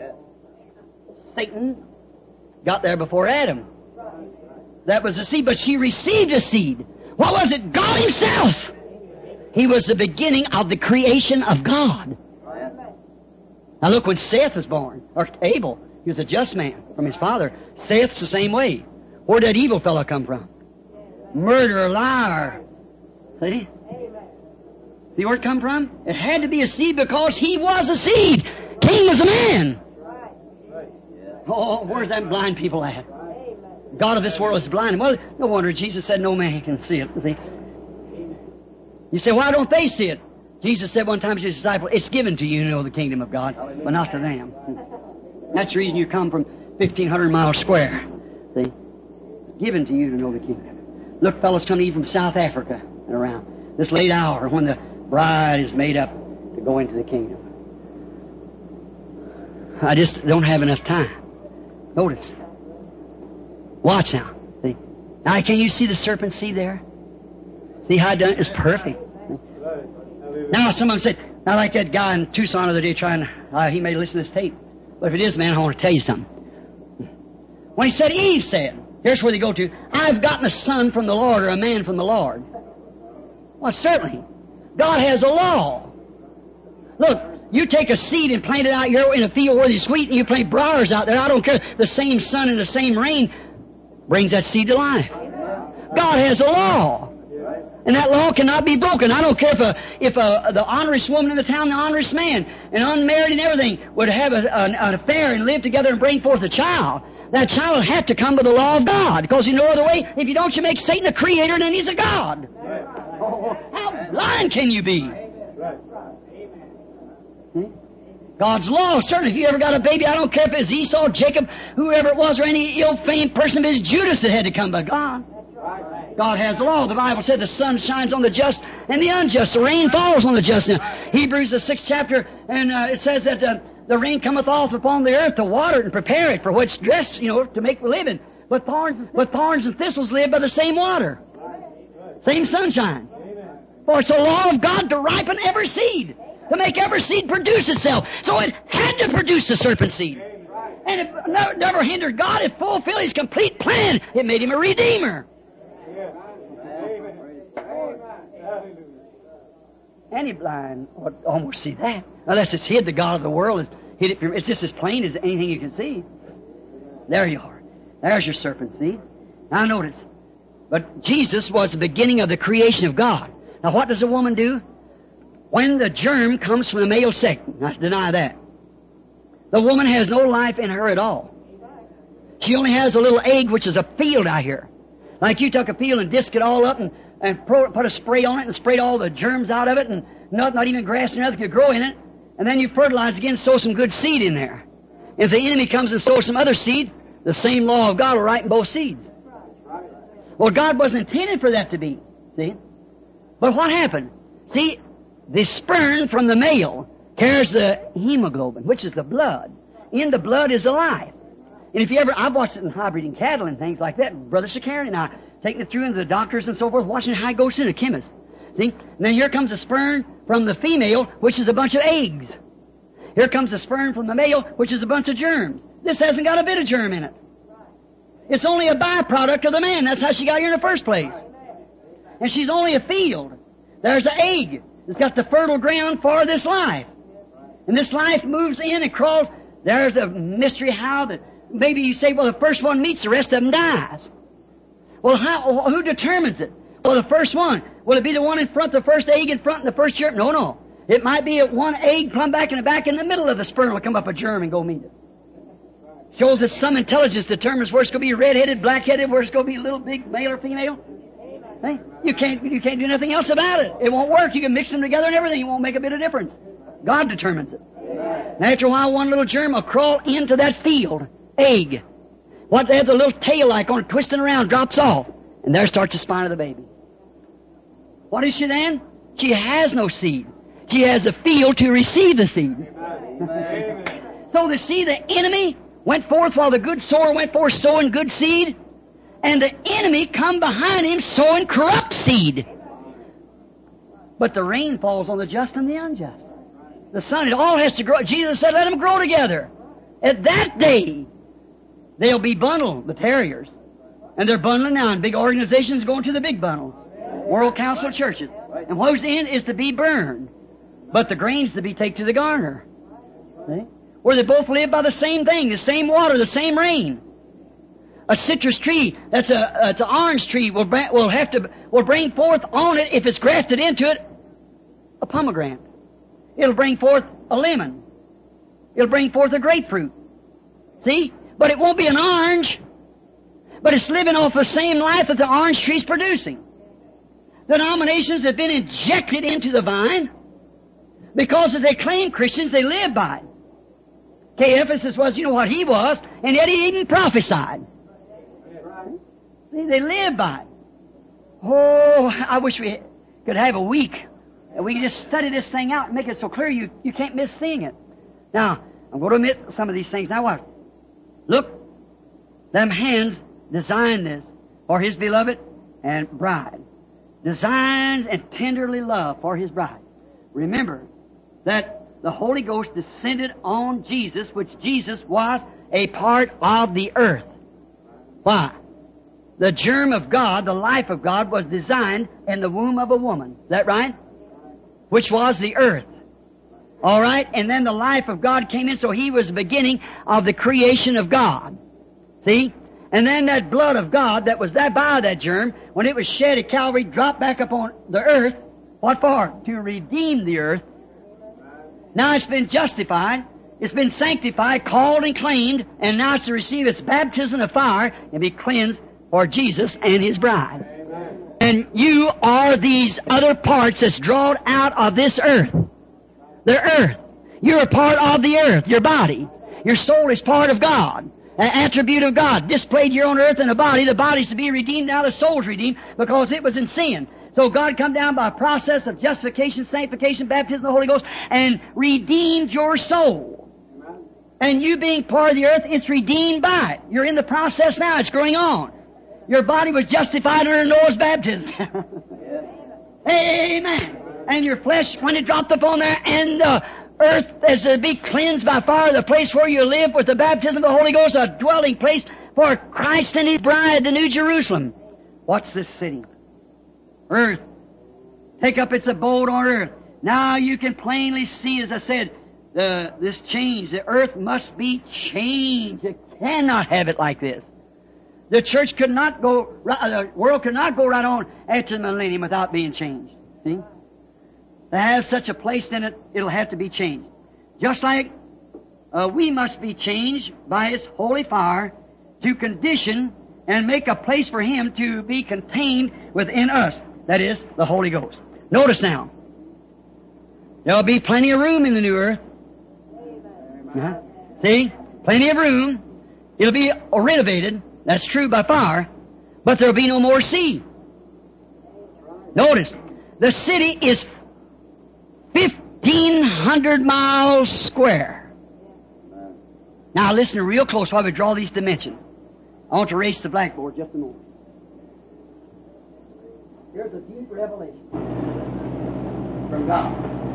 Satan got there before Adam. That was the seed, but she received a seed. What was it? God Himself. He was the beginning of the creation of God. Now look, when Seth was born, or Abel, he was a just man from his father. Seth's the same way. Where did that evil fellow come from? Murderer, liar. See? See where it come from? It had to be a seed because he was a seed. Cain was a man. Oh, where's them blind people at? God of this world is blind. Well, no wonder Jesus said no man can see it. See? You say, why don't they see it? Jesus said one time to His disciples, it's given to you to know the kingdom of God, but not to them. That's the reason you come from 1,500 miles square. See? It's given to you to know the kingdom. Look, fellows come even from South Africa and around this late hour when the bride is made up to go into the kingdom. I just don't have enough time. Notice. Watch now. See? Now, can you see the serpent seed there? See how done? It's perfect. Now, someone said, I like that guy in Tucson the other day trying, he may listen to this tape. But if it is, man, I want to tell you something. When he said, Eve said, here's where they go to, I've gotten a son from the Lord or a man from the Lord. Well, certainly. God has a law. Look, you take a seed and plant it out here in a field where it's sweet and you plant briars out there. I don't care. The same sun and the same rain brings that seed to life. God has a law. And that law cannot be broken. I don't care if the honorous woman in the town, the honorous man, and unmarried and everything, would have an affair and live together and bring forth a child. That child will have to come by the law of God. Because you know other way, if you don't, you make Satan a creator and then he's a God. Oh, how blind can you be? God's law. Certainly, if you ever got a baby, I don't care if it's Esau, Jacob, whoever it was, or any ill-famed person, if it's Judas that had to come by God. God has the law. The Bible said the sun shines on the just and the unjust. The rain falls on the just. Hebrews, the 6th chapter, and it says that the rain cometh off upon the earth to water it and prepare it for what's dressed, to make a living. But thorns and thistles live by the same water. Same sunshine. For it's the law of God to ripen every seed, to make every seed produce itself. So it had to produce the serpent seed. And it never hindered God. It fulfilled His complete plan. It made Him a redeemer. Any blind would almost see that. Unless it's hid the God of the world. It's just as plain as anything you can see. There you are. There's your serpent seed. Now notice. But Jesus was the beginning of the creation of God. Now what does a woman do? When the germ comes from the male sex, not to deny that, the woman has no life in her at all. She only has a little egg, which is a field out here. Like you took a field and disked it all up and put a spray on it and sprayed all the germs out of it, and not even grass or nothing could grow in it. And then you fertilize again, sow some good seed in there. If the enemy comes and sows some other seed, the same law of God will ripen both seeds. Well, God wasn't intended for that to be. See? But what happened? See, the sperm from the male carries the hemoglobin, which is the blood. In the blood is the life. And if you ever, I've watched it in high-breeding cattle and things like that. Brother Shakarian and I, taking it through into the doctors and so forth, watching how it goes through the chemist. See? And then here comes the sperm from the female, which is a bunch of eggs. Here comes the sperm from the male, which is a bunch of germs. This hasn't got a bit of germ in it. It's only a byproduct of the man. That's how she got here in the first place. And she's only a field. There's an egg. It's got the fertile ground for this life. And this life moves in and crawls. There's a mystery how that maybe you say, well, the first one meets, the rest of them dies. Well, who determines it? Well, the first one. Will it be the one in front, the first egg in front, and the first germ? No. It might be one egg come back in the back in the middle of the sperm will come up a germ and go meet it. Shows that some intelligence determines where it's going to be red-headed, black-headed, where it's going to be little, big, male or female. Hey, you can't do nothing else about it. It won't work. You can mix them together and everything. It won't make a bit of difference. God determines it. And after a while, one little germ will crawl into that field, egg. What they have the little tail like on it, twisting around, drops off. And there starts the spine of the baby. What is she then? She has no seed. She has a field to receive the seed. So the seed, the enemy went forth while the good sower went forth sowing good seed. And the enemy come behind him sowing corrupt seed. But the rain falls on the just and the unjust. The sun, it all has to grow. Jesus said, let them grow together. At that day, they'll be bundled, the terriers. And they're bundling now, and big organizations going to the big bundle. World Council of Churches. And what's the end is to be burned. But the grain's to be taken to the garner. See? Where they both live by the same thing, the same water, the same rain. A citrus tree, that's an orange tree, will bring forth on it, if it's grafted into it, a pomegranate. It'll bring forth a lemon. It'll bring forth a grapefruit. See? But it won't be an orange. But it's living off the same life that the orange tree's producing. The denominations have been injected into the vine because if they claim Christians, they live by it. Ephesus was, what he was, and yet he even prophesied. See, they live by it. Oh, I wish we could have a week and we could just study this thing out and make it so clear you can't miss seeing it. Now, I'm going to omit some of these things. Now what? Look, them hands designed this for His beloved and bride. Designs and tenderly love for His bride. Remember that the Holy Ghost descended on Jesus, which Jesus was a part of the earth. Why? The germ of God, the life of God, was designed in the womb of a woman. Is that right? Which was the earth. All right? And then the life of God came in, so He was the beginning of the creation of God. See? And then that blood of God that was that by that germ, when it was shed at Calvary, dropped back upon the earth. What for? To redeem the earth. Now it's been justified, it's been sanctified, called and claimed, and now it's to receive its baptism of fire and be cleansed for Jesus and His bride. Amen. And you are these other parts that's drawn out of this earth. The earth. You're a part of the earth, your body. Your soul is part of God, an attribute of God, displayed here on earth in a body. The body's to be redeemed, now the soul's redeemed, because it was in sin. So God come down by a process of justification, sanctification, baptism of the Holy Ghost, and redeemed your soul. And you being part of the earth, it's redeemed by it. You're in the process now, it's going on. Your body was justified under Noah's baptism. Amen. And your flesh, when it dropped upon there, and the earth is to be cleansed by fire, the place where you live with the baptism of the Holy Ghost, a dwelling place for Christ and His bride, the New Jerusalem. What's this city? Earth. Take up its abode on earth. Now you can plainly see, as I said, this change. The earth must be changed. You cannot have it like this. The church could not go, the world could not go right on after the millennium without being changed. See? To have such a place, then it'll have to be changed. Just like we must be changed by His holy fire to condition and make a place for Him to be contained within us. That is, the Holy Ghost. Notice now, there'll be plenty of room in the new earth. See? Plenty of room. It'll be renovated. That's true by fire. But there'll be no more sea. Notice, the city is 1,500 miles square. Now listen real close while we draw these dimensions. I want to erase the blackboard just a moment. Here's a deep revelation from God.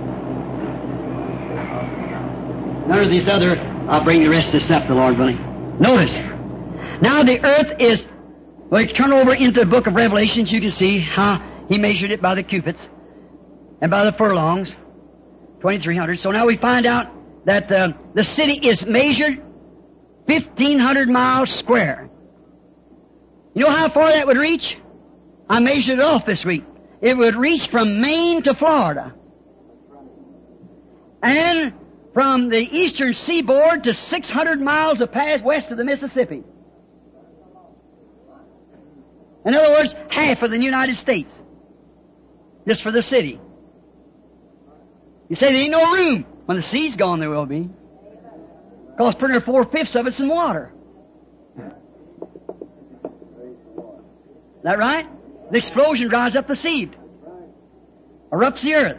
None of these other, I'll bring the rest of this up, the Lord willing. Notice, now the earth is, well, you turn over into the book of Revelations, you can see how He measured it by the cubits and by the furlongs, 2,300. So now we find out that the city is measured 1,500 miles square. You know how far that would reach? I measured it off this week. It would reach from Maine to Florida. And from the eastern seaboard to 600 miles of pass west of the Mississippi. In other words, half of the United States. Just for the city. You say there ain't no room. When the sea's gone, there will be. Because pretty near 4/5 of it's in water. Is that right? The explosion dries up the sea. Erupts the earth.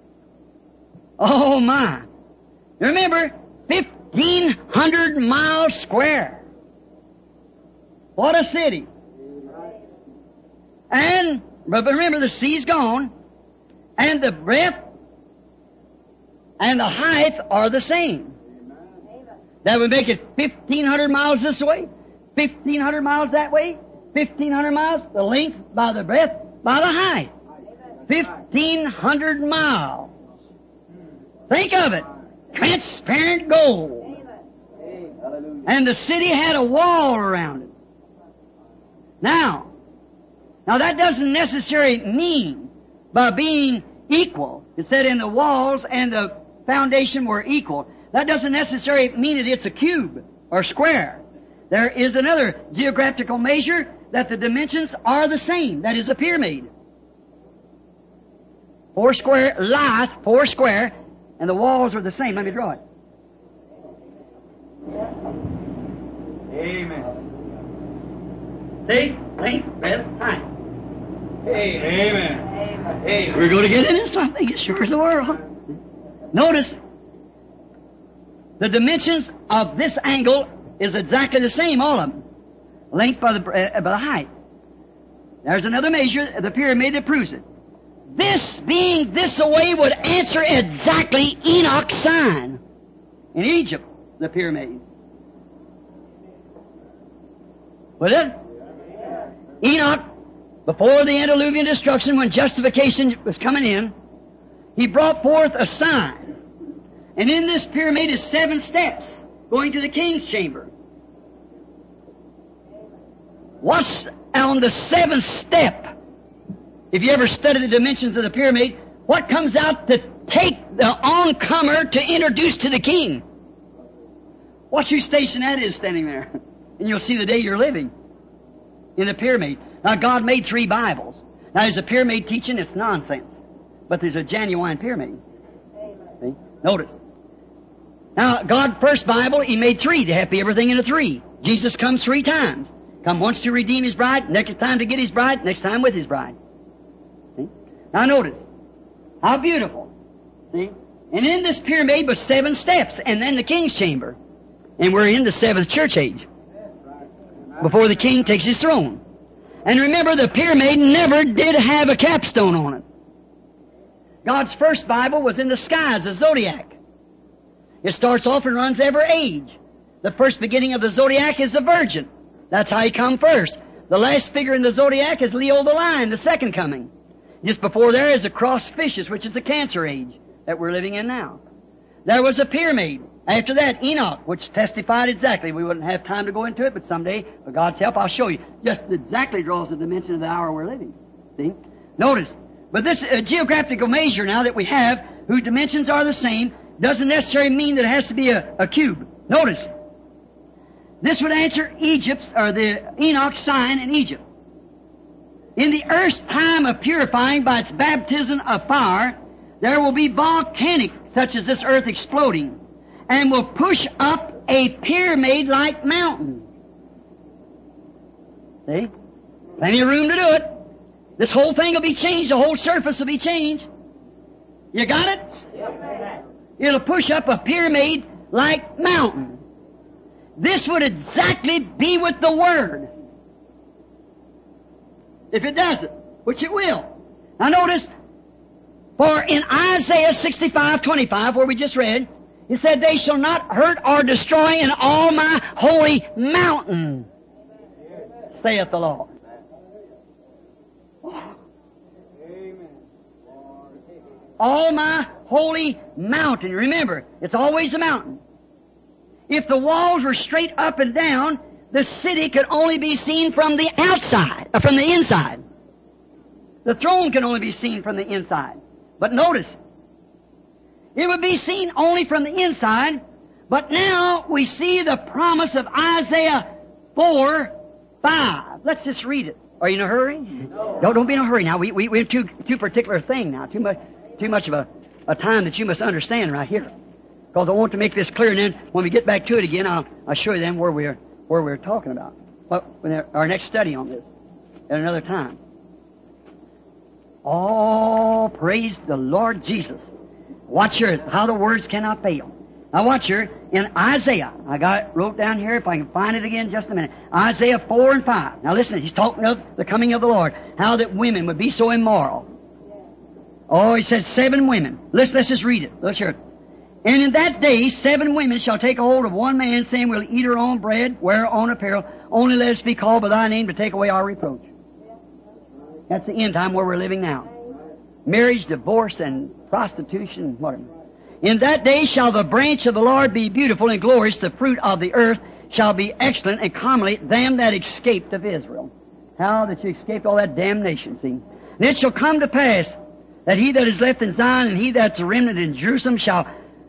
Oh my. Remember, 1,500 miles square. What a city. But remember, the sea's gone, and the breadth and the height are the same. That would make it 1,500 miles this way, 1,500 miles that way, 1,500 miles, the length by the breadth, by the height. 1,500 miles. Think of it. Transparent gold. And the city had a wall around it. Now that doesn't necessarily mean by being equal. It said in the walls and the foundation were equal. That doesn't necessarily mean that it's a cube or square. There is another geographical measure that the dimensions are the same. That is a pyramid. 4 square, lithe, 4 square, and the walls are the same. Let me draw it. Amen. See? Length, breadth, height. Amen. Hey, we're going to get into something as sure as the world. Notice, the dimensions of this angle is exactly the same, all of them. Length by the height. There's another measure, the pyramid, that proves it. This being this away would answer exactly Enoch's sign. In Egypt, the pyramid. Would it? Enoch, before the antediluvian destruction, when justification was coming in, he brought forth a sign. And in this pyramid is 7 steps going to the king's chamber. What's on the 7th step? If you ever study the dimensions of the pyramid, what comes out to take the oncomer to introduce to the king? Watch your station that is standing there. And you'll see the day you're living in the pyramid. Now, God made 3 Bibles. Now, there's a pyramid teaching, it's nonsense. But there's a genuine pyramid. See? Notice. Now, God first Bible, He made three. They have to be everything in a three. Jesus comes 3 times. Come once to redeem His bride, next time to get His bride, next time with His bride. See? Now notice, how beautiful. See? And in this pyramid was 7 steps, and then the king's chamber. And we're in the 7th church age, before the king takes his throne. And remember, the pyramid never did have a capstone on it. God's first Bible was in the sky as a zodiac. It starts off and runs every age. The first beginning of the zodiac is the Virgin. That's how He come first. The last figure in the zodiac is Leo the Lion, the second coming. Just before there is the cross fishes, which is the Cancer age that we're living in now. There was a pyramid. After that, Enoch, which testified exactly. We wouldn't have time to go into it, but someday, with God's help, I'll show you. Just exactly draws the dimension of the hour we're living. See? Notice. But this geographical measure now that we have, whose dimensions are the same, doesn't necessarily mean that it has to be a cube. Notice. This would answer Egypt's, or the Enoch's sign in Egypt. In the earth's time of purifying by its baptism of fire, there will be volcanic, such as this earth exploding, and will push up a pyramid-like mountain. See? Plenty of room to do it. This whole thing will be changed. The whole surface will be changed. You got it? Yep. It'll push up a pyramid-like mountain. This would exactly be with the Word. If it does it, which it will. Now notice, for in Isaiah 65:25, where we just read, it said, they shall not hurt or destroy in all my holy mountain, saith the Lord. All my holy mountain. Remember, it's always a mountain. If the walls were straight up and down, the city could only be seen from the outside, or from the inside. The throne can only be seen from the inside. But notice, it would be seen only from the inside, but now we see the promise of Isaiah 4:5. Let's just read it. Are you in a hurry? No. Don't be in a hurry now. We're too particular thing now. Too much of a time that you must understand right here. Because I want to make this clear, and then when we get back to it again, I'll show you then where we're talking about. Our next study on this at another time. Oh, praise the Lord Jesus. Watch here, how the words cannot fail. Now watch here, in Isaiah, wrote down here, if I can find it again just a minute. Isaiah 4:5. Now listen, he's talking of the coming of the Lord. How that women would be so immoral. Oh, he said 7 women. Let's just read it. Look here. And in that day 7 women shall take a hold of one man, saying, we'll eat our own bread, wear our own apparel, only let us be called by thy name to take away our reproach. That's the end time where we're living now. Marriage, divorce, and prostitution, whatever. In that day shall the branch of the Lord be beautiful and glorious, the fruit of the earth shall be excellent and comely, them that escaped of Israel. How that you escaped all that damnation, see. And it shall come to pass that he that is left in Zion and he that's a remnant in Jerusalem shall,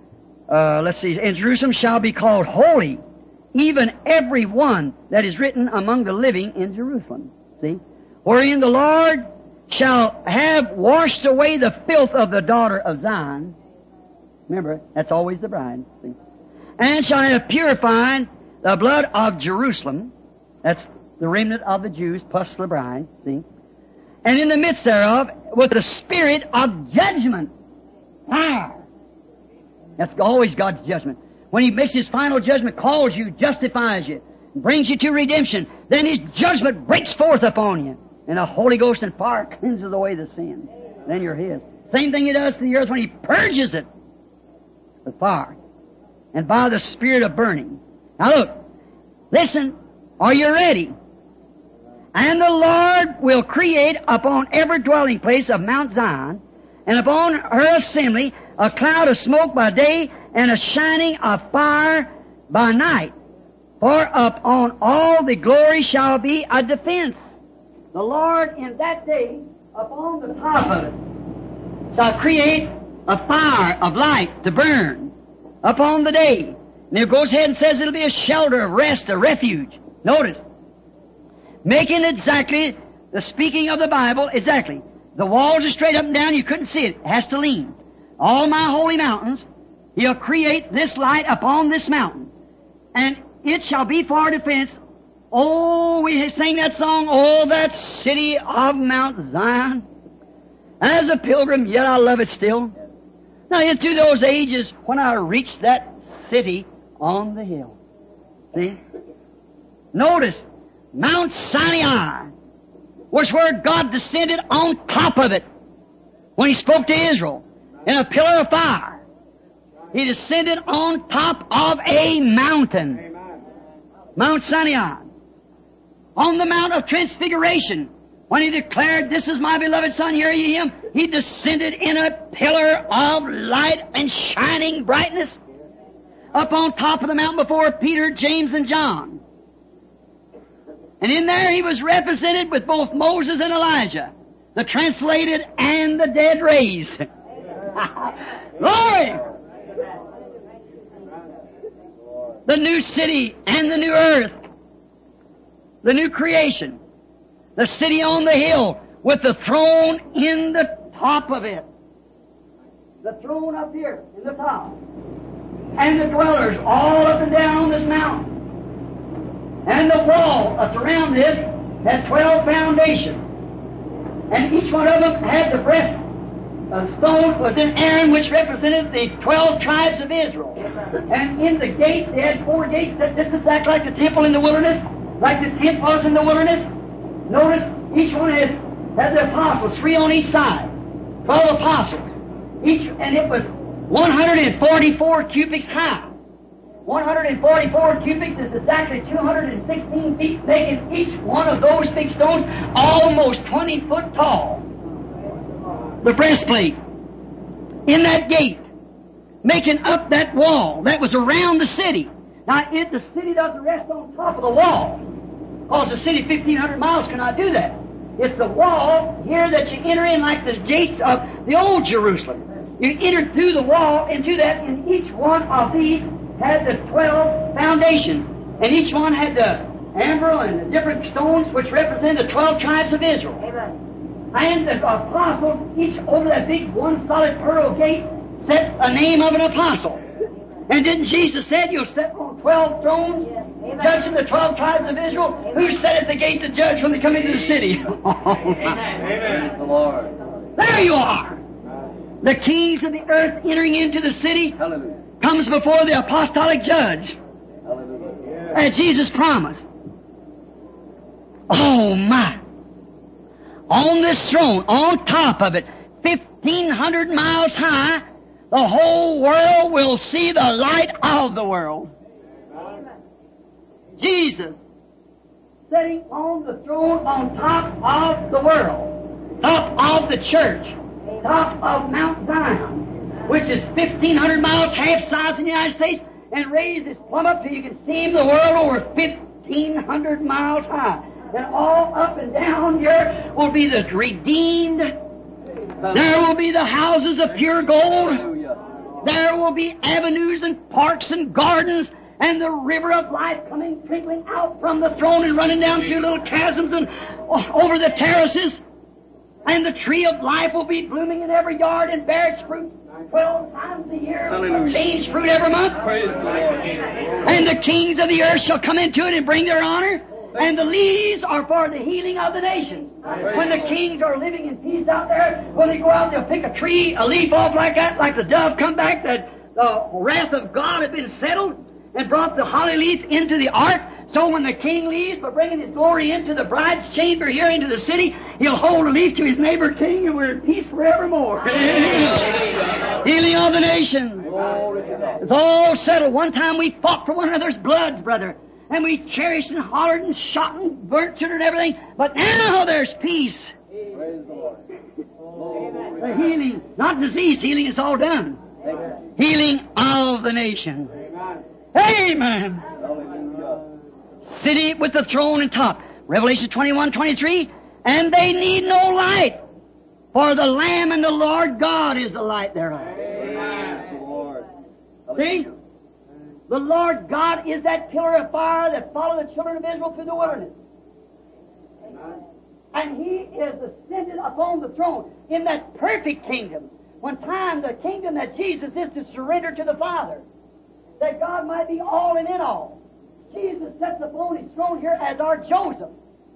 in Jerusalem shall be called holy, even every one that is written among the living in Jerusalem. See? Wherein the Lord shall have washed away the filth of the daughter of Zion. Remember, that's always the bride. See? And shall have purified the blood of Jerusalem. That's the remnant of the Jews, plus the bride. See? And in the midst thereof, with the spirit of judgment. Fire. That's always God's judgment. When He makes His final judgment, calls you, justifies you, brings you to redemption, then His judgment breaks forth upon you. And the Holy Ghost and fire cleanses away the sin. Then you're His. Same thing He does to the earth when He purges it with fire. And by the spirit of burning. Now look, listen, are you ready? And the Lord will create upon every dwelling place of Mount Zion, and upon her assembly, a cloud of smoke by day, and a shining of fire by night. For upon all the glory shall be a defense. The Lord in that day, upon the top of it, shall create a fire of light to burn upon the day. And it goes ahead and says it'll be a shelter of rest, a refuge. Notice, making exactly the speaking of the Bible, exactly. The walls are straight up and down, you couldn't see it. It has to lean. All my holy mountains, He'll create this light upon this mountain, and it shall be for our defense. Oh, we sing that song, oh, that city of Mount Zion. As a pilgrim, yet I love it still. Now, into those ages when I reached that city on the hill. See? Notice, Mount Sinai was where God descended on top of it when He spoke to Israel in a pillar of fire. He descended on top of a mountain. Mount Sinai. On the Mount of Transfiguration, when He declared, "This is my beloved Son, hear ye Him," He descended in a pillar of light and shining brightness up on top of the mountain before Peter, James, and John. And in there He was represented with both Moses and Elijah, the translated and the dead raised. Glory! The new city and the new earth, the new creation, the city on the hill with the throne in the top of it. The throne up here in the top. And the dwellers all up and down on this mountain. And the wall up around this had 12 foundations. And each one of them had the breast stone was in Aaron, which represented the 12 tribes of Israel. And in the gates, they had 4 gates that just exactly like the temple in the wilderness, like the tent was in the wilderness. Notice each one had the apostles, 3 on each side, 12 apostles. And it was 144 cubits high. 144 cubits is exactly 216 feet, making each one of those big stones almost 20 foot tall. The breastplate in that gate, making up that wall that was around the city. Now, the city doesn't rest on top of the wall, because the city 1,500 miles cannot do that. It's the wall here that you enter in like the gates of the old Jerusalem. You enter through the wall into that, and each one of these had the 12 foundations. And each one had the amber and the different stones which represented the 12 tribes of Israel. Amen. And the apostles, each over that big one solid pearl gate, set a name of an apostle. And didn't Jesus say, "You'll sit on 12 thrones, judging the 12 tribes of Israel"? Who sat at the gate to judge when they come into the city? Amen. The Lord. There you are. The kings of the earth entering into the city Hallelujah. comes before the apostolic judge, Hallelujah. as Jesus promised. Oh my! On this throne, on top of it, 1,500 miles high, the whole world will see the light of the world. Jesus sitting on the throne on top of the world, top of the church, top of Mount Zion, which is 1,500 miles, half size in the United States, and raised this plumb up till you can see the world over 1,500 miles high. And all up and down here will be the redeemed. There will be the houses of pure gold. There will be avenues and parks and gardens, and the river of life coming, trickling out from the throne and running down through little chasms and over the terraces. And the tree of life will be blooming in every yard and bear its fruit 12 times a year. Change fruit every month. Praise the Lord. And the kings of the earth shall come into it and bring their honor. And the leaves are for the healing of the nations. When the kings are living in peace out there, when they go out, they'll pick a tree, a leaf off like that, like the dove come back, that the wrath of God had been settled, and brought the holly leaf into the ark. So when the king leaves, by bringing his glory into the bride's chamber here into the city, he'll hold a leaf to his neighbor king, and we're in peace forevermore. Healing of the nations. It's all settled. One time we fought for one another's bloods, brother. And we cherished and hollered and shot and burnt children and everything. But now there's peace. Praise the Lord. The healing, not disease healing, is all done. Healing of the nation. Amen. City with the throne and top. Revelation 21:23. And they need no light, for the Lamb and the Lord God is the light thereof. See? The Lord God is that pillar of fire that followed the children of Israel through the wilderness. And He is ascended upon the throne in that perfect kingdom One time the kingdom that Jesus is to surrender to the Father, that God might be all and in all. Jesus sits upon His throne here as our Joseph.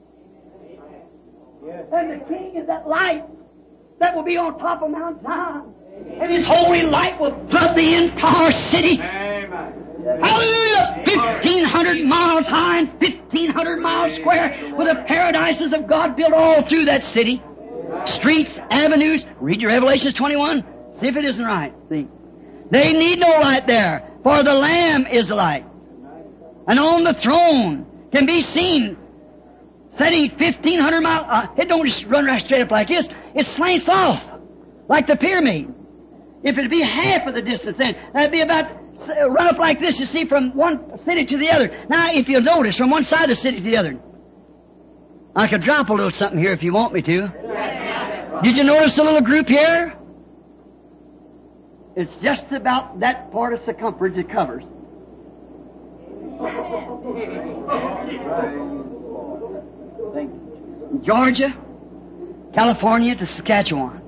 And the King is that light that will be on top of Mount Zion. And His holy light will flood the entire city. Hallelujah! 1,500 miles high and 1,500 miles square, with the paradises of God built all through that city. Streets, avenues. Read your Revelations 21. See if it isn't right. See, they need no light there, for the Lamb is the light. And on the throne can be seen, setting 1,500 miles. It don't just run right straight up like this. It slants off like the pyramid. If it'd be half of the distance, then that'd be about run up like this. You see, from one city to the other. Now, if you'll notice, from one side of the city to the other. I could drop a little something here if you want me to. Did you notice the little group here? It's just about that part of circumference it covers. Georgia, California to Saskatchewan.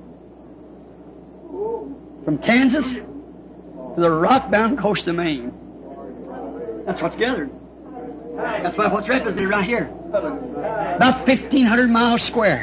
From Kansas to the rock-bound coast of Maine. That's what's gathered. That's what's represented right here. About 1,500 miles square.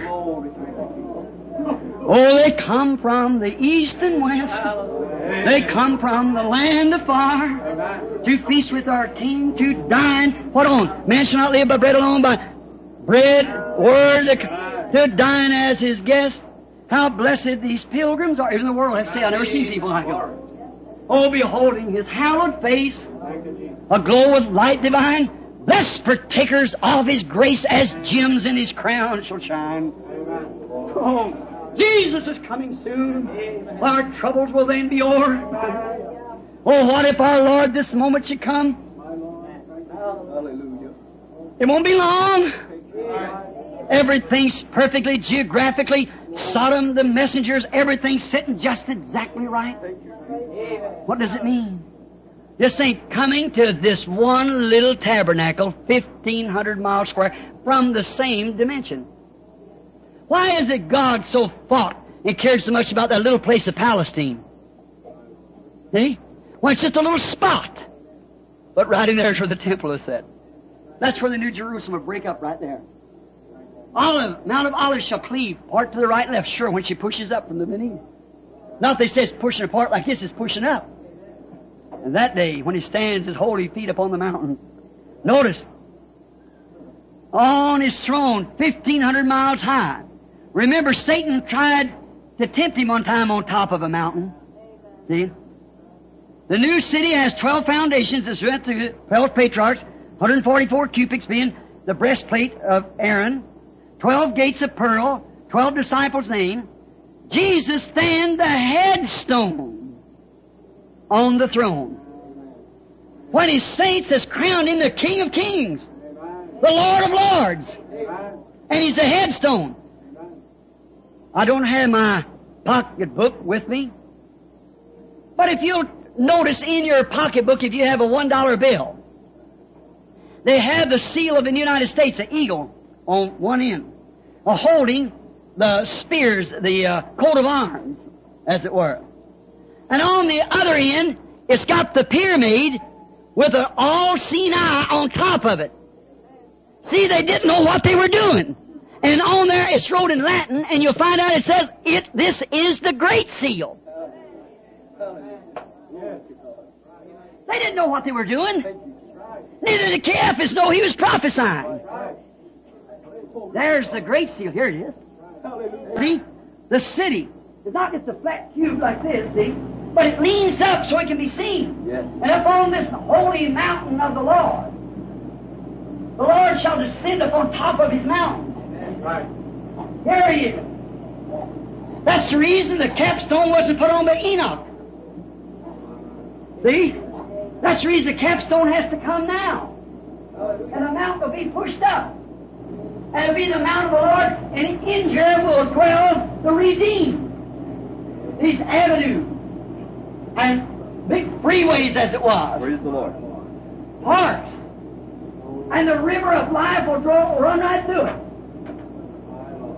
Oh, they come from the east and west. They come from the land afar to feast with our King, to dine. What on? Man shall not live by bread alone, by bread, word, to dine as His guest. How blessed these pilgrims are. Even the world has said, I've never seen people like them. Oh, beholding His hallowed face, aglow with light divine, blessed partakers of His grace, as gems in His crown shall shine. Oh, Jesus is coming soon. Our troubles will then be o'er. Oh, what if our Lord this moment should come? Hallelujah. It won't be long. Everything's perfectly, geographically, Sodom, the messengers, everything's sitting just exactly right. What does it mean? This ain't coming to this one little tabernacle, 1,500 miles square, from the same dimension. Why is it God so fought and cared so much about that little place of Palestine? See? Well, it's just a little spot. But right in there is where the temple is set. That's where the New Jerusalem will break up right there. Mount of Olives shall cleave, part to the right and left, sure, when she pushes up from the beneath. Not they say it's pushing apart like this, it's pushing up. And that day, when He stands His holy feet upon the mountain, notice, on His throne, 1,500 miles high. Remember, Satan tried to tempt Him one time on top of a mountain. See? The new city has 12 foundations as went through 12 patriarchs, 144 cubics being the breastplate of Aaron, 12 gates of pearl, 12 disciples named. Jesus stand the headstone on the throne. When His saints has crowned Him the King of Kings, the Lord of Lords, and He's the headstone. I don't have my pocketbook with me, but if you'll notice in your pocketbook, if you have a $1 bill, they have the seal of the United States, an eagle, on one end, holding the spears, the coat of arms, as it were. And on the other end, it's got the pyramid with an all-seeing eye on top of it. See, they didn't know what they were doing. And on there, it's wrote in Latin, and you'll find out it says, this is the Great Seal. They didn't know what they were doing. Neither did Caiaphas know he was prophesying. There's the Great Seal. Here it is. See? The city is not just a flat cube like this, see? But it leans up so it can be seen. Yes. And up on this holy mountain of the Lord shall descend upon top of His mountain. Right. Here He is. That's the reason the capstone wasn't put on by Enoch. See? That's the reason the capstone has to come now. And the mountain will be pushed up. And it'll be the mount of the Lord, and in here will dwell the redeemed. These avenues and big freeways as it was. Praise the Lord. Parks. And the river of life will run right through it.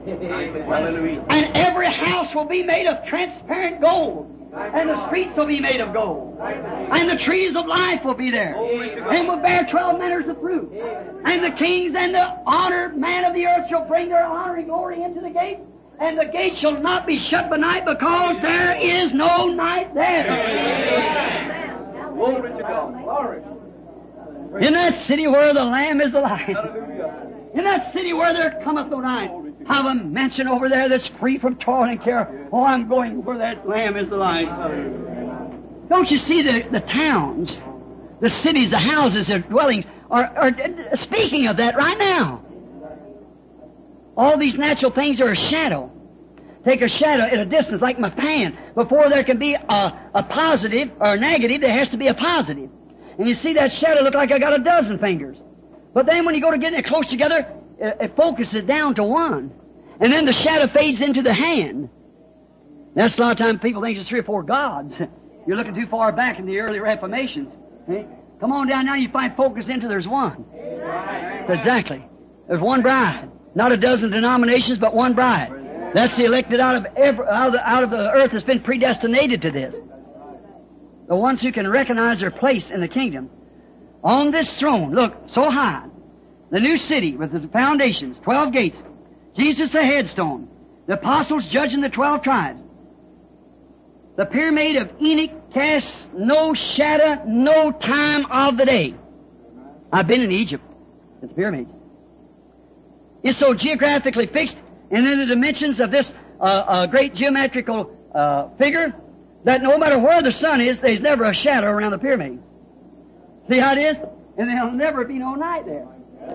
Hallelujah. And every house will be made of transparent gold. And the streets will be made of gold. And the trees of life will be there. And will bear 12 manners of fruit. And the kings and the honored man of the earth shall bring their honor and glory into the gate. And the gate shall not be shut by night, because there is no night there. Glory to God. Glory. In that city where the Lamb is the light. In that city where there cometh no night. Have a mansion over there that's free from toil and care. Oh, I'm going where that Lamb is the light. Don't you see the towns, the cities, the houses, their dwellings are speaking of that right now. All these natural things are a shadow. Take a shadow at a distance, like my pan. Before there can be a positive or a negative, there has to be a positive. And you see that shadow look like I got a dozen fingers. But then when you go to get it close together, it focuses down to one. And then the shadow fades into the hand. That's a lot of times people think there's 3 or 4 gods. You're looking too far back in the early Reformations. Okay? Come on down now, you find focus into there's one. So exactly. There's one bride. Not a dozen denominations, but one bride. That's the elected out of the earth that's been predestinated to this. The ones who can recognize their place in the kingdom. On this throne, look, so high, the new city with the foundations, 12 gates, Jesus the headstone, the apostles judging the 12 tribes. The pyramid of Enoch casts no shadow, no time of the day. I've been in Egypt at the pyramids. It's so geographically fixed, and in the dimensions of this great geometrical figure, that no matter where the sun is, there's never a shadow around the pyramid. See how it is? And there'll never be no night there.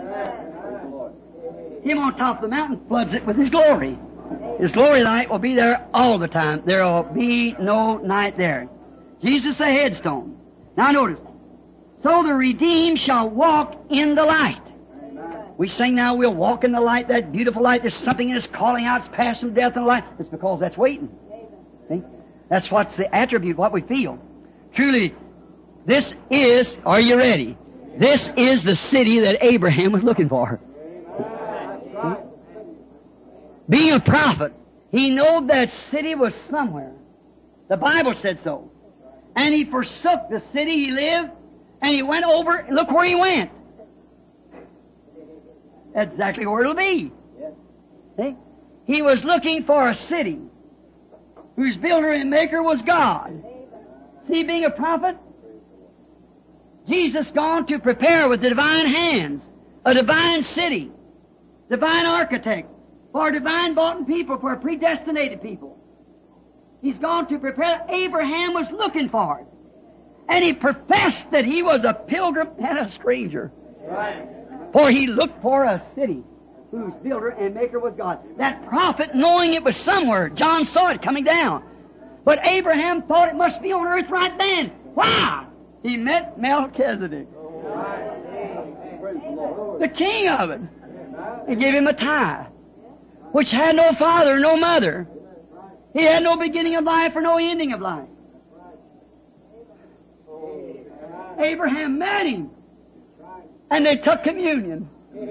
Him on top of the mountain floods it with His glory. His glory light will be there all the time. There will be no night there. Jesus the headstone. Now notice. So the redeemed shall walk in the light. We sing now, we'll walk in the light, that beautiful light. There's something in us calling out, it's past from death and life. It's because that's waiting. See? That's what's the attribute, what we feel. Truly, this is, are you ready? This is the city that Abraham was looking for. Being a prophet, he knew that city was somewhere. The Bible said so. And he forsook the city he lived, and he went over, look where he went. Exactly where it'll be. See? He was looking for a city whose builder and maker was God. See, being a prophet, Jesus gone to prepare with the divine hands a divine city, divine architect, for a divine bought people, for a predestinated people. He's gone to prepare. Abraham was looking for it. And he professed that he was a pilgrim and a stranger. Right. For he looked for a city whose builder and maker was God. That prophet, knowing it was somewhere, John saw it coming down. But Abraham thought it must be on earth right then. Why? He met Melchizedek, the king of it, and gave him a tithe, which had no father, no mother. He had no beginning of life or no ending of life. Abraham met him, and they took communion.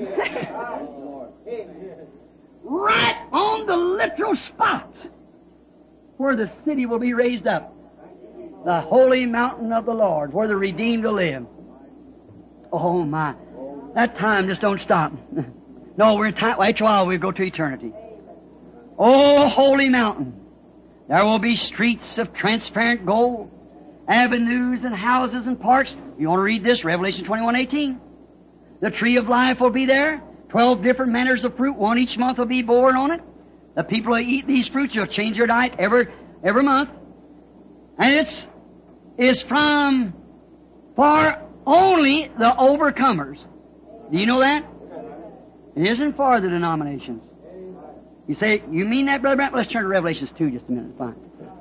Right on the literal spot where the city will be raised up. The holy mountain of the Lord, where the redeemed will live. Oh my. That time just don't stop. No, we're in time. After a while we'll go to eternity. Oh, holy mountain. There will be streets of transparent gold, avenues and houses and parks. You want to read this? Revelation 21:18. The tree of life will be there. 12 different manners of fruit. One each month will be born on it. The people who eat these fruits will change their diet every month. And it's from for only the overcomers. Do you know that? It isn't for the denominations. You say, you mean that, Brother Brandt? Let's turn to Revelations 2 just a minute. Fine.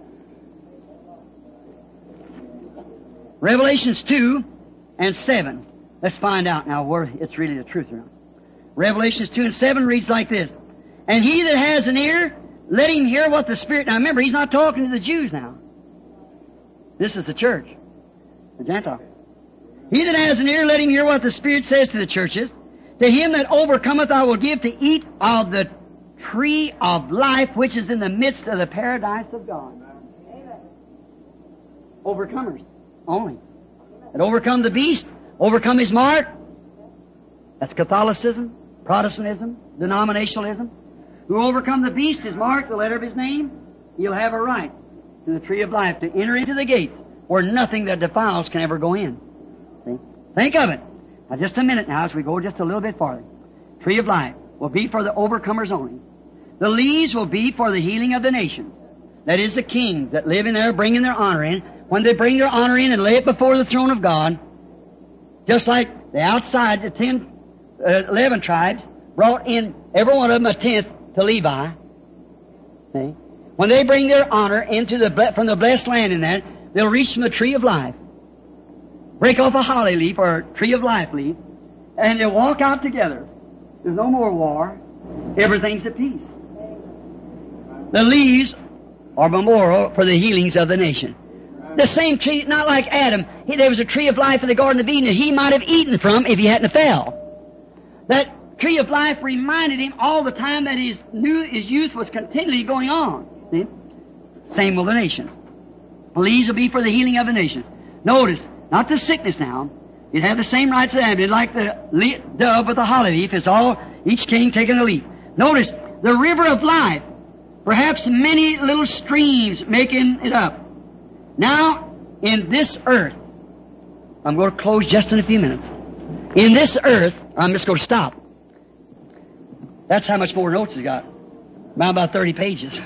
Revelations 2 and 7. Let's find out now where it's really the truth or not. Revelations 2 and 7 reads like this. And he that has an ear, let him hear what the Spirit... Now remember, he's not talking to the Jews now. This is the church, the Gentile. He that has an ear, let him hear what the Spirit says to the churches. To him that overcometh I will give to eat of the tree of life which is in the midst of the paradise of God. Overcomers only. That overcome the beast, overcome his mark. That's Catholicism, Protestantism, denominationalism. Who overcome the beast, his mark, the letter of his name, he'll have a right to the tree of life, to enter into the gates where nothing that defiles can ever go in. See? Think of it. Now just a minute now as we go just a little bit farther. Tree of life will be for the overcomers only. The leaves will be for the healing of the nations. That is the kings that live in there bringing their honor in. When they bring their honor in and lay it before the throne of God, just like the outside, the 11 tribes brought in, every one of them, a tenth to Levi. See? When they bring their honor into from the blessed land in that, they'll reach from the tree of life. Break off a holly leaf or a tree of life leaf, and they'll walk out together. There's no more war. Everything's at peace. The leaves are memorial for the healings of the nation. The same tree, not like Adam. There was a tree of life in the Garden of Eden that he might have eaten from if he hadn't fell. That tree of life reminded him all the time that his youth was continually going on. See? Same with the nations. The leaves will be for the healing of the nation. Notice, not the sickness now. You'd have the same rights as Adam. Like the dove with the holly leaf. It's all, each king taking a leaf. Notice, the river of life. Perhaps many little streams making it up. Now, in this earth, I'm going to close just in a few minutes. In this earth, I'm just going to stop. That's how much more notes it's got. About 30 pages.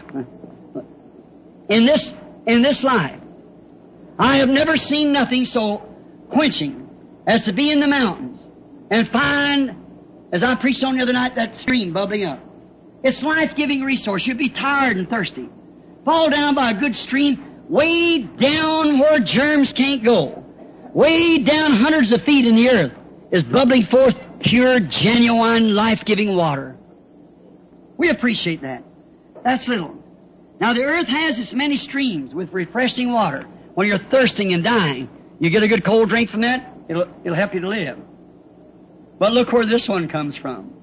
In this life, I have never seen nothing so quenching as to be in the mountains and find, as I preached on the other night, that stream bubbling up. It's life-giving resource. You'll be tired and thirsty. Fall down by a good stream, way down where germs can't go. Way down hundreds of feet in the earth is bubbling forth pure, genuine, life-giving water. We appreciate that. That's little. Now the earth has its many streams with refreshing water. When you're thirsting and dying, you get a good cold drink from that, it'll help you to live. But look where this one comes from.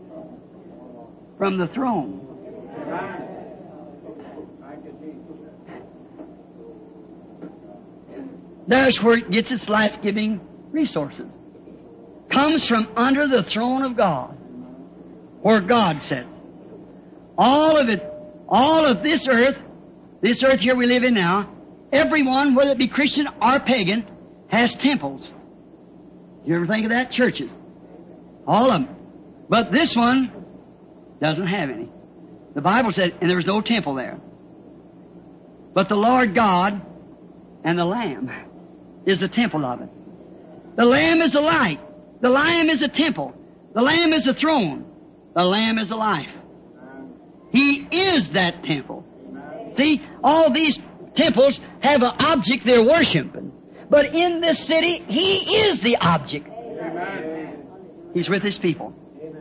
From the throne. That's where it gets its life-giving resources. Comes from under the throne of God, where God sits. All of it, all of this earth here we live in now, everyone, whether it be Christian or pagan, has temples. You ever think of that? Churches. All of them. But this one doesn't have any. The Bible said, and there was no temple there. But the Lord God and the Lamb is the temple of it. The Lamb is the light. The Lamb is a temple. The Lamb is the throne. The Lamb is the life. He is that temple. See, all these temples have an object they're worshiping. But in this city, He is the object. He's with His people.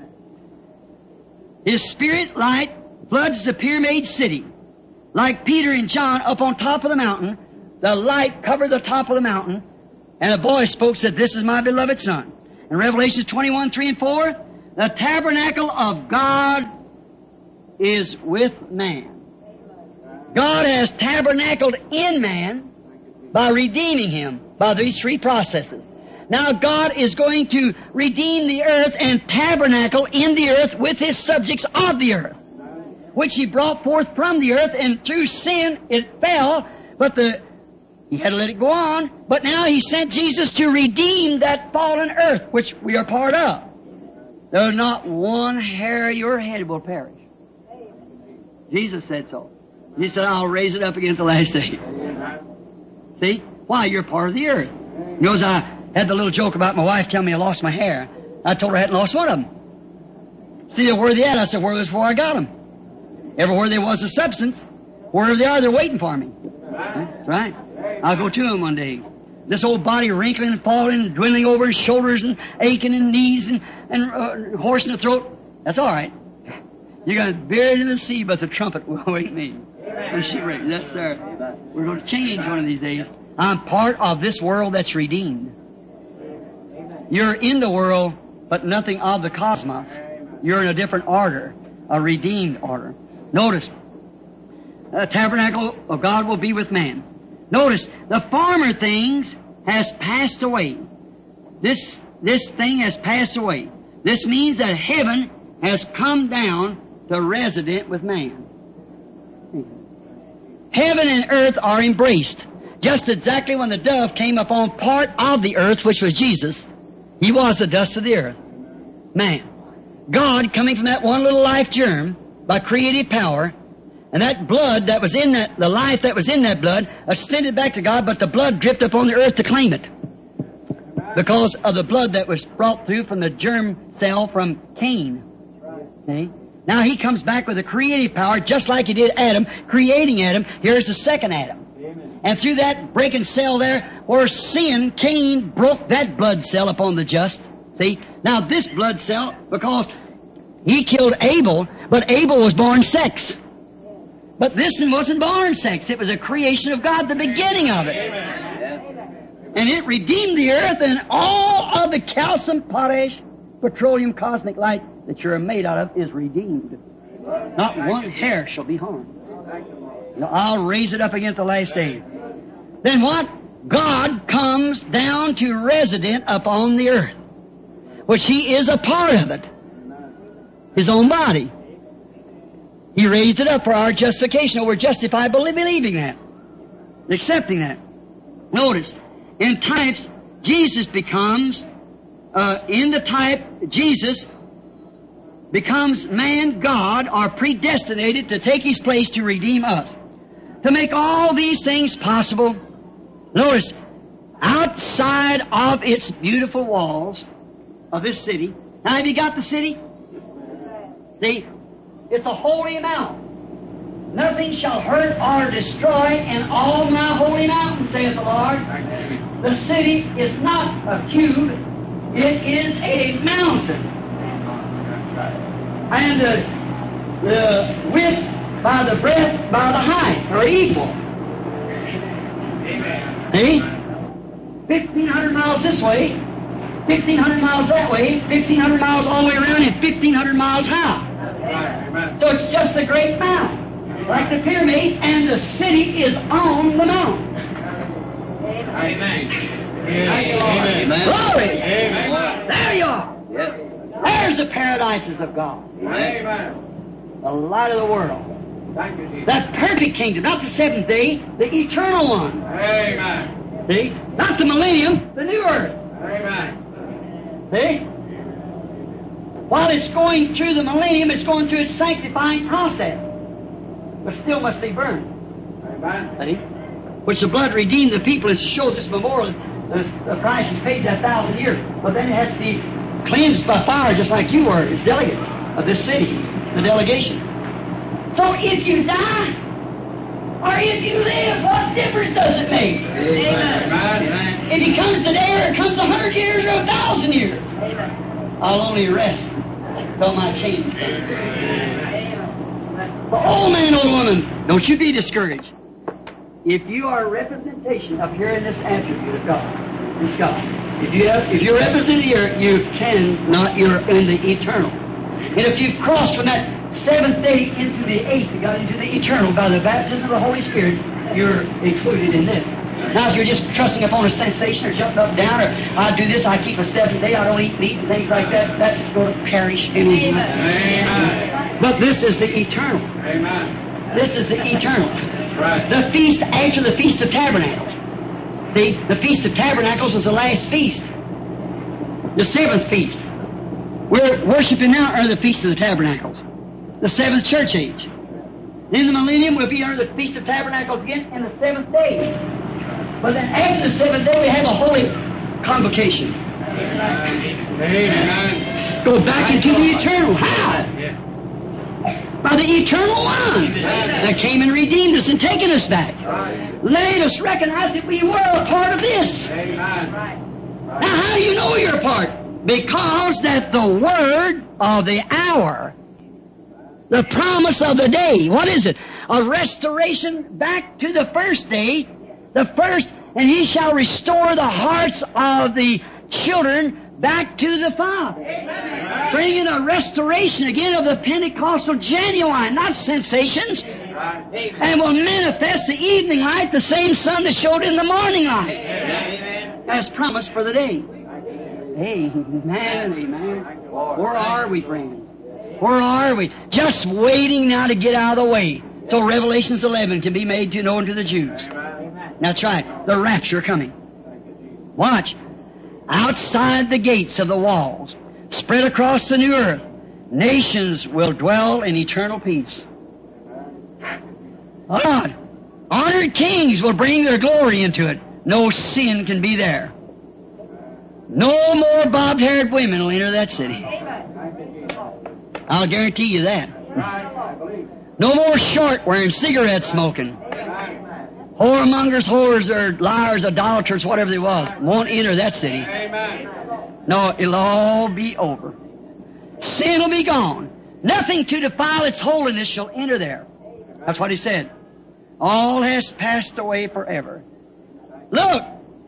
His Spirit light floods the pyramid city. Like Peter and John up on top of the mountain, the light covered the top of the mountain, and a voice spoke, said, "This is my beloved Son." In Revelation 21:3 and 4, the tabernacle of God is with man. God has tabernacled in man by redeeming him by these three processes. Now God is going to redeem the earth and tabernacle in the earth with His subjects of the earth, which He brought forth from the earth, and through sin it fell, but He had to let it go on. But now He sent Jesus to redeem that fallen earth, which we are part of. There's not one hair of your head will perish. Jesus said so. He said, "I'll raise it up again at the last day." See? Why? You're part of the earth. You know, as I had the little joke about my wife telling me I lost my hair. I told her I hadn't lost one of them. See, where are they at? I said, where was before I got them. Everywhere there was a substance, wherever they are, they're waiting for me. That's right. I'll go to them one day. This old body wrinkling and falling and dwindling over his shoulders and aching in knees and hoarse in the throat. That's all right. You're going to be buried in the sea, but the trumpet will wake me. And she rings. Yes, sir. We're going to change one of these days. I'm part of this world that's redeemed. You're in the world, but nothing of the cosmos. You're in a different order. a redeemed order. Notice, the tabernacle of God will be with man. Notice, the former things has passed away. This thing has passed away. This means that heaven has come down to resident with man. Heaven and earth are embraced. Just exactly when the dove came upon part of the earth, which was Jesus, He was the dust of the earth. Man. God coming from that one little life germ by creative power, and that blood that was in that, the life that was in that blood, ascended back to God, but the blood dripped upon the earth to claim it. Because of the blood that was brought through from the germ cell from Cain. See? Now He comes back with a creative power, just like He did Adam, creating Adam. Here's the second Adam. And through that breaking cell there, where sin, Cain broke that blood cell upon the just. See? Now this blood cell, because he killed Abel, but Abel was born sex. But this one wasn't born sex. It was a creation of God, the beginning of it. And it redeemed the earth, and all of the calcium, potash, petroleum, cosmic light that you're made out of is redeemed. Not one hair shall be harmed. I'll raise it up against the last day. Then what? God comes down to resident upon the earth, which He is a part of it. His own body. He raised it up for our justification. We're justified by believing that. Accepting that. Notice, in types, Jesus becomes, in the type, Jesus becomes man, God, or predestinated to take His place to redeem us. To make all these things possible, notice, outside of its beautiful walls of this city. Now, have you got the city? See, it's a holy mount. Nothing shall hurt or destroy in all my holy mountains, saith the Lord. The city is not a cube, it is a mountain. And the width by the breadth by the height are equal. See? 1,500 miles this way, 1,500 miles that way, 1,500 miles all the way around, and 1,500 miles high. So it's just a great mountain, like the pyramid, and the city is on the mountain. Amen. Amen. Glory! Amen. There you are. Yes. There's the paradises of God. Amen. The light of the world. Thank you, Jesus. That perfect kingdom, not the seventh day, the eternal one. Amen. See? Not the millennium, the new earth. Amen. See? While it's going through the millennium, it's going through its sanctifying process. But still must be burned. Amen. See? Which the blood redeemed the people. It shows this memorial. The price is paid that 1,000 years. But then it has to be cleansed by fire, just like you were as delegates of this city, the delegation. So if you die, or if you live, what difference does it make? Amen. Amen. If He comes today, or it comes 100 years, or 1,000 years, I'll only rest till my change. But old man, old woman, don't you be discouraged. If you are a representation up here in this attribute of God, this God, if you're represented here, you're in the eternal. And if you've crossed from that seventh day into the eighth, you got into the eternal by the baptism of the Holy Spirit, you're included in this. Now, if you're just trusting upon a sensation or jumping up and down, or I do this, I keep a seventh day, I don't eat meat and things like that, that's going to perish. Amen. But this is the eternal. Amen. This is the eternal. Right. The feast after the Feast of Tabernacles. The Feast of Tabernacles was the last feast. The seventh feast. We're worshiping now under the Feast of the Tabernacles. The seventh church age. In the millennium, we'll be under the Feast of Tabernacles again in the seventh day. But then after the seventh day, we have a holy convocation. Amen. Go back into the eternal. How? By the eternal one that came and redeemed us and taken us back. Let us recognize that we were a part of this. Amen. Now, how do you know you're a part? Because that the word of the hour, the promise of the day, what is it? A restoration back to the first day, the first, and He shall restore the hearts of the children back to the Father. bringing a restoration again of the Pentecostal genuine, not sensations, and will manifest the evening light, the same sun that showed in the morning light, as promised for the day. Amen, amen. Where are we, friends? Where are we? Just waiting now to get out of the way, so Revelations 11 can be made known to the Jews. That's right, the rapture coming. Watch. Outside the gates of the walls, spread across the new earth, nations will dwell in eternal peace. God, honored kings will bring their glory into it. No sin can be there. No more bobbed-haired women will enter that city. I'll guarantee you that. No more short wearing, cigarette smoking. Whoremongers, whores, or liars, idolaters, whatever they was, won't enter that city. No, it'll all be over. Sin will be gone. Nothing to defile its holiness shall enter there. That's what he said. All has passed away forever. Look!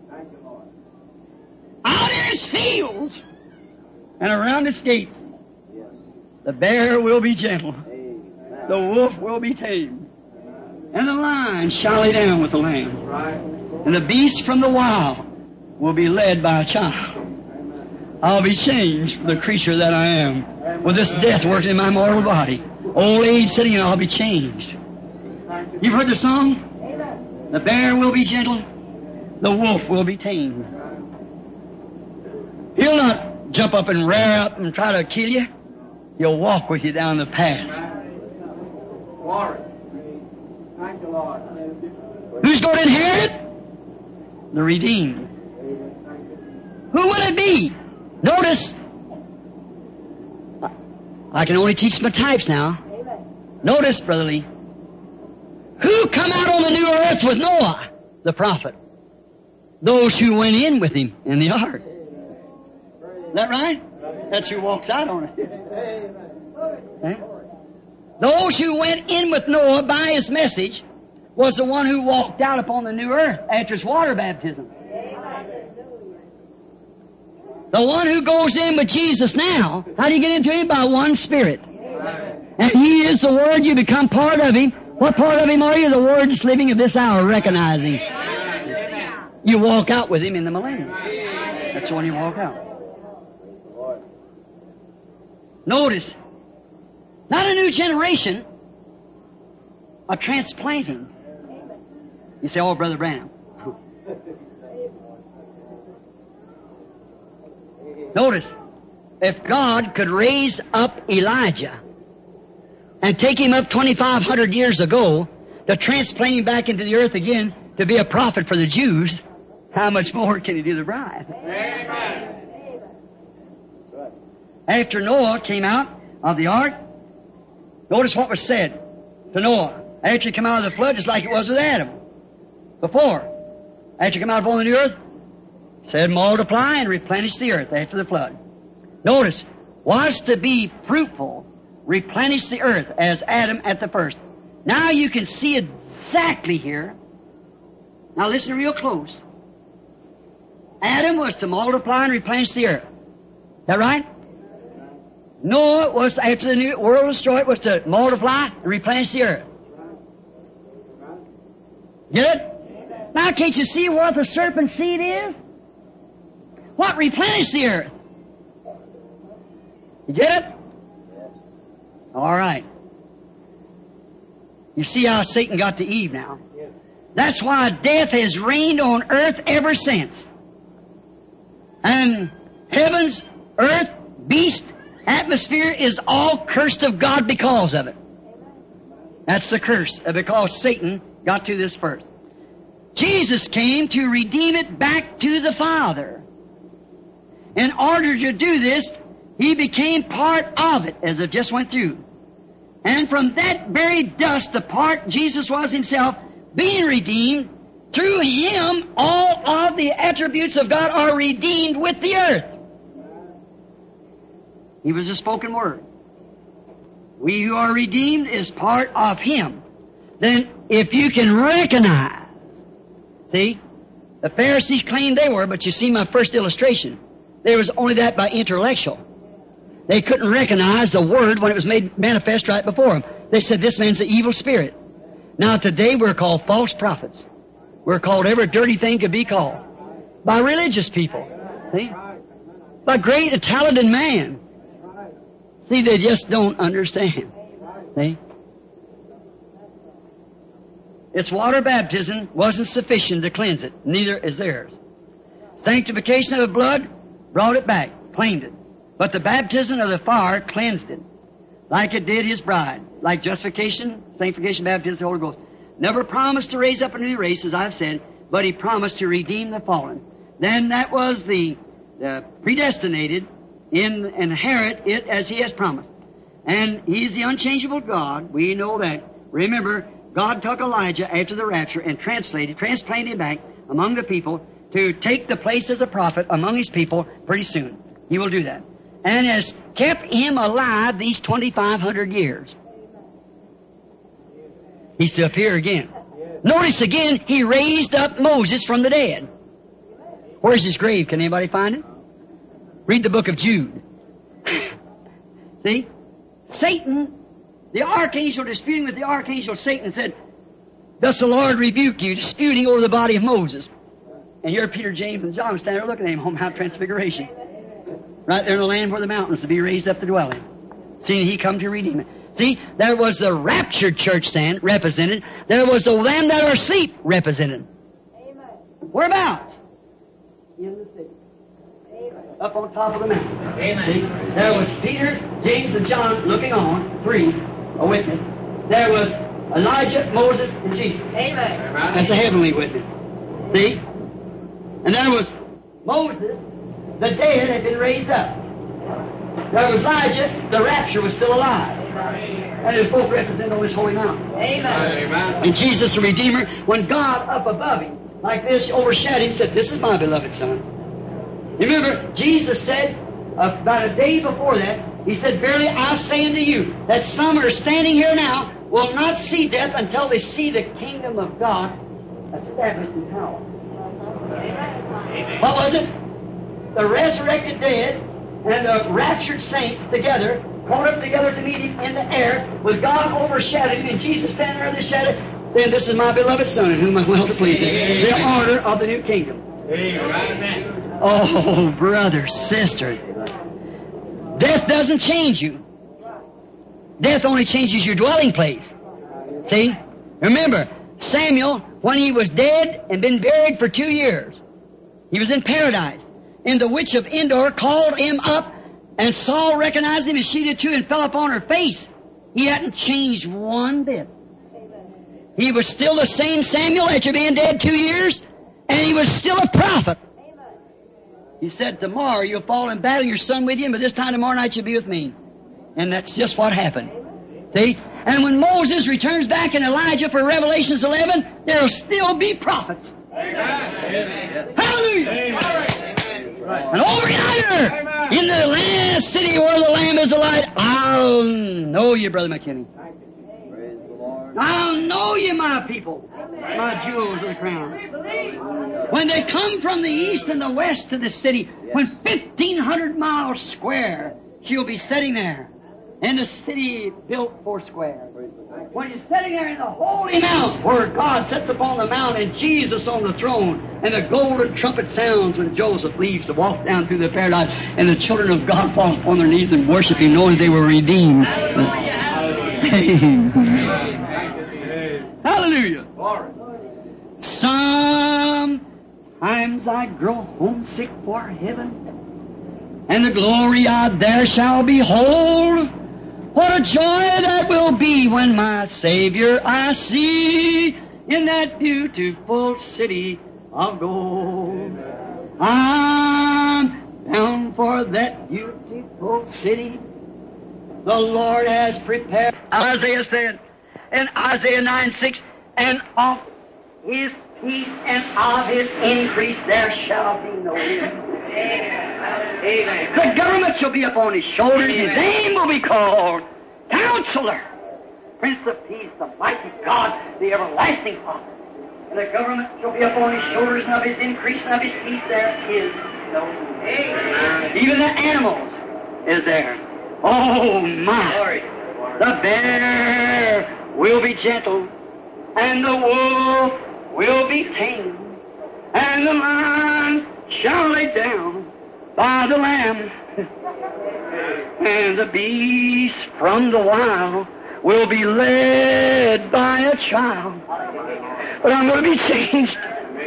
Out in its fields and around its gates, the bear will be gentle. The wolf will be tamed. And the lion shall lay down with the lamb. And the beast from the wild will be led by a child. I'll be changed from the creature that I am. With this death working in my mortal body, old age setting in, I'll be changed. You've heard the song? The bear will be gentle. The wolf will be tamed. He'll not jump up and rear up and try to kill you. He'll walk with you down the path. Thank you, Lord. Who's going to inherit it? The redeemed. Who will it be? Notice, I can only teach my types now. Notice, Brother Lee, who come out on the new earth with Noah, the prophet? Those who went in with him in the ark. Is that right? That's who walks out on it. Okay? Those who went in with Noah by his message was the one who walked out upon the new earth after his water baptism. The one who goes in with Jesus now, how do you get into him? By one Spirit. And he is the Word, you become part of him. What part of him are you? The Word that's living of this hour, recognizing. You walk out with him in the millennium. That's when you walk out. Notice, not a new generation, a transplanting. You say, oh, Brother Branham. Notice, if God could raise up Elijah and take him up 2,500 years ago to transplant him back into the earth again to be a prophet for the Jews, how much more can he do the bride? Amen. After Noah came out of the ark, notice what was said to Noah. After he came out of the flood, just like it was with Adam. Before. After he came out upon the new earth, said multiply and replenish the earth after the flood. Notice, was to be fruitful, replenish the earth as Adam at the first. Now you can see exactly here. Now listen real close. Adam was to multiply and replenish the earth. Is that right? Noah was, after the new world was destroyed, was to multiply and replenish the earth. Get it? Now can't you see what the serpent seed is? What replenished the earth? You get it? All right. You see how Satan got to Eve now. That's why death has reigned on earth ever since. And heavens, earth, beast, atmosphere is all cursed of God because of it. That's the curse, because Satan got to this first. Jesus came to redeem it back to the Father. In order to do this, He became part of it, as it just went through. And from that very dust, the part Jesus was Himself, being redeemed, through Him all of the attributes of God are redeemed with the earth. He was a spoken word. We who are redeemed is part of Him. Then if you can recognize, see, the Pharisees claimed they were, but you see my first illustration. There was only that by intellectual. They couldn't recognize the Word when it was made manifest right before them. They said, this man's an evil spirit. Now today we're called false prophets. We're called every dirty thing could be called. By religious people. See? By great and talented man. See, they just don't understand. See? Its water baptism wasn't sufficient to cleanse it. Neither is theirs. Sanctification of the blood brought it back, claimed it. But the baptism of the fire cleansed it, like it did his bride. Like justification, sanctification, baptism of the Holy Ghost. Never promised to raise up a new race, as I've said, but he promised to redeem the fallen. Then that was the predestinated, inherit it as he has promised. And he's the unchangeable God. We know that. Remember, God took Elijah after the rapture and transplanted him back among the people to take the place as a prophet among his people pretty soon. He will do that. And has kept him alive these 2,500 years. He's to appear again. Notice again, he raised up Moses from the dead. Where's his grave? Can anybody find it? Read the book of Jude. See? Satan, the archangel, disputing with the archangel Satan, said, "Thus the Lord rebuke you," disputing over the body of Moses. And here Peter, James, and John standing there looking at him on Mount Transfiguration. Right there in the land where the mountains to be raised up to dwell in. Seeing he come to redeem it. See, there was the raptured church stand represented. There was the them that are asleep represented. Amen. Whereabouts? In the city. Amen. Up on top of the mountain. Amen. See, there was Peter, James, and John looking on, three, a witness. There was Elijah, Moses, and Jesus. Amen. That's a heavenly witness. See? And there was Moses, the dead had been raised up. There was Elijah, the rapture was still alive. And it's both represented on this holy mountain. Amen. And Jesus the Redeemer, when God up above him, like this, overshadowed him, said, "This is my beloved Son." Remember, Jesus said, about a day before that, he said, "Verily I say unto you, that some are standing here now will not see death until they see the kingdom of God established in power." What was it? The resurrected dead and the raptured saints together, caught up together to meet him in the air, with God overshadowing him, and Jesus standing there in the shadow, saying, "This is my beloved Son, in whom I'm well pleased." The order of the new kingdom. Amen. Oh, brother, sister. Death doesn't change you. Death only changes your dwelling place. See? Remember, Samuel, when he was dead and been buried for 2 years, he was in paradise. And the witch of Endor called him up, and Saul recognized him, and she did too, and fell upon her face. He hadn't changed one bit. He was still the same Samuel after being dead 2 years, and he was still a prophet. He said, "Tomorrow you'll fall in battle, your son with you, but this time tomorrow night you'll be with me." And that's just what happened. See? And when Moses returns back in Elijah for Revelations 11, there'll still be prophets. Amen. Hallelujah! And over yonder, in the land city where the Lamb is the light, I'll know you, Brother McKinney. I'll know you, my people, my jewels of the crown. When they come from the east and the west to the city, when 1,500 miles square, she'll be sitting there, in the city built for square. When you're sitting there in the holy mount, where God sits upon the mount and Jesus on the throne, and the golden trumpet sounds when Joseph leaves to walk down through the paradise, and the children of God fall upon their knees and worship Him, knowing they were redeemed. Hallelujah! Sometimes I grow homesick for heaven, and the glory I there shall behold. What a joy that will be when my Savior I see in that beautiful city of gold. I'm bound for that beautiful city the Lord has prepared. Isaiah said in Isaiah 9:6, "And of His peace and of His increase there shall be no end." Amen. The government shall be upon His shoulders. His name will be called Counselor, Prince of Peace, the mighty God, the everlasting Father. And the government shall be upon His shoulders, and of His increase and of His peace there is no end. Even the animals is there. Oh, my! The bear will be gentle, and the wolf will be tame, and the lion shall lay down by the lamb, and the beast from the wild will be led by a child. But I'm going to be changed.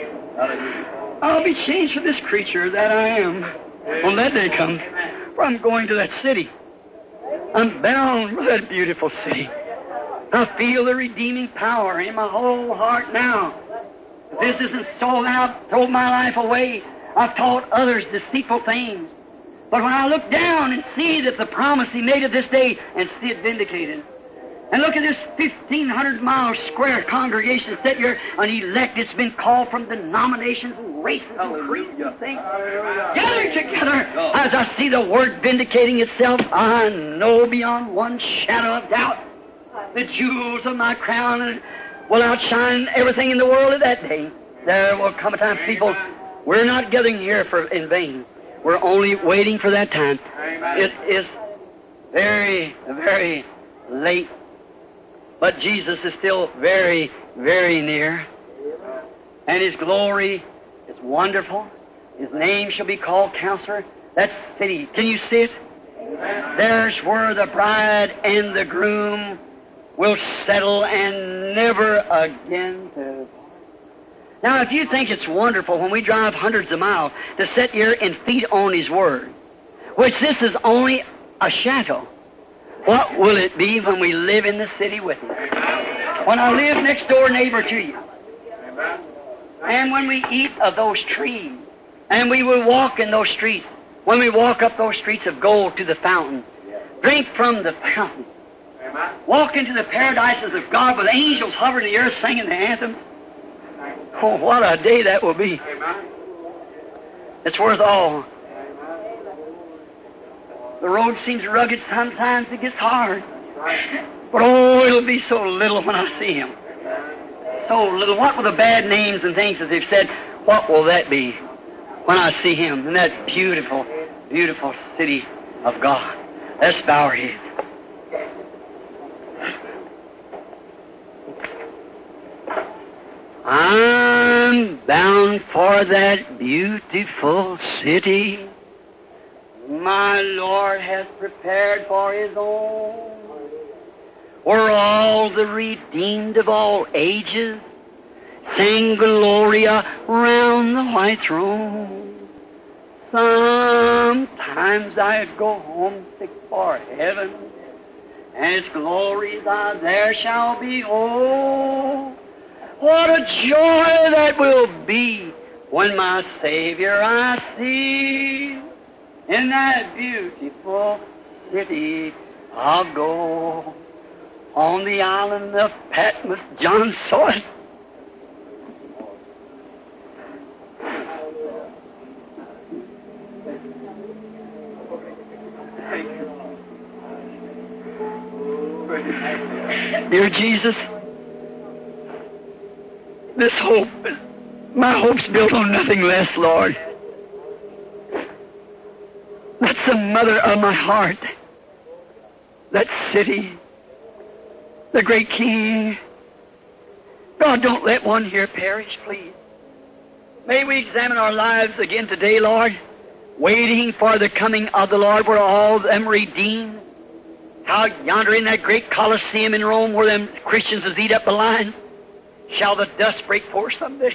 I'll be changed from this creature that I am when that day comes. For I'm going to that city. I'm bound for that beautiful city. I feel the redeeming power in my whole heart now. This isn't so that I've thrown my life away. I've taught others deceitful things. But when I look down and see that the promise He made of this day and see it vindicated, and look at this 1,500-mile square congregation set here, an elect that's been called from denominations and races and creeds and things, gathered together. As I see the Word vindicating itself, I know beyond one shadow of doubt the jewels of my crown will outshine everything in the world of that day. There will come a time, people, we're not gathering here in vain. We're only waiting for that time. It is very, very late. But Jesus is still very, very near. And His glory is wonderful. His name shall be called Counselor. That city, can you see it? There's where the bride and the groom will settle and never again to. Now, if you think it's wonderful when we drive hundreds of miles to sit here and feed on His Word, which this is only a shadow, what will it be when we live in the city with Him? When I live next door neighbor to you, and when we eat of those trees, and we will walk in those streets, when we walk up those streets of gold to the fountain, drink from the fountain, walk into the paradises of God with angels hovering in the earth singing the anthem. Oh, what a day that will be. It's worth all. The road seems rugged sometimes, it gets hard. But oh, it'll be so little when I see Him. So little. What with the bad names and things that they've said, what will that be when I see Him in that beautiful, beautiful city of God? Let's bow our heads. I'm bound for that beautiful city my Lord has prepared for His own, where all the redeemed of all ages sing Gloria round the white throne. Sometimes I go homesick for heaven, and its glories I there shall behold. What a joy that will be when my Savior I see in that beautiful city of gold. On the island of Patmos, John saw it. Dear Jesus, this hope, my hope's built on nothing less, Lord. That's the mother of my heart. That city, the great King. God, don't let one here perish, please. May we examine our lives again today, Lord, waiting for the coming of the Lord, where all of them redeemed. Out yonder in that great Colosseum in Rome, where them Christians has eat up the line, shall the dust break forth someday?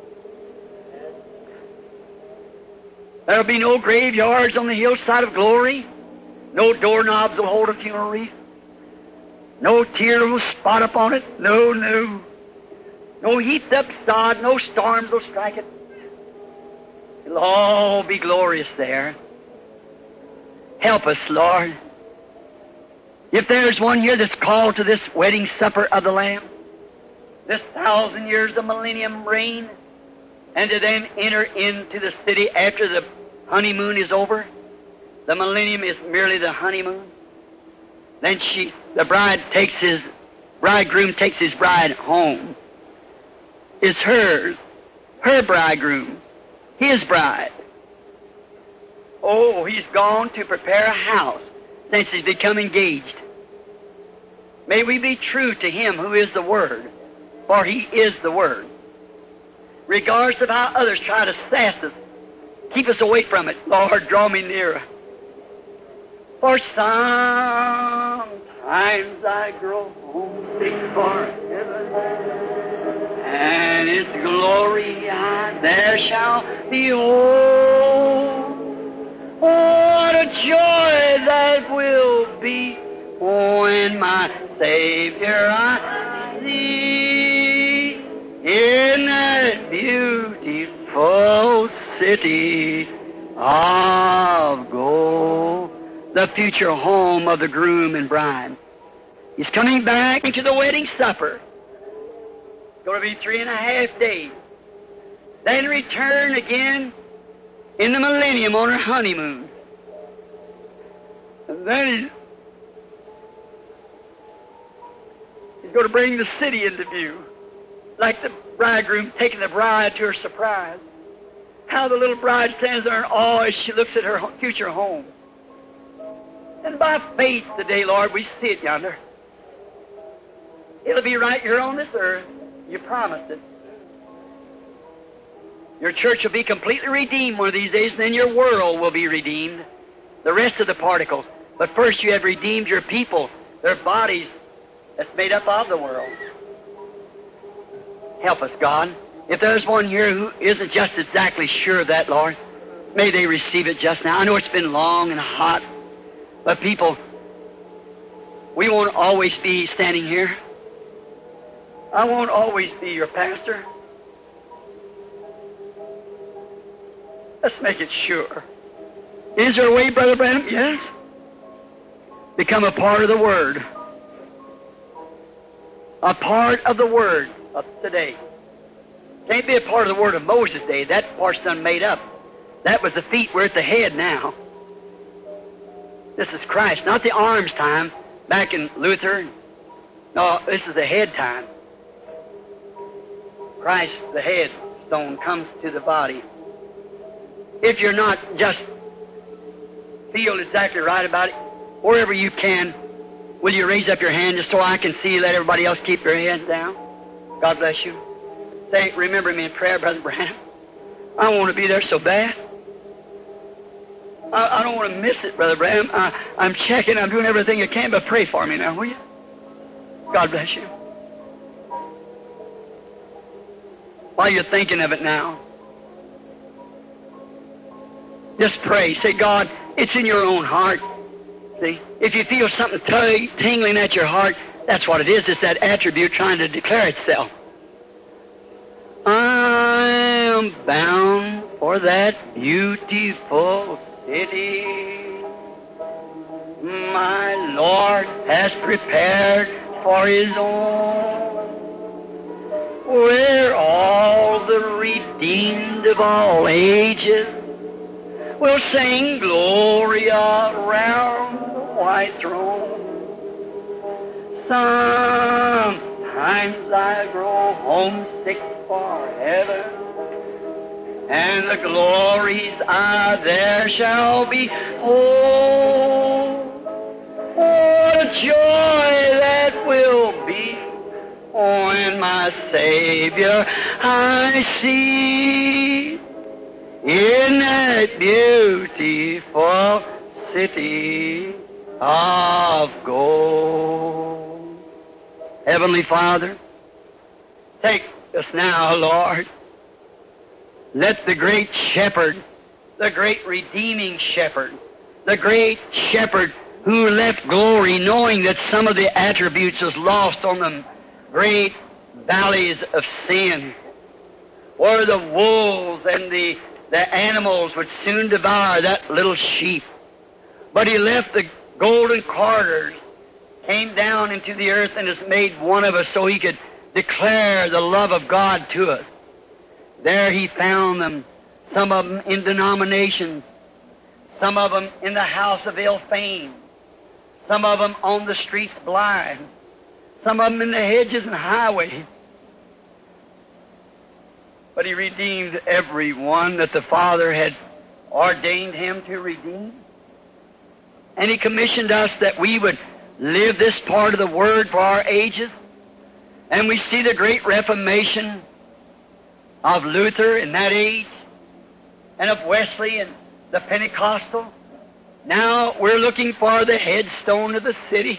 There'll be no graveyards on the hillside of glory. No doorknobs will hold a funeral wreath. No tear will spot upon it. No, no. No heaped up sod. No storms will strike it. It'll all be glorious there. Help us, Lord. If there's one here that's called to this wedding supper of the Lamb, this 1,000 years of millennium reign, and to then enter into the city after the honeymoon is over. The millennium is merely the honeymoon. Then the bridegroom takes his bride home. It's hers, her bridegroom, his bride. Oh, he's gone to prepare a house. since He's become engaged. May we be true to Him who is the Word, for He is the Word. Regardless of how others try to sass us, keep us away from it. Lord, draw me nearer. For sometimes I grow homesick for heaven, and its glory there shall behold. What a joy that will be when my Savior I see in that beautiful city of gold, the future home of the groom and bride. He's coming back into the wedding supper. It's going to be 3.5 days. Then return again in the millennium on her honeymoon. And then He's going to bring the city into view, like the bridegroom taking the bride to her surprise. How the little bride stands there in awe as she looks at her future home. And by faith today, Lord, we see it yonder. It'll be right here on this earth. You promised it. Your church will be completely redeemed one of these days, and then your world will be redeemed. The rest of the particles. But first you have redeemed your people, their bodies that's made up of the world. Help us, God. If there's one here who isn't just exactly sure of that, Lord, may they receive it just now. I know it's been long and hot, but people, we won't always be standing here. I won't always be your pastor. Let's make it sure. Is there a way, Brother Branham? Yes. Become a part of the Word. A part of the Word of today. Can't be a part of the Word of Moses' day. That part's done made up. That was the feet. We're at the head now. This is Christ, not the arms time back in Luther. No, this is the head time. Christ, the head stone, comes to the body. If you're not just feel exactly right about it, wherever you can, will you raise up your hand just so I can see you? Let everybody else keep their heads down. God bless you. Say, remember me in prayer, Brother Branham. I want to be there so bad. I don't want to miss it, Brother Branham. I'm checking. I'm doing everything I can, but pray for me now, will you? God bless you. While you're thinking of it now, just pray. Say, God, it's in your own heart. See? If you feel something tingling at your heart, that's what it is. It's that attribute trying to declare itself. I am bound for that beautiful city my Lord has prepared for His own, where all the redeemed of all ages will sing glory around the white throne. Sometimes I grow homesick for heaven, and the glories there shall be. Oh, what a joy that will be when my Savior I see in that beautiful city of gold. Heavenly Father, take us now, Lord. Let the great shepherd, the great redeeming shepherd, the great shepherd who left glory knowing that some of the attributes was lost on the great valleys of sin, where the wolves and the animals would soon devour that little sheep. But He left the golden corridors, came down into the earth and has made one of us so He could declare the love of God to us. There He found them, some of them in denominations, some of them in the house of ill fame, some of them on the streets blind, some of them in the hedges and highways. But He redeemed every one that the Father had ordained Him to redeem. And He commissioned us that we would live this part of the Word for our ages. And we see the great Reformation of Luther in that age, and of Wesley and the Pentecostal. Now we're looking for the headstone of the city.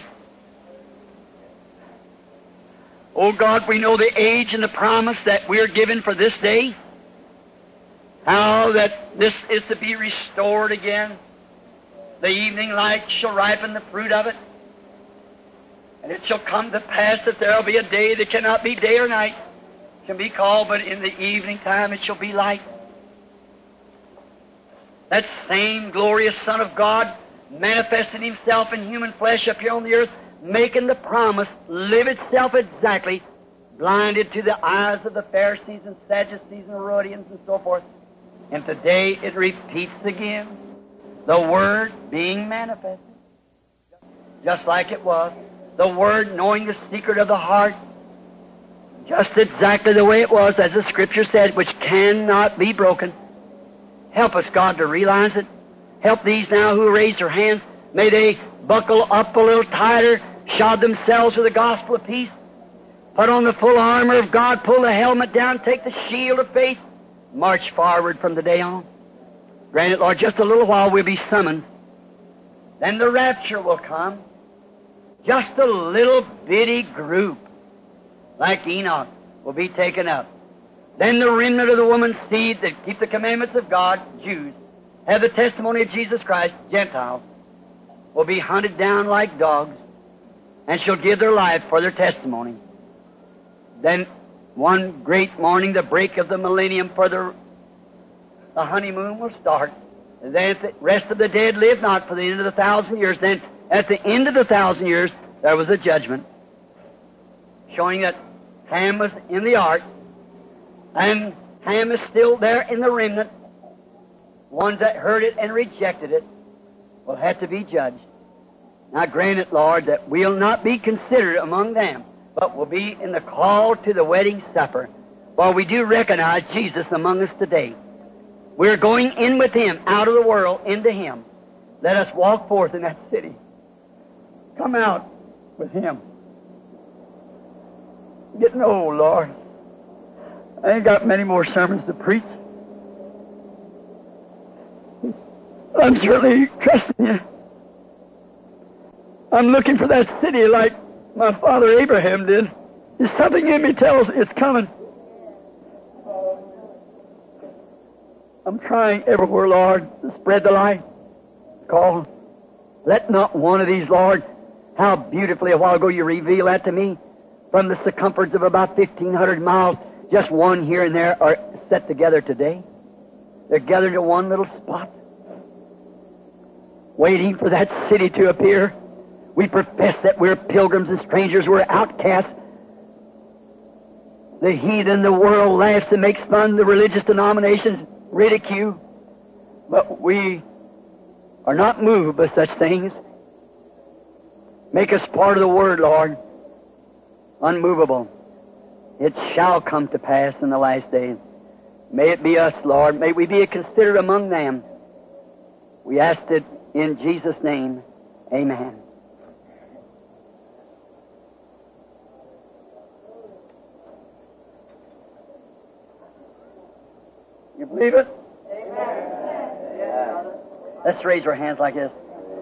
Oh God, we know the age and the promise that we're given for this day. How that this is to be restored again. The evening light shall ripen the fruit of it. And it shall come to pass that there will be a day that cannot be day or night. It can be called, but in the evening time it shall be light. That same glorious Son of God manifested Himself in human flesh up here on the earth, making the promise live itself exactly, blinded to the eyes of the Pharisees and Sadducees and Herodians and so forth. And today it repeats again, the Word being manifested, just like it was. The Word knowing the secret of the heart, just exactly the way it was, as the Scripture said, which cannot be broken. Help us, God, to realize it. Help these now who raise their hands. May they buckle up a little tighter, shod themselves with the gospel of peace, put on the full armor of God, pull the helmet down, take the shield of faith, march forward from the day on. Grant it, Lord, just a little while we'll be summoned. Then the rapture will come. Just a little bitty group, like Enoch, will be taken up. Then the remnant of the woman's seed that keep the commandments of God, Jews, have the testimony of Jesus Christ, Gentiles, will be hunted down like dogs and shall give their life for their testimony. Then one great morning, the break of the millennium for the honeymoon will start. And then the rest of the dead live not for the end of the 1,000 years. Then at the end of the 1,000 years, there was a judgment showing that Ham was in the ark, and Ham is still there in the remnant. Ones that heard it and rejected it will have to be judged. Now grant it, Lord, that we'll not be considered among them, but will be in the call to the wedding supper. For we do recognize Jesus among us today. We're going in with Him, out of the world, into Him. Let us walk forth in that city. Come out with Him. Getting old, Lord. I ain't got many more sermons to preach. I'm certainly trusting You. I'm looking for that city like my father Abraham did. There's something in me tells it's coming. I'm trying everywhere, Lord, to spread the light. Call. Let not one of these, Lord, how beautifully a while ago You revealed that to me, from the circumference of about 1,500 miles, just one here and there are set together today. They're gathered to one little spot, waiting for that city to appear. We profess that we're pilgrims and strangers, we're outcasts. The heathen, the world laughs and makes fun, the religious denominations ridicule. But we are not moved by such things. Make us part of the Word, Lord, unmovable. It shall come to pass in the last days. May it be us, Lord. May we be considered among them. We ask it in Jesus' name. Amen. You believe it? Amen. Let's raise our hands like this.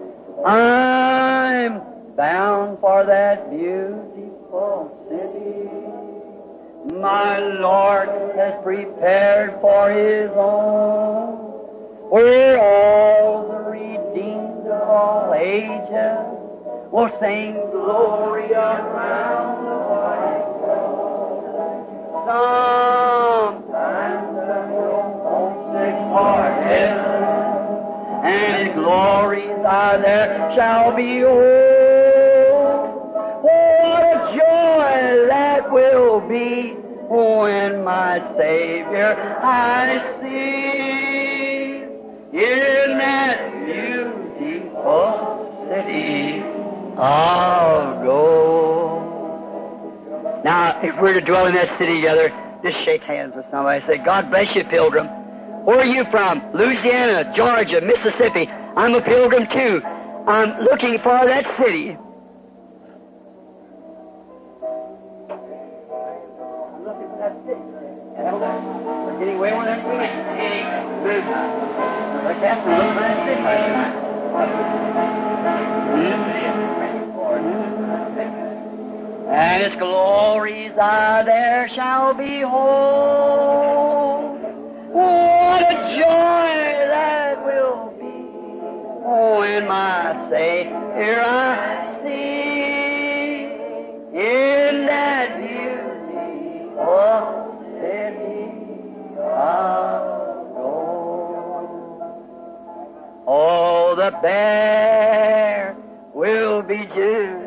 I'm bound for that beautiful city my Lord has prepared for His own, where all the redeemed of all ages will sing glory around the white throne. Sometimes the world homesick for heaven, and glories are there shall be old. What a joy that will be when my Savior I see in that beautiful city of gold. Now, if we're to dwell in that city together, just shake hands with somebody. Say, God bless you, pilgrim. Where are you from? Louisiana, Georgia, Mississippi. I'm a pilgrim too. I'm looking for that city. I'm looking for that city. We're getting away with that city. Look at me, look for that city. And its glories there shall behold. What a joy that will be. Oh, in my Savior I see, in that beautiful city of gold. Oh, the bear will be Judah,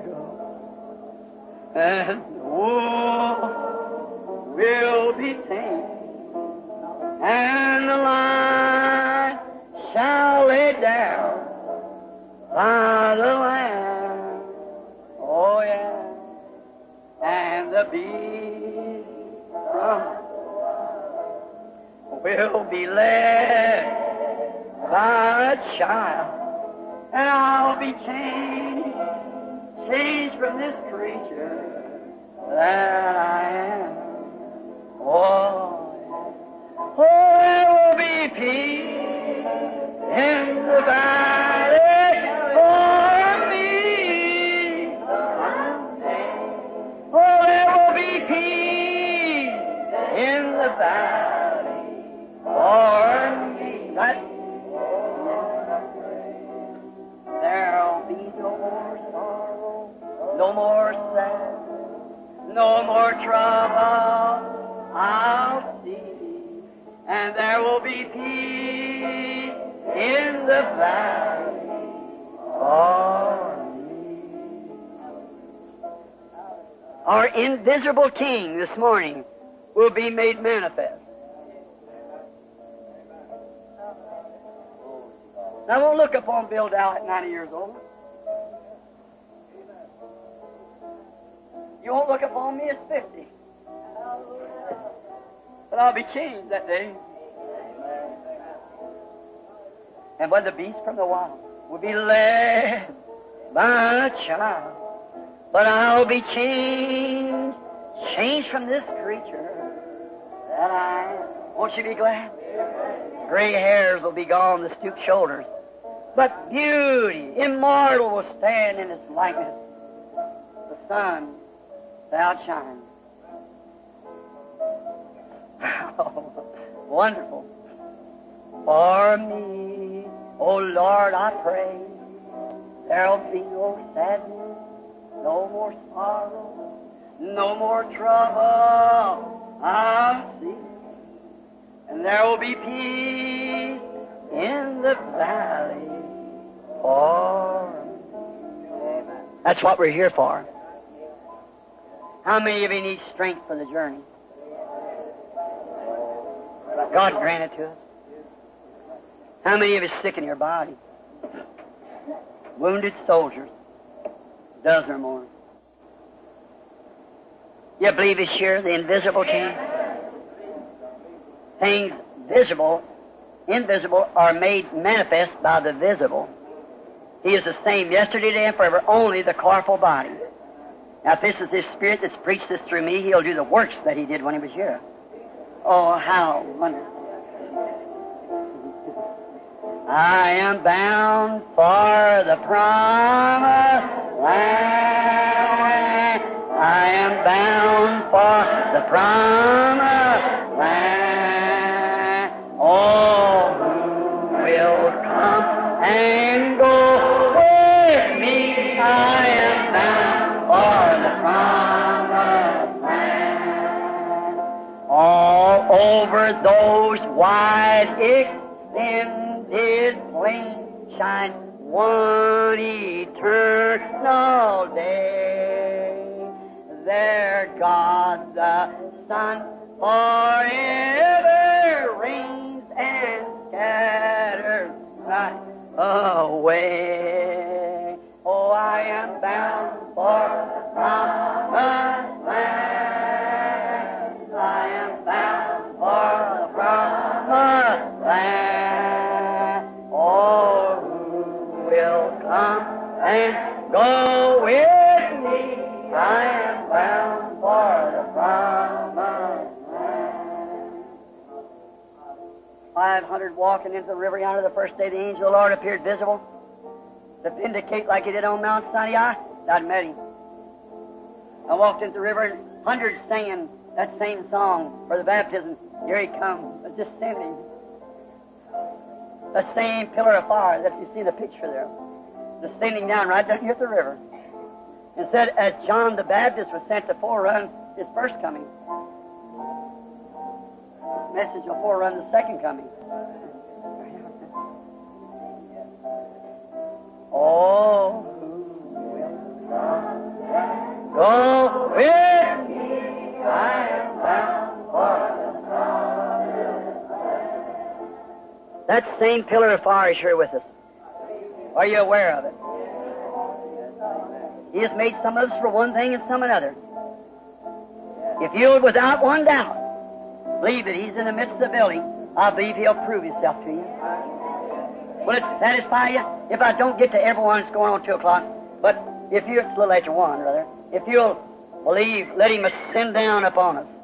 and the wolf will be tame, and the lion shall lay down by the lamb. Oh, yeah. And the beast will be led by a child, and I'll be changed from this creature that I am. Oh, there will be peace in the valley for me. Oh, there will be peace in the valley for me. There'll be no more sorrow, no more sadness, no more trouble. I'll see, and there will be peace in the valley for me. Our invisible King this morning will be made manifest. Now, I won't look upon Bill Dow at 90 years old. You won't look upon me at 50. But I'll be changed that day. And when the beast from the wild will be led by a child, but I'll be changed from this creature that I am. Won't you be glad? Gray hairs will be gone, the stooped shoulders. But beauty, immortal, will stand in its likeness. The sun shall outshine. Oh, wonderful. For me, oh Lord, I pray, there'll be no sadness, no more sorrow, no more trouble I'll see. And there will be peace in the valley for me. That's what we're here for. How many of you need strength for the journey? God grant it to us. How many of you sick in your body? Wounded soldiers, a dozen or more. You believe He's here, the invisible King? Things visible, invisible, are made manifest by the visible. He is the same yesterday, today, and forever, only the corporal body. Now, if this is His Spirit that's preached this through me, He'll do the works that He did when He was here. Oh, how wonderful. I am bound for the promised land. I am bound for the promised land. Oh, who will come and go with me? I am bound for the promised land. All over those wide extended plains shine one eternal day. There God the Son forever reigns and scatters right away. Oh, I am bound for the promised land. I am bound for the promised land. Oh, who will come 500 walking into the river yonder the first day the angel of the Lord appeared visible to vindicate like he did on Mount Sinai. I'd met him. I walked into the river, hundreds singing that same song for the baptism. Here he comes, descending. The same pillar of fire that you see in the picture there, descending down right down here at the river. And said, as John the Baptist was sent to forerun his first coming, this message will forerun the second coming. Oh, go with me, I am bound for the that same pillar of fire is here with us. Are you aware of it? He has made some of us for one thing and some another. If you'll, without one doubt, believe that He's in the midst of the building, I believe He'll prove Himself to you. Will it satisfy you? If I don't get to everyone, it's going on 2 o'clock. But if you, it's a little after 1, brother. If you'll believe, let Him ascend down upon us.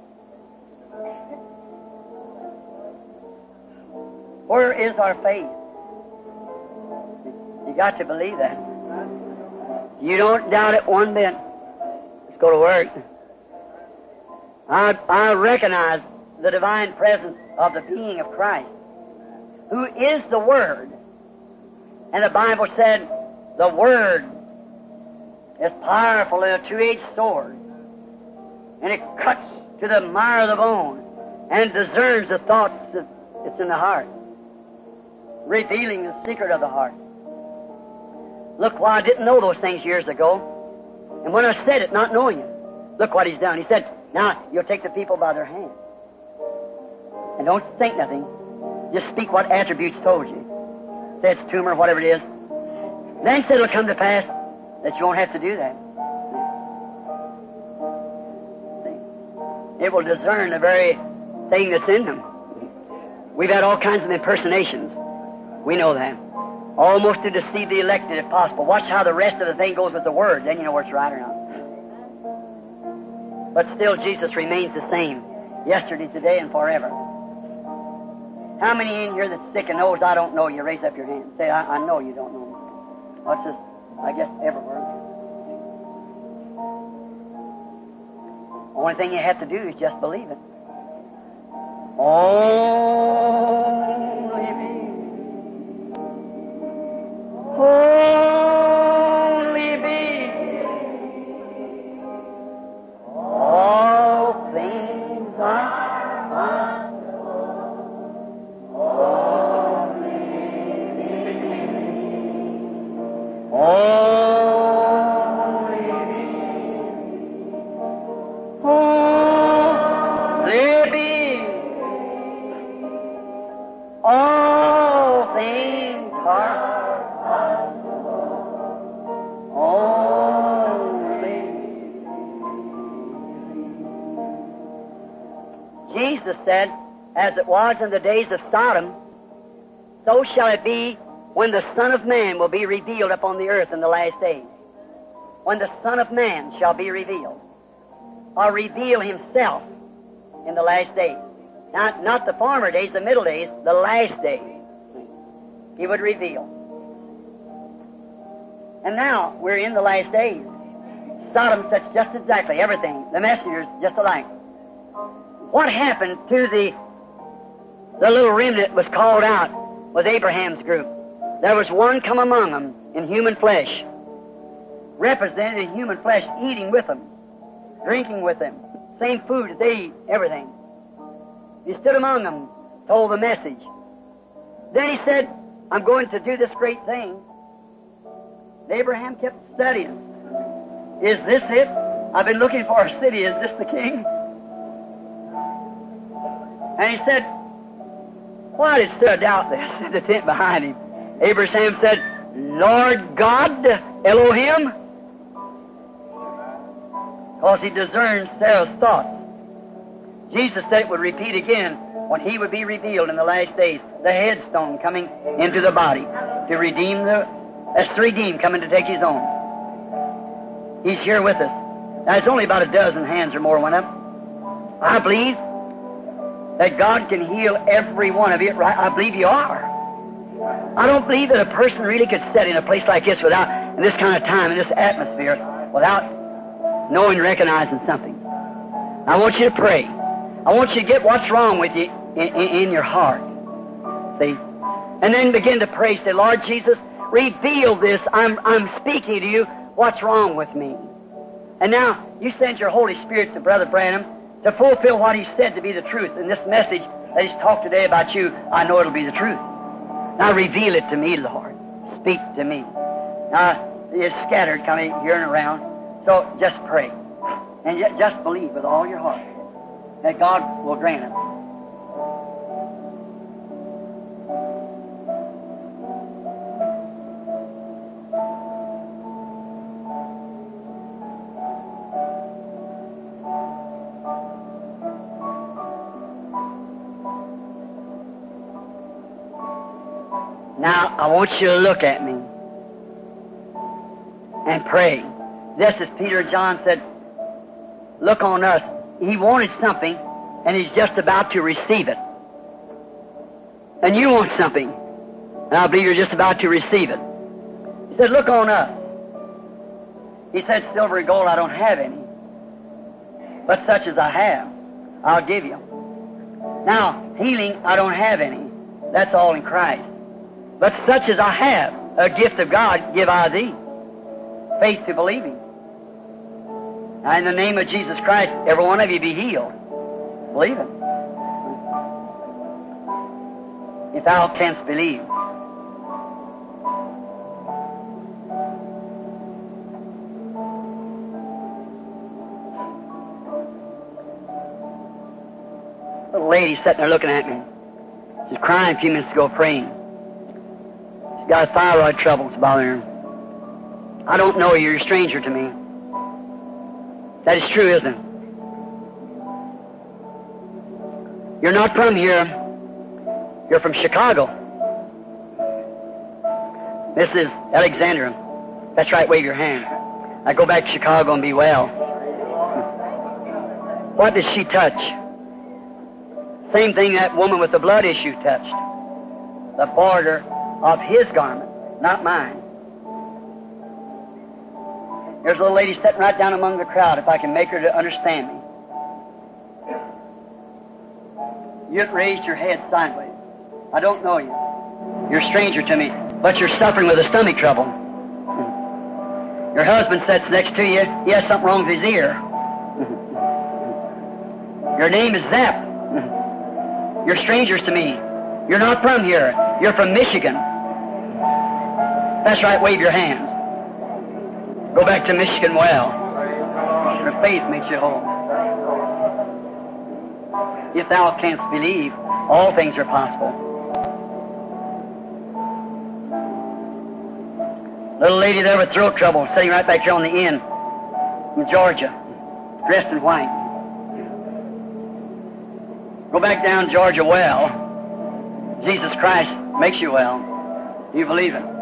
Where is our faith? You got to believe that. You don't doubt it one bit. Let's go to work. I recognize the divine presence of the being of Christ, who is the Word. And the Bible said, the Word is powerful as a two-edged sword, and it cuts to the marrow of the bone and discerns the thoughts that's in the heart, revealing the secret of the heart. Look, why I didn't know those things years ago, and when I said it, not knowing it, look what He's done. He said, now you'll take the people by their hand, and don't think nothing. Just speak what attributes told you. Say it's tumor, whatever it is. Then He said it'll come to pass that you won't have to do that. See? It will discern the very thing that's in them. We've had all kinds of impersonations. We know that. Almost to deceive the elected if possible. Watch how the rest of the thing goes with the Word. Then you know where it's right or not. But still, Jesus remains the same. Yesterday, today, and forever. How many in here that's sick and knows I don't know you? Raise up your hand. Say, I know you don't know me. What's this? I guess everywhere. Only thing you have to do is just believe it. Only believe. Only believe. All things are possible. Only believe. Only believe. Only believe. All things are Jesus said, as it was in the days of Sodom, so shall it be when the Son of Man will be revealed upon the earth in the last days. When the Son of Man shall be revealed, or reveal Himself in the last days. Not the former days, the middle days, the last days. He would reveal. And now we're in the last days. Sodom such just exactly everything. The messengers just alike. What happened to the little remnant was called out with Abraham's group? There was one come among them in human flesh, represented in human flesh, eating with them, drinking with them, same food that they eat, everything. He stood among them, told the message. Then he said, I'm going to do this great thing. And Abraham kept studying. Is this it? I've been looking for a city. Is this the king? And he said, why did Sarah doubt this in the tent behind him? Abraham said, Lord God, Elohim, because he discerns Sarah's thoughts. Jesus said it would repeat again when He would be revealed in the last days, the headstone coming into the body to redeem that's to redeem, coming to take His own. He's here with us. Now, it's only about a dozen hands or more went up. I believe that God can heal every one of you, right? I believe you are. I don't believe that a person really could sit in a place like this without, in this kind of time, in this atmosphere, without knowing and recognizing something. I want you to pray. I want you to get what's wrong with you in your heart. See? And then begin to pray. Say, Lord Jesus, reveal this. I'm speaking to you. What's wrong with me? And now, you send your Holy Spirit to Brother Branham to fulfill what he said to be the truth. And this message that he's talked today about you, I know it'll be the truth. Now reveal it to me, Lord. Speak to me. Now, it's scattered coming here and around. So just pray. And just believe with all your heart that God will grant it. Now, I want you to look at me and pray. Just as Peter and John said, look on us. He wanted something, and he's just about to receive it. And you want something, and I believe you're just about to receive it. He said, look on us. He said, silver and gold I don't have any, but such as I have, I'll give you. Now, healing I don't have any. That's all in Christ. But such as I have, a gift of God, give I thee. Faith to believing. Now, in the name of Jesus Christ, every one of you be healed. Believe it. If thou canst believe. A little lady sitting there looking at me. She's crying a few minutes ago, praying. She's got thyroid troubles bothering her. I don't know you. You're a stranger to me. That is true, isn't it? You're not from here. You're from Chicago. This is Alexandra. That's right, wave your hand. I go back to Chicago and be well. What did she touch? Same thing that woman with the blood issue touched. The border of his garment, not mine. There's a little lady sitting right down among the crowd, if I can make her to understand me. You haven't raised your head sideways. I don't know you. You're a stranger to me, but you're suffering with a stomach trouble. Your husband sits next to you. He has something wrong with his ear. Your name is Zapp. You're strangers to me. You're not from here. You're from Michigan. That's right, wave your hands. Go back to Michigan well. Your faith makes you whole. If thou canst believe, all things are possible. Little lady there with throat trouble, sitting right back here on the inn in Georgia, dressed in white. Go back down Georgia well. Jesus Christ makes you well. You believe it.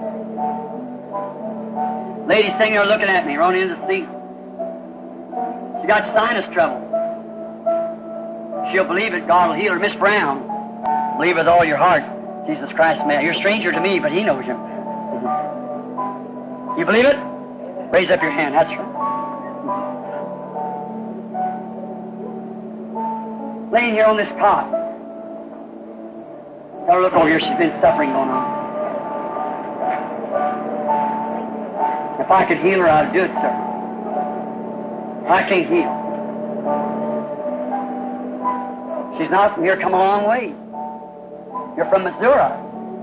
Lady sitting there looking at me, running in the seat. She got sinus trouble. She'll believe it. God will heal her. Miss Brown, believe with all your heart. Jesus Christ, man. You're a stranger to me, but He knows you. You believe it? Raise up your hand. That's right. Laying here on this cot. Tell her, look over here. She's been suffering going on. If I could heal her, I'd do it, sir. I can't heal. She's not from here, come a long way. You're from Missouri.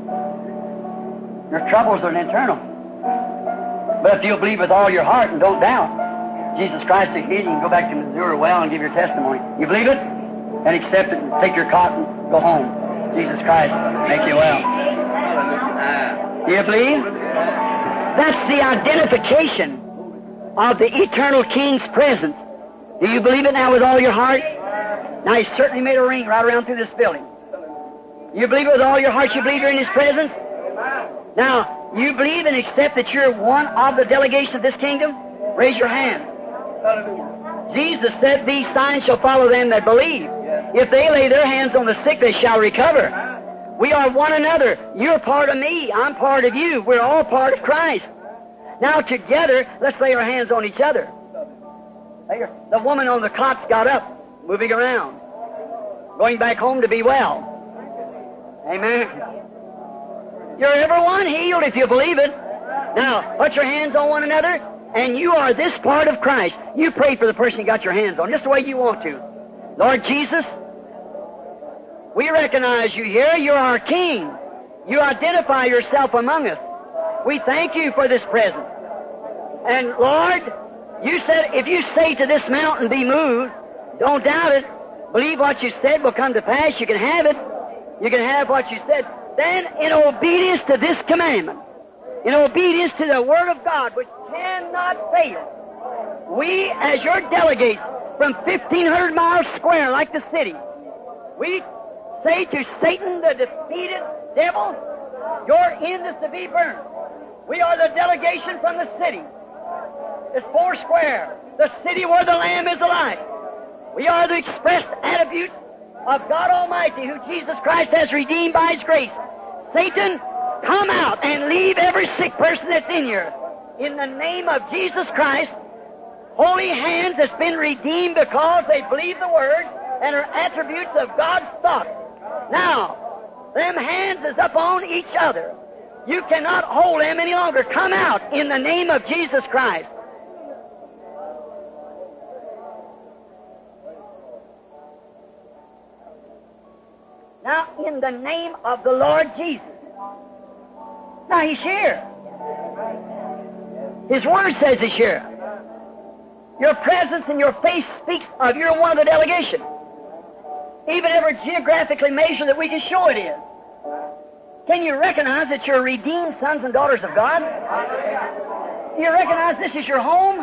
Your troubles are internal. But if you'll believe with all your heart and don't doubt, Jesus Christ will heal you. You can go back to Missouri well and give your testimony. You believe it? And accept it and take your cot and go home. Jesus Christ make you well. Do you believe? That's the identification of the eternal King's presence. Do you believe it now with all your heart? Now, He certainly made a ring right around through this building. You believe it with all your heart? You believe you're in His presence? Now, you believe and accept that you're one of the delegation of this kingdom? Raise your hand. Jesus said, these signs shall follow them that believe. If they lay their hands on the sick, they shall recover. We are one another. You're part of me. I'm part of you. We're all part of Christ. Now together, let's lay our hands on each other. The woman on the cot's got up, moving around, going back home to be well. Amen. You're everyone healed if you believe it. Now, put your hands on one another, and you are this part of Christ. You pray for the person you got your hands on, just the way you want to. Lord Jesus, we recognize you here. You're our King. You identify yourself among us. We thank you for this present. And Lord, you said if you say to this mountain, be moved, don't doubt it. Believe what you said will come to pass. You can have it. You can have what you said. Then, in obedience to this commandment, in obedience to the Word of God, which cannot fail, we, as your delegates from 1,500 miles square, like the city, we say to Satan, the defeated devil, your end is to be burned. We are the delegation from the city. It's 4 square, the city where the Lamb is alive. We are the expressed attributes of God Almighty, who Jesus Christ has redeemed by His grace. Satan, come out and leave every sick person that's in here. In the name of Jesus Christ, holy hands that's been redeemed because they believe the Word and are attributes of God's thought. Now, them hands is up on each other. You cannot hold them any longer. Come out in the name of Jesus Christ. Now, in the name of the Lord Jesus. Now, He's here. His Word says He's here. Your presence and your face speaks of you're one of the delegation. Even ever geographically measured that we can show it is. Can you recognize that you're redeemed sons and daughters of God? You recognize this is your home?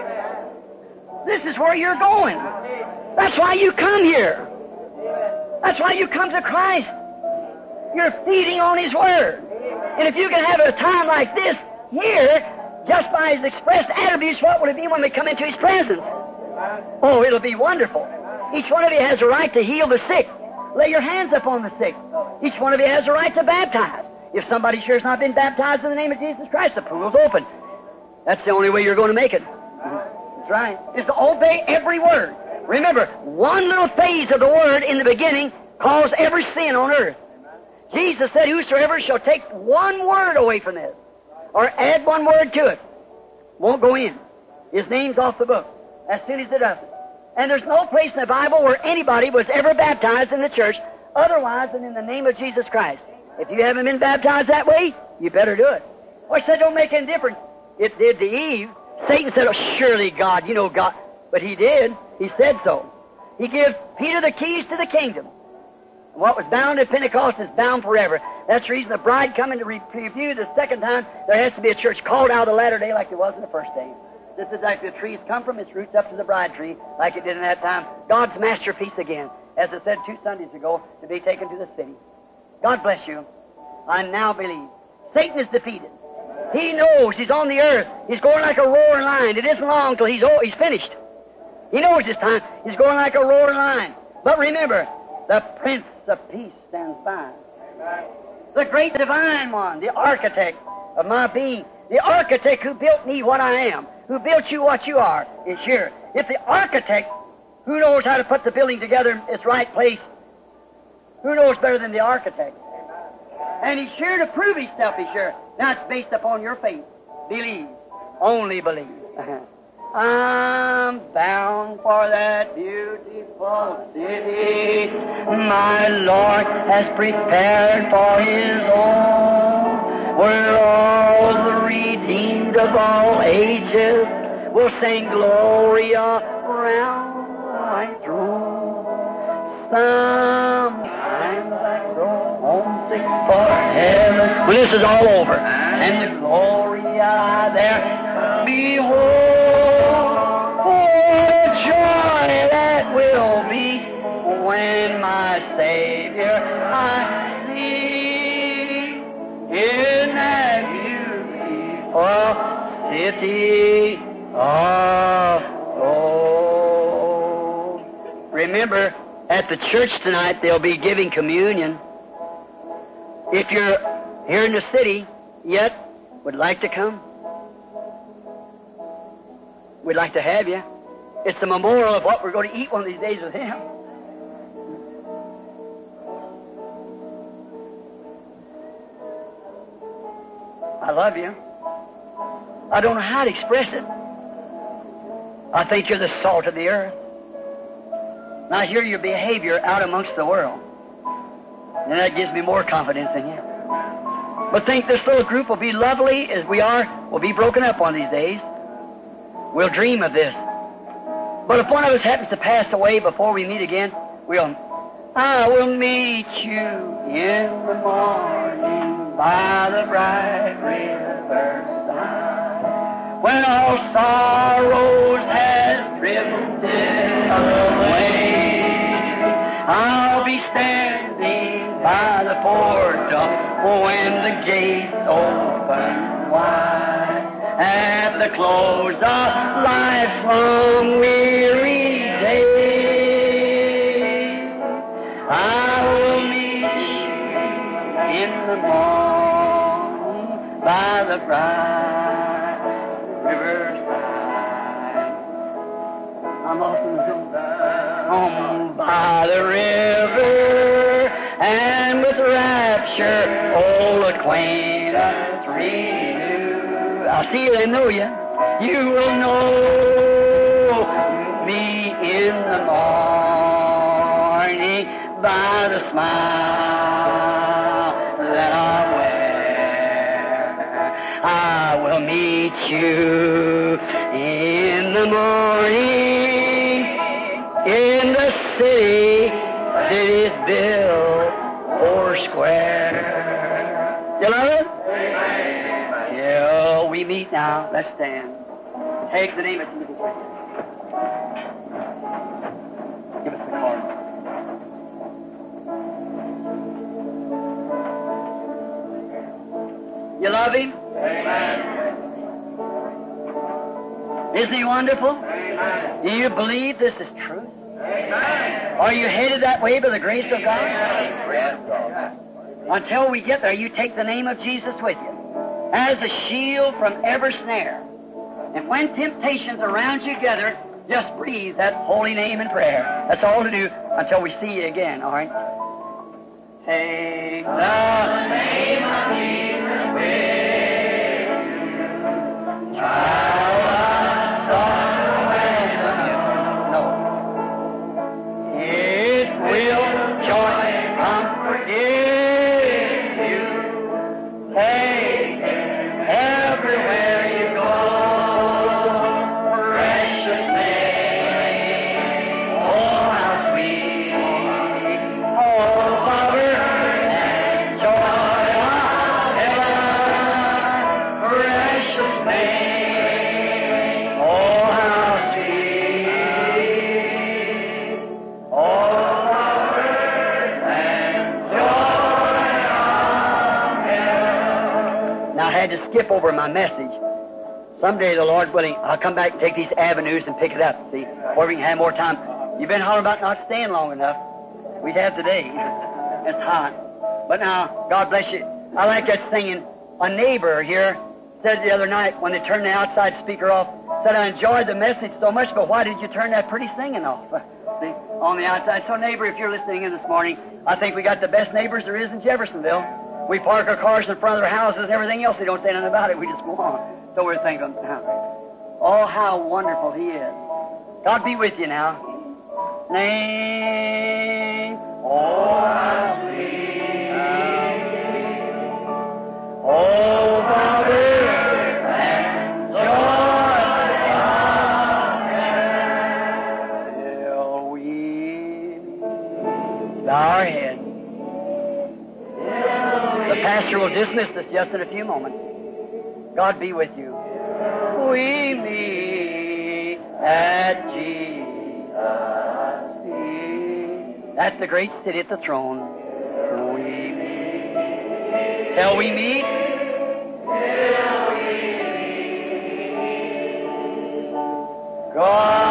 This is where you're going. That's why you come here. That's why you come to Christ. You're feeding on His Word. And if you can have a time like this here, just by His expressed attributes, what will it be when we come into His presence? Oh, it'll be wonderful. Each one of you has a right to heal the sick. Lay your hands upon the sick. Each one of you has a right to baptize. If somebody sure has not been baptized in the name of Jesus Christ, the pool's open. That's the only way you're going to make it. That's right. Is to obey every word. Remember, one little phase of the Word in the beginning caused every sin on earth. Jesus said, whosoever shall take one word away from this, or add one word to it, won't go in. His name's off the book as soon as it does it. And there's no place in the Bible where anybody was ever baptized in the church otherwise than in the name of Jesus Christ. If you haven't been baptized that way, you better do it. Well, he said, don't make any difference. It did to Eve. Satan said, oh, surely God, you know God. But he did. He said so. He gave Peter the keys to the kingdom. What was bound at Pentecost is bound forever. That's the reason the bride coming to review the second time, there has to be a church called out of the latter day like there was in the first day. This is like the trees come from its roots up to the bride tree, like it did in that time. God's masterpiece again, as I said 2 Sundays ago, to be taken to the city. God bless you. I now believe. Satan is defeated. He knows he's on the earth. He's going like a roaring lion. It isn't long till he's finished. He knows his time. He's going like a roaring lion. But remember, the Prince of Peace stands by. The great divine one, the architect of my being, the architect who built me what I am, who built you what you are, is here. If the architect, who knows how to put the building together in its right place, who knows better than the architect? And he's sure to prove himself, he's sure. Now it's based upon your faith. Believe. Only believe. I'm bound for that beautiful city my Lord has prepared for His own, where all the redeemed of all ages will sing Gloria round my throne. Sometimes I grow homesick for heaven when this is all over, and the Gloria there behold. What a joy that will be when my Savior I see in that beautiful city of gold. Remember, At the church tonight, they'll be giving communion. If you're here in the city yet would like to come, we'd like to have you. It's a memorial of what we're going to eat one of these days with Him. I love you. I don't know how to express it. I think you're the salt of the earth. And I hear your behavior out amongst the world. And that gives me more confidence in you. But think this little group will be lovely as we are. We'll be broken up one of these days. We'll dream of this. But if one of us happens to pass away before we meet again, I will meet you in the morning by the bright river side, when all sorrows has drifted away. I'll be standing by the portal when the gates open wide, at the close of life's long weary day. I will meet you in the morning by the bright riverside. I'm also home by the river, and with rapture old acquaintance renew. I'll see you and know you. You will know me in the morning by the smile that I wear. I will meet you in the morning in the city that is built or square. You love it? Yeah, we meet now. Let's stand. Take the name of Jesus with you. Give us the card. You love Him? Amen. Isn't He wonderful? Amen. Do you believe this is truth? Amen. Are you headed that way by the grace of God? Amen. Until we get there, you take the name of Jesus with you as a shield from every snare. And when temptations around you gather, just breathe that holy name in prayer. That's all to do until we see you again, all right? Take the name of Jesus with you, child of sorrow and no. It will joy and comfort give you. Take it everywhere you go. Precious name, oh how sweet, oh power and joy of heaven. Precious name, oh how sweet, oh power and joy of heaven. Now I had to skip over my message. Someday, the Lord willing, I'll come back and take these avenues and pick it up, see, or we can have more time. You've been hollering about not staying long enough. We have today. It's hot. But now, God bless you. I like that singing. A neighbor here said the other night when they turned the outside speaker off, said, I enjoyed the message so much, but why did you turn that pretty singing off? See, on the outside. So, neighbor, if you're listening in this morning, I think we got the best neighbors there is in Jeffersonville. We park our cars in front of their houses and everything else. They don't say nothing about it. We just go on. So we're thinking, oh, how wonderful He is. God be with you now. Name, oh, how sweet, oh, power and joy of heaven. Till we bow our head. The pastor will dismiss us just in a few moments. God be with you. We meet at Jesus' feet. That's the great city at the throne. We meet. Till we meet. Till we meet. God.